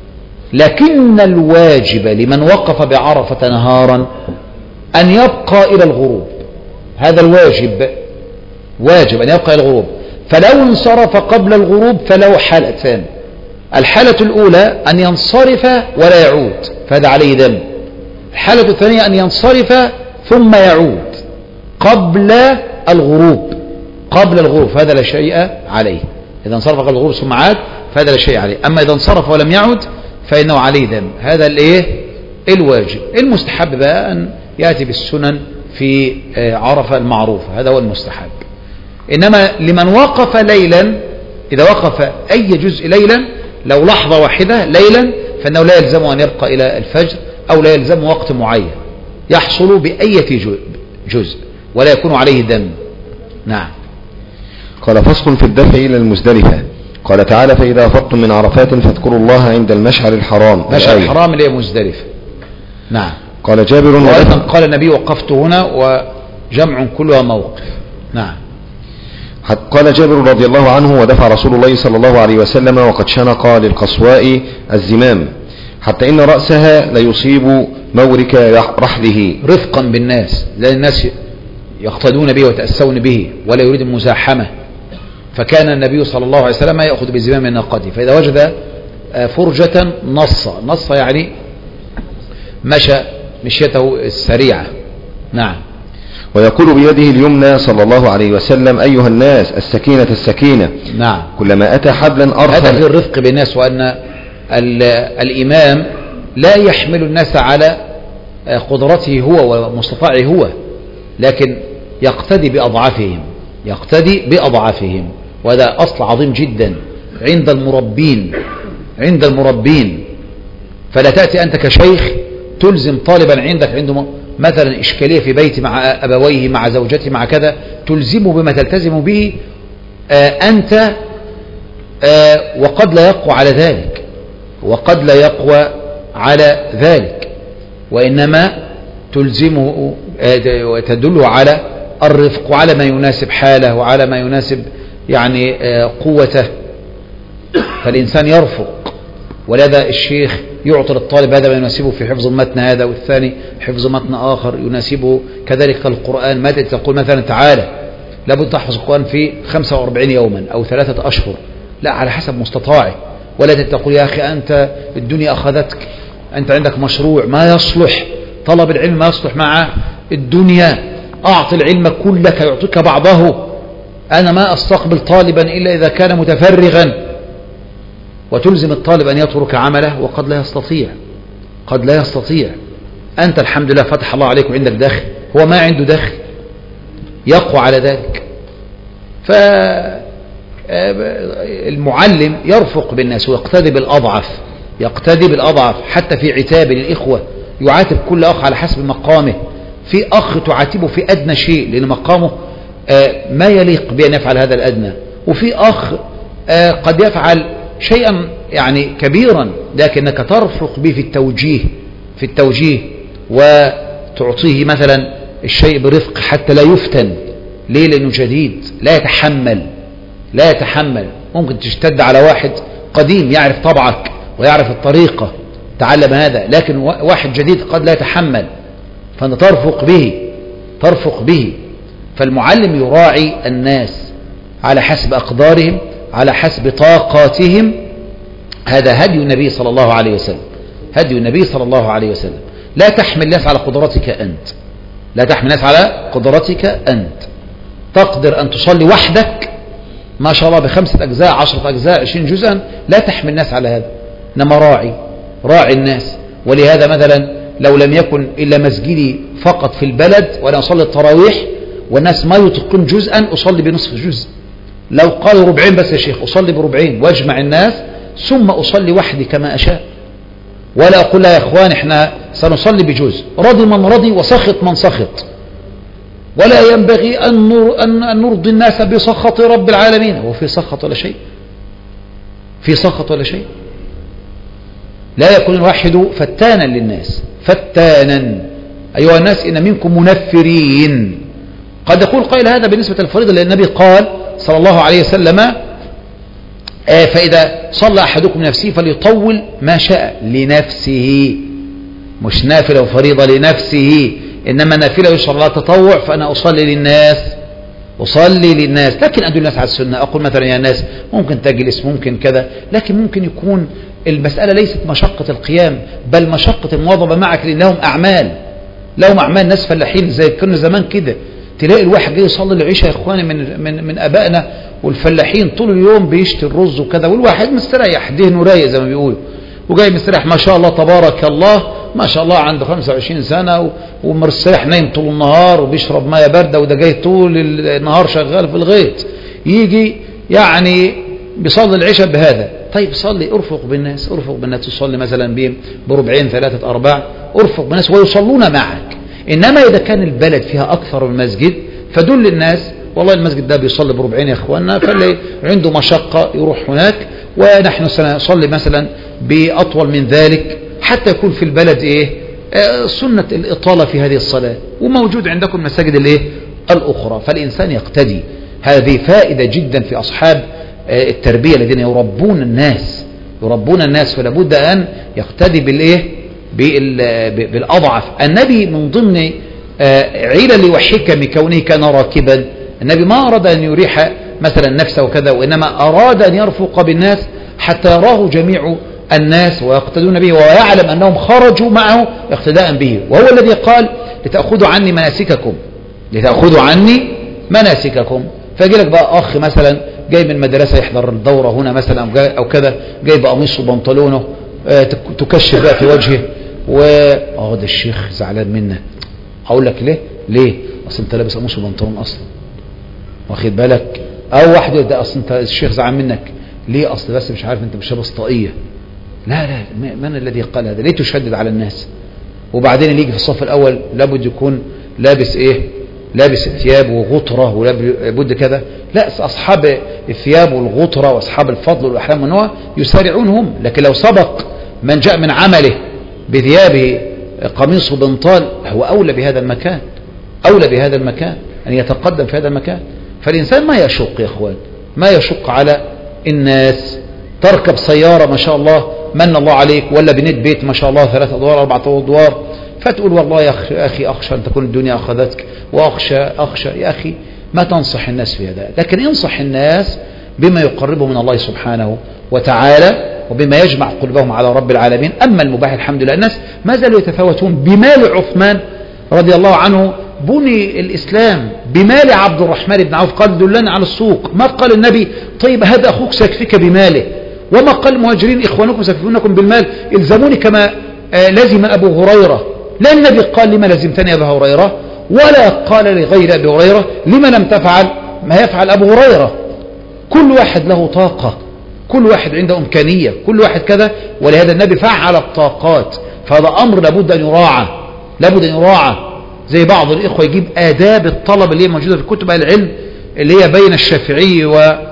لكن الواجب لمن وقف بعرفة نهارا أن يبقى إلى الغروب، هذا الواجب، واجب أن يبقى إلى الغروب. فلو انصرف قبل الغروب فله حالتان: الحالة الأولى أن ينصرف ولا يعود فهذا عليه دم، الحالة الثانية أن ينصرف ثم يعود قبل الغروب، قبل الغروب فهذا لا شيء عليه. إذا انصرف قبل الغروب ثم عاد فهذا لا شيء عليه. أما إذا انصرف ولم يعد فإنه عليه دم. هذا الايه الواجب. المستحب بقى أن يأتي بالسنن في عرفة المعروفة، هذا هو المستحب. إنما لمن وقف ليلا، إذا وقف أي جزء ليلا لو لحظة واحدة ليلا فإنه لا يلزم أن يبقى إلى الفجر أو لا يلزم وقت معين، يحصل بأي جزء ولا يكون عليه دم. نعم. قال فصل في الدفع إلى المزدلفة. قال تعالى فإذا أفضتم من عرفات فاذكروا الله عند المشعر الحرام. المشعر الحرام اللي هي مزدلفة. نعم. قال جابر وأيضا قال النبي وقفت هنا وجمع كلها موقف. نعم. قال جابر رضي الله عنه ودفع رسول الله صلى الله عليه وسلم وقد شنق للقصواء الزمام حتى إن رأسها ليصيب مورك رحله، رفقا بالناس، لأن الناس يقتدون به وتأسون به ولا يريد المزاحمة. فكان النبي صلى الله عليه وسلم يأخذ بزمام ناقته، فإذا وجد فرجة نص نص يعني مشى مشيته السريعة. نعم. ويقول بيده اليمنى صلى الله عليه وسلم أيها الناس السكينة السكينة. نعم. كلما أتى حبلا أرسل. هذا في الرفق بالناس، وأن الإمام لا يحمل الناس على قدرته هو ومستطاعه هو، لكن يقتدي بأضعافهم، يقتدي بأضعافهم. وهذا أصل عظيم جدا عند المربين، عند المربين. فلا تأتي أنت كشيخ تلزم طالبا عندك عنده مثلا إشكالية في بيت مع أبويه مع زوجته مع كذا، تلزمه بما تلتزم به آه أنت آه وقد لا يقوى على ذلك، وقد لا يقوى على ذلك، وإنما تلزمه آه وتدله على الرفق وعلى ما يناسب حاله وعلى ما يناسب يعني آه قوته. فالإنسان يرفق، ولذا الشيخ يعطي الطالب هذا ما يناسبه في حفظ المتن هذا، والثاني حفظ متن آخر يناسبه. كذلك القرآن، متى تقول مثلا تعالى لابد تحفظ القرآن في خمسة وأربعين يوما أو ثلاثة أشهر، لا، على حسب مستطاعه. ولا تقول يا أخي أنت الدنيا أخذتك، أنت عندك مشروع ما يصلح، طلب العلم ما يصلح مع الدنيا، أعطي العلم كلك يعطيك بعضه. أنا ما أستقبل طالبا إلا إذا كان متفرغا، وتلزم الطالب أن يترك عمله وقد لا يستطيع، قد لا يستطيع. أنت الحمد لله فتح الله عليك وعندك دخل، هو ما عنده دخل يقوى على ذلك. فالمعلم يرفق بالناس ويقتدي بالأضعف، يقتدي بالأضعف حتى في عتاب الإخوة، يعاتب كل أخ على حسب مقامه. في أخ تعاتبه في أدنى شيء لأن مقامه ما يليق بأن يفعل هذا الأدنى، وفي أخ قد يفعل شيئا يعني كبيرا لكنك ترفق به في التوجيه في التوجيه وتعطيه مثلا الشيء برفق حتى لا يفتن. ليه؟ لأنه جديد لا يتحمل لا يتحمل ممكن تشتد على واحد قديم يعرف طبعك ويعرف الطريقة تعلم هذا، لكن واحد جديد قد لا يتحمل، فأنت ترفق به ترفق به. فالمعلم يراعي الناس على حسب أقدارهم على حسب طاقاتهم. هذا هدي النبي صلى الله عليه وسلم، هدي النبي صلى الله عليه وسلم. لا تحمل الناس على قدرتك أنت، لا تحمل الناس على قدرتك أنت. تقدر أن تصلي وحدك ما شاء الله بخمسة أجزاء عشرة أجزاء عشرين جزءا، لا تحمل الناس على هذا، إنما راعي راعي الناس. ولهذا مثلا لو لم يكن إلا مسجدي فقط في البلد وأنا أصلي التراويح والناس ما يطيقون جزءا أصلي بنصف جزء. لو قالوا ربعين بس يا شيخ أصلي بربعين واجمع الناس ثم أصلي وحدي كما أشاء، ولا أقول لا يا إخوان إحنا سنصلي بجزء، رضي من رضي وسخط من سخط، ولا ينبغي أن أن نرضي الناس بسخط رب العالمين. هو في سخط ولا شيء؟ في سخط ولا شيء؟ لا يكون الواحد فتانا للناس، فتانا. أيها الناس إن منكم منفرين. قد يقول قائل هذا بالنسبة للفريضة، لأن النبي قال صلى الله عليه وسلم آه فإذا صلى أحدكم نفسه فليطول ما شاء لنفسه، مش نافلة وفريضة لنفسه، إنما نافلة يشرع الله تطوع. فأنا أصلي للناس أصلي للناس لكن أدل الناس على السنة. أقول مثلا يا ناس ممكن تجلس ممكن كذا، لكن ممكن يكون المسألة ليست مشقة القيام بل مشقة المواظبة معك، لأنهم أعمال لهم أعمال. ناس فلاحين زي كنا زمان كده، تلاقي الواحد جاي يصلي العشاء يا إخواني من من من أبائنا والفلاحين طول اليوم بيشتري الرز وكذا، والواحد مستريح دهنه رايق زي ما بيقولوا، وجاي مستريح ما شاء الله تبارك الله ما شاء الله عنده خمسة وعشرين سنة ومرسيح نايم طول النهار وبيشرب مية باردة، وده جاي طول النهار شغال في الغيط، يجي يعني بيصلي العشاء بهذا. طيب صلي، ارفق بالناس ارفق بالناس تصلي مثلا بهم بربعين ثلاثة أرباع، ارفق بالناس ويصلون معك. إنما إذا كان البلد فيها أكثر من مسجد فدل الناس والله المسجد ده بيصلي بربعين يا إخواننا، فاللي عنده مشقة يروح هناك، ونحن سنصلي مثلا بأطول من ذلك حتى يكون في البلد إيه آه سنة الإطالة في هذه الصلاة، وموجود عندكم مساجد الإيه الأخرى. فالإنسان يقتدي. هذه فائدة جدا في أصحاب آه التربية الذين يربون الناس يربون الناس فلا بد أن يقتدي بالإيه بالأضعف. النبي من ضمن علل وحكم كونه كان راكبا، النبي ما أراد أن يريح مثلا نفسه وكذا، وإنما أراد أن يرفق بالناس حتى يراه جميع الناس ويقتدون به ويعلم أنهم خرجوا معه اقتداء به. وهو الذي قال لتأخذوا عني مناسككم لتأخذوا عني مناسككم. فيجي لك بقى أخ مثلا جاي من مدرسة يحضر الدورة هنا مثلا أو كذا، جاي بقميصه وبنطلونه تكشف بقى في وجهه، واه ده الشيخ زعلان منك. اقول لك ليه ليه اصل انت لابس قميص وبنطلون اصلا، واخد بالك؟ او واحد ده اصل انت الشيخ زعلان منك ليه؟ اصل بس مش عارف انت مش لابس طاقيه. لا لا من الذي قال هذا؟ ليه تشدد على الناس؟ وبعدين اللي يجي في الصف الاول لابد يكون لابس ايه؟ لابس ثياب وغطره ولابد كذا. لا، اصحاب الثياب والغطره واصحاب الفضل والاحلام والنوى يسارعون هم، لكن لو سبق من جاء من عمله بثيابه قميص وبنطال هو أولى بهذا المكان أولى بهذا المكان أن يتقدم في هذا المكان. فالإنسان ما يشق يا أخوان ما يشق على الناس. تركب سيارة ما شاء الله من الله عليك، ولا بنيت بيت ما شاء الله ثلاثة أدوار أربعة أدوار، فتقول والله يا أخي أخشى أن تكون الدنيا أخذتك، وأخشى أخشى يا أخي ما تنصح الناس في هذا، لكن انصح الناس بما يقربهم من الله سبحانه وتعالى وبما يجمع قلوبهم على رب العالمين. أما المباح الحمد لله الناس ما زالوا يتفاوتون بمال عثمان رضي الله عنه بني الإسلام بمال عبد الرحمن بن عوف، قال دلنا على السوق. ما قال النبي طيب هذا أخوك سيكفيك بماله، وما قال المهاجرين إخوانكم سيكفونكم بالمال إلزموني كما آه لزم أبو هريرة. لا النبي قال لما لزمتني أبا هريرة، ولا قال لغير أبي هريرة لما لم تفعل ما يفعل أبو هريرة. كل واحد له طاقة، كل واحد عنده إمكانية، كل واحد كذا، ولهذا النبي فعل الطاقات. فهذا أمر لابد أن يراعى، لابد أن يراعى. زي بعض الإخوة يجيب آداب الطلب اللي هي موجودة في كتب العلم اللي هي بين الشافعي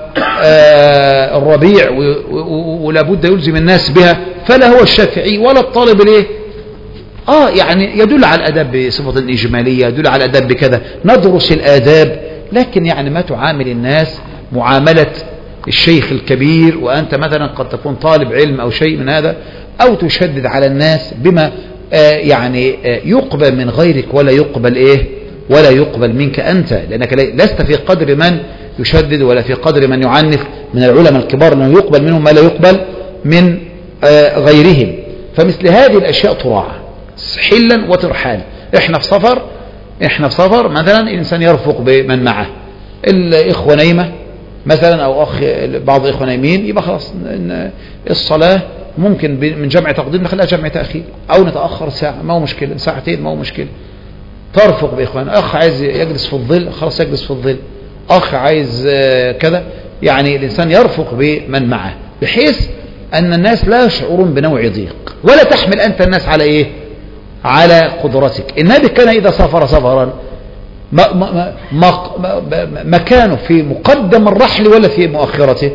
والربيع، ولابد يلزم الناس بها، فلا هو الشافعي ولا الطالب الايه اه يعني يدل على الآداب بصفة إجمالية، يدل على الآداب بكذا، ندرس الآداب، لكن يعني ما تعامل الناس معاملة الشيخ الكبير وأنت مثلا قد تكون طالب علم أو شيء من هذا، أو تشدد على الناس بما آه يعني آه يقبل من غيرك ولا يقبل إيه ولا يقبل منك أنت، لأنك لست في قدر من يشدد ولا في قدر من يعنف من العلماء الكبار، لأنه يقبل منهم ما لا يقبل من آه غيرهم. فمثل هذه الأشياء تراعى حلا وترحال. إحنا في سفر إحنا في سفر مثلا الإنسان يرفق بمن معه، الإخوة نايمة مثلا أو أخ بعض الإخوة نايمين، يبقى خلاص الصلاة ممكن من جمع تقديم نخليها جمع تأخير، أو نتأخر ساعة ما هو مشكلة، ساعتين ما هو مشكلة. ترفق بإخوان، أخ عايز يجلس في الظل خلاص يجلس في الظل، أخ عايز كذا، يعني الإنسان يرفق بمن معه بحيث أن الناس لا يشعرون بنوع ضيق، ولا تحمل أنت الناس على إيه على قدرتك. النبي كان إذا سافر سفرا ما ما ما مكانه في مقدم الرحل ولا في مؤخرته؟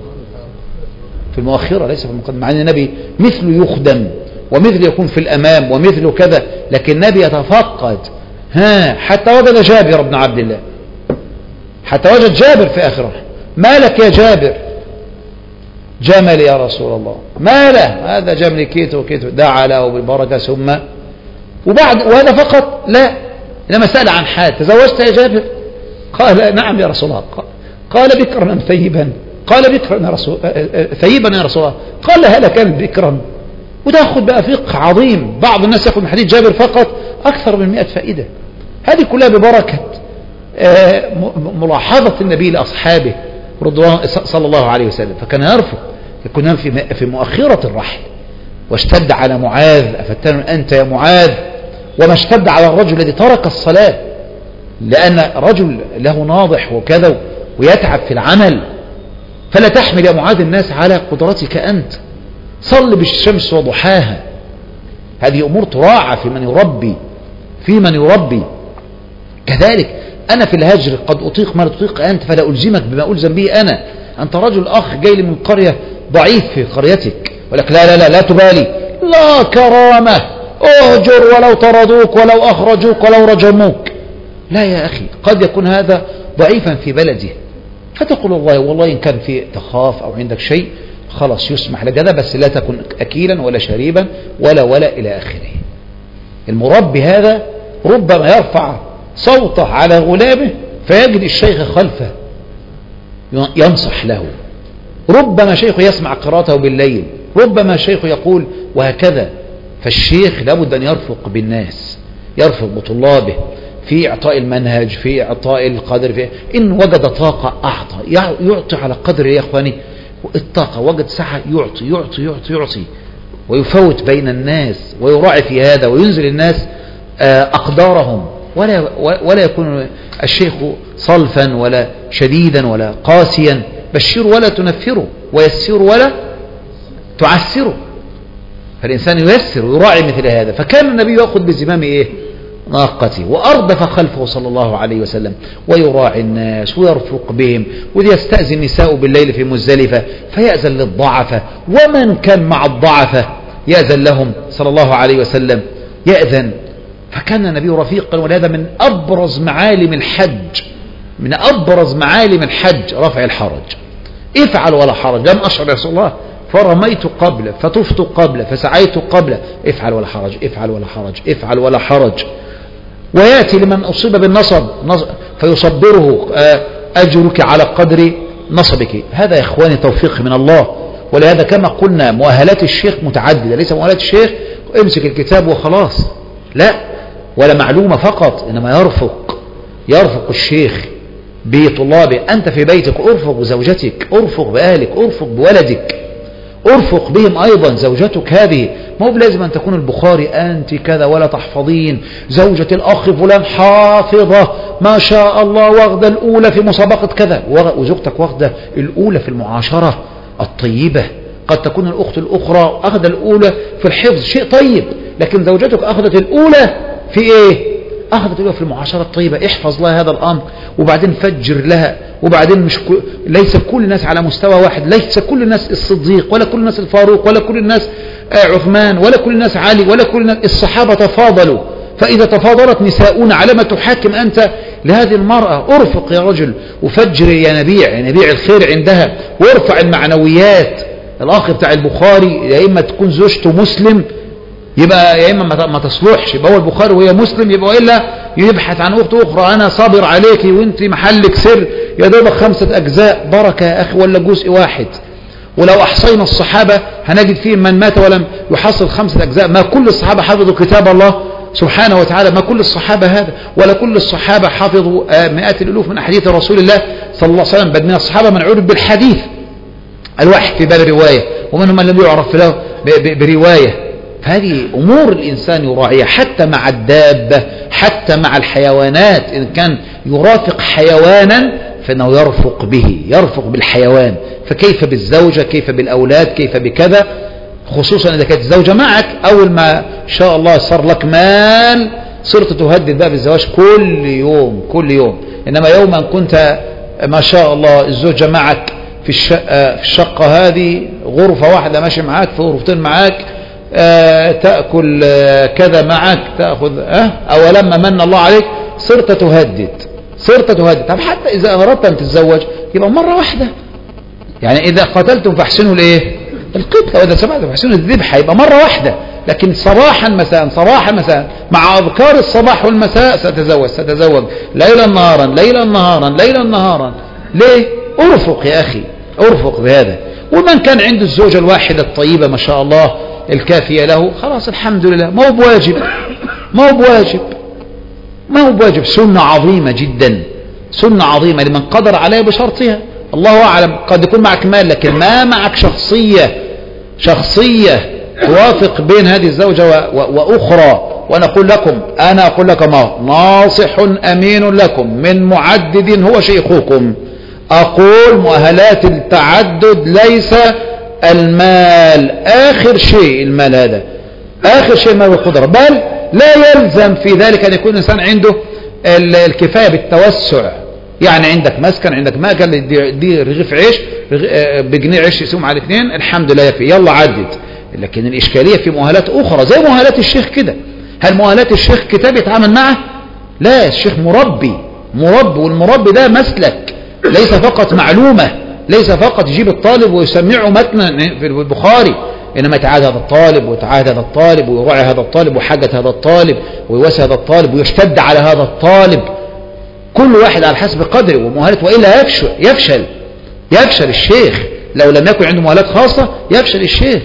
في المؤخرة ليس في المقدم، مع أن النبي مثله يخدم ومثله يكون في الأمام ومثله كذا، لكن النبي يتفقد ها حتى وجد جابر بن عبد الله، حتى وجد جابر في آخره. ما لك يا جابر؟ جمل يا رسول الله. ما له؟ هذا جمل كيتو كيتو، دعا له بالبركة ثم وبعد، وهذا فقط لا، إنما سأل عن حال، تزوجت يا جابر؟ قال نعم يا رسول الله. قال بكرا أم ثيبا؟ قال بكرا يا رسول ثيبا يا رسول الله. قال هل كان بكرا؟ وتأخذ بقى فقه عظيم. بعض الناس يأخذ من حديث جابر فقط أكثر من مئة فائدة، هذه كلها ببركة ملاحظة النبي لأصحابه رضوان صلى الله عليه وسلم. فكان يرفق، يكون في مؤخرة الرحل. واشتد على معاذ أفتن أنت يا معاذ، وما اشتد على الرجل الذي ترك الصلاة، لأن رجل له ناضح وكذا ويتعب في العمل، فلا تحمل يا معاذ الناس على قدرتك أنت. صل بالشمس وضحاها. هذه أمور تراعى في من يربي في من يربي كذلك أنا في الهجر قد أطيق ما تطيق أنت، فلا ألزمك بما ألزم به أنا. أنت رجل أخ جاي لي من قرية ضعيف في قريتك، ولك لا لا لا لا تبالي، لا كرامة، اهجر ولو طردوك ولو أخرجوك ولو رجموك. لا يا أخي، قد يكون هذا ضعيفا في بلده، فتقول الله والله إن كان في تخاف أو عندك شيء خلاص يسمح لك هذا، بس لا تكن أكيلا ولا شريبا ولا ولا إلى آخره. المربي هذا ربما يرفع صوته على غلامه فيجد الشيخ خلفه ينصح له، ربما شيخ يسمع قراءته بالليل، ربما شيخ يقول وهكذا. فالشيخ لابد أن يرفق بالناس، يرفق بطلابه في إعطاء المنهج، في إعطاء القدر، في إن وجد طاقة أعطى، يعطي على قدر يا إخواني الطاقة. وجد سعة يعطي يعطي يعطي يعطي ويفوت بين الناس ويراعي في هذا وينزل الناس أقدارهم، ولا ولا يكون الشيخ صلفا ولا شديدا ولا قاسيا. بشروا ولا تنفروا، ويسروا ولا تعسروا. فالإنسان ييسر ويراعي مثل هذا. فكان النبي يأخذ بزمام إيه ناقته وأردف خلفه صلى الله عليه وسلم، ويراعي الناس ويرفق بهم، ويستأذن النساء بالليل في مزدلفة فيأذن للضعفة، ومن كان مع الضعفة يأذن لهم صلى الله عليه وسلم، يأذن. فكان النبي رفيقا، ولهذا من أبرز معالم الحج من أبرز معالم الحج رفع الحرج. افعل ولا حرج، لم أشعر يا رسول الله فرميت قبل فطفت قبل فسعيت قبل، افعل ولا حرج افعل ولا حرج افعل ولا حرج. ويأتي لمن أصيب بالنصب فيصبره أجرك على قدر نصبك. هذا يا إخواني توفيق من الله. ولهذا كما قلنا مؤهلات الشيخ متعددة، ليس مؤهلات الشيخ امسك الكتاب وخلاص، لا، ولا معلومة فقط، إنما يرفق يرفق الشيخ بطلابه. أنت في بيتك أرفق بزوجتك، أرفق بأهلك، أرفق بولدك، أرفق بهم أيضا. زوجتك هذه مو بلازم أن تكون البخاري أنت كذا ولا تحفظين، زوجة الأخ فلان حافظة ما شاء الله واخدة الأولى في مسابقة كذا، وزوجتك واخدة الأولى في المعاشرة الطيبة. قد تكون الأخت الأخرى أخذ الأولى في الحفظ، شيء طيب، لكن زوجتك أخذت الأولى في إيه؟ أخذت الأولى في المعاشرة الطيبة. احفظ لها هذا الأمر، وبعدين فجر لها. وبعدين مش كل... ليس كل الناس على مستوى واحد، ليس كل الناس الصديق، ولا كل الناس الفاروق، ولا كل الناس عثمان، ولا كل الناس علي، ولا كل الناس الصحابة تفاضلوا. فإذا تفاضلت نساؤنا على ما تحاكم أنت لهذه المرأة؟ ارفق يا رجل، وفجر يا نبيع، يا نبيع الخير عندها، وارفع المعنويات. الأخ بتاع البخاري يا إما تكون زوجته مسلم يبقى، يا إما ما تصلحش، يبقى هو البخاري وهي مسلم، يبقى إلا يبحث عن أخت أخرى. أنا صابر عليك وانت محلك سر، يا دوبك خمسة أجزاء بركة يا أخي، ولا جزء واحد. ولو أحصينا الصحابة هنجد فيهم من مات ولم يحصل خمسة أجزاء. ما كل الصحابة حفظوا كتاب الله سبحانه وتعالى، ما كل الصحابة هذا، ولا كل الصحابة حفظوا مئات الألوف من أحاديث رسول الله صلى الله عليه وسلم. بل من الصحابة من عرف بالحديث الواحد في باب الرواية، ومنهم من لم يعرف له برواية. هذه أمور الإنسان يراعيها حتى مع الدابة، حتى مع الحيوانات. إن كان يرافق حيوانا فإنه يرفق به، يرفق بالحيوان. فكيف بالزوجة، كيف بالأولاد، كيف بكذا، خصوصا إذا كانت الزوجة معك. أول ما شاء الله صار لك مال صرت تهدد بقى بالزواج كل يوم كل يوم. إنما يوما كنت ما شاء الله الزوجة معك في الشقة, في الشقة هذه غرفة واحدة ماشي معك، في غرفتين معك، آه تأكل آه كذا معك، تأخذ أه أولما من الله عليك صرت تهدد صرت تهدد. طب حتى إذا أردت أن تتزوج يبقى مرة واحدة. يعني إذا قتلتم فاحسنوا الإيه؟ القتل، وإذا سمعتم فاحسنوا الذبح، يبقى مرة واحدة. لكن صباحا مساء صباحا مساء مع أذكار الصباح والمساء ستزوج ستزوج ليلا نهارا ليلا نهارا ليلا نهارا. ليه؟ أرفق يا أخي، أرفق بهذا. ومن كان عنده الزوجة الواحدة الطيبة ما شاء الله الكافية له، خلاص الحمد لله، ما هو بواجب ما هو بواجب ما هو بواجب سنة عظيمة جدا، سنة عظيمة لمن قدر عليها بشرطها. الله أعلم، قد يكون معك مال لكن ما معك شخصية شخصية توافق بين هذه الزوجة وأخرى. وأنا أقول لكم أنا أقول لكم ناصح أمين لكم من معدد هو شيخكم. أقول مؤهلات التعدد ليس المال آخر شيء، المال هذا آخر شيء، المال والقدرة. بل لا يلزم في ذلك أن يكون الإنسان عنده الكفاية بالتوسع. يعني عندك مسكن، عندك ماكل، دي, دي رغيف عيش بجنيه عيش يسوم على الاثنين، الحمد لله يكفي، يلا عدد. لكن الإشكالية في مؤهلات أخرى زي مؤهلات الشيخ كده. هل مؤهلات الشيخ كتاب يتعامل معه؟ لا، الشيخ مربي مربي والمربي ده مسلك، ليس فقط معلومة، ليس فقط يجيب الطالب ويسمعه متنا في البخاري، إنما يتعاهد هذا الطالب ويتعاهد هذا الطالب ويراعي هذا الطالب وحاجة هذا الطالب ويواسي هذا الطالب ويشتد على هذا الطالب، كل واحد على حسب قدره ومؤهلته، وإلا يفشل يفشل يفشل الشيخ. لو لم يكن عنده مؤهلات خاصة يفشل الشيخ،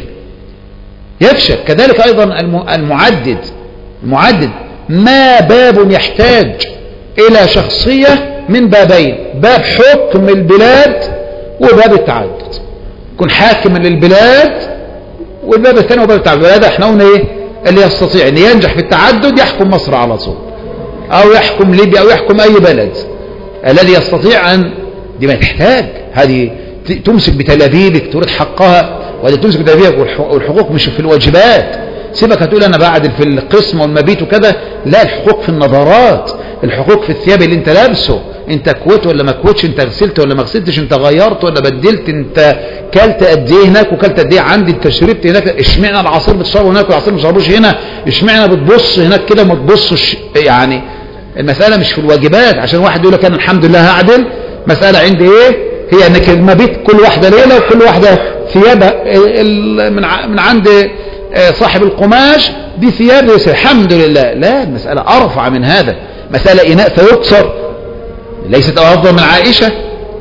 يفشل. كذلك أيضا المعدد المعدد ما باب يحتاج إلى شخصية من بابين: باب حكم البلاد وباب التعدد. يكون حاكما للبلاد، والباب الثاني وباب التعدد. وهذا احنا قلنا ايه؟ اللي يستطيع ان ينجح في التعدد يحكم مصر على طول، او يحكم ليبيا، او يحكم اي بلد. الذي يستطيع ان دي ما تحتاج، هذه تمسك بتلابيبك تريد حقها، وهذه تمسك بتلابيبك. والحقوق مش في الواجبات، سيبك هتقول انا بعدل في القسم والمبيت وكذا، لا، الحقوق في النظرات، الحقوق في الثياب اللي انت لابسه، انت كويت ولا ما كويتش، انت غسلت ولا ما غسلتش، انت غيرت ولا بدلت، انت كلت قد ايه هناك وكلت قد ايه عندي، انت شربت هناك، اشمعنى العصير بتشربه هناك والعصير ما بتشربوش هنا، اشمعنى بتبص هناك كده وما تبصش. يعني المسألة مش في الواجبات عشان واحد يقول لك انا الحمد لله هعدل. مسألة عندي ايه؟ هي انك المبيت كل واحدة ليلة وكل واحدة ثيابها من من عند صاحب القماش دي ثياب الحمد لله. لا، المسألة أرفع من هذا، مسألة إناء فيكسر، ليست أفضل من عائشة.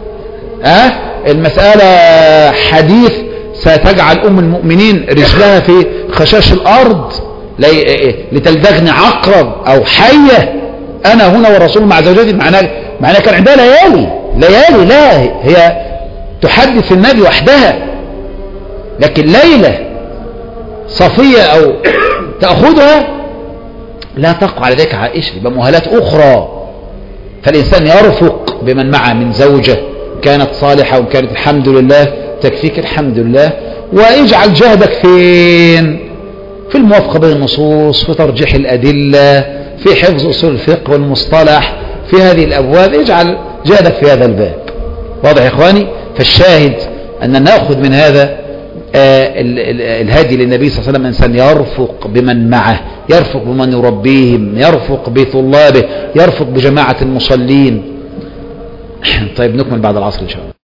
أه؟ المسألة حديث ستجعل أم المؤمنين رجلها في خشاش الأرض، لتلدغني عقرب أو حية أنا هنا والرسول مع زوجتي، معناه معناه كان عندها ليالي ليالي لا هي تحدث النبي وحدها، لكن ليلة صفية أو تأخذها لا تقع على ذلك عائشة، يبقى مهالات أخرى. فالإنسان يرفق بمن معه من زوجة كانت صالحة وكانت الحمد لله تكفيك الحمد لله، واجعل جهدك فين؟ في الموافقة بين النصوص، في ترجيح الأدلة، في حفظ أصول الفقه والمصطلح، في هذه الأبواب اجعل جهدك في هذا الباب. واضح يا إخواني؟ فالشاهد أن نأخذ من هذا آه ال ال الهدي للنبي صلى الله عليه وسلم، إنسان يرفق بمن معه، يرفق بمن يربيهم، يرفق بطلابه، يرفق بجماعة المصلين. طيب نكمل بعد العصر إن شاء الله.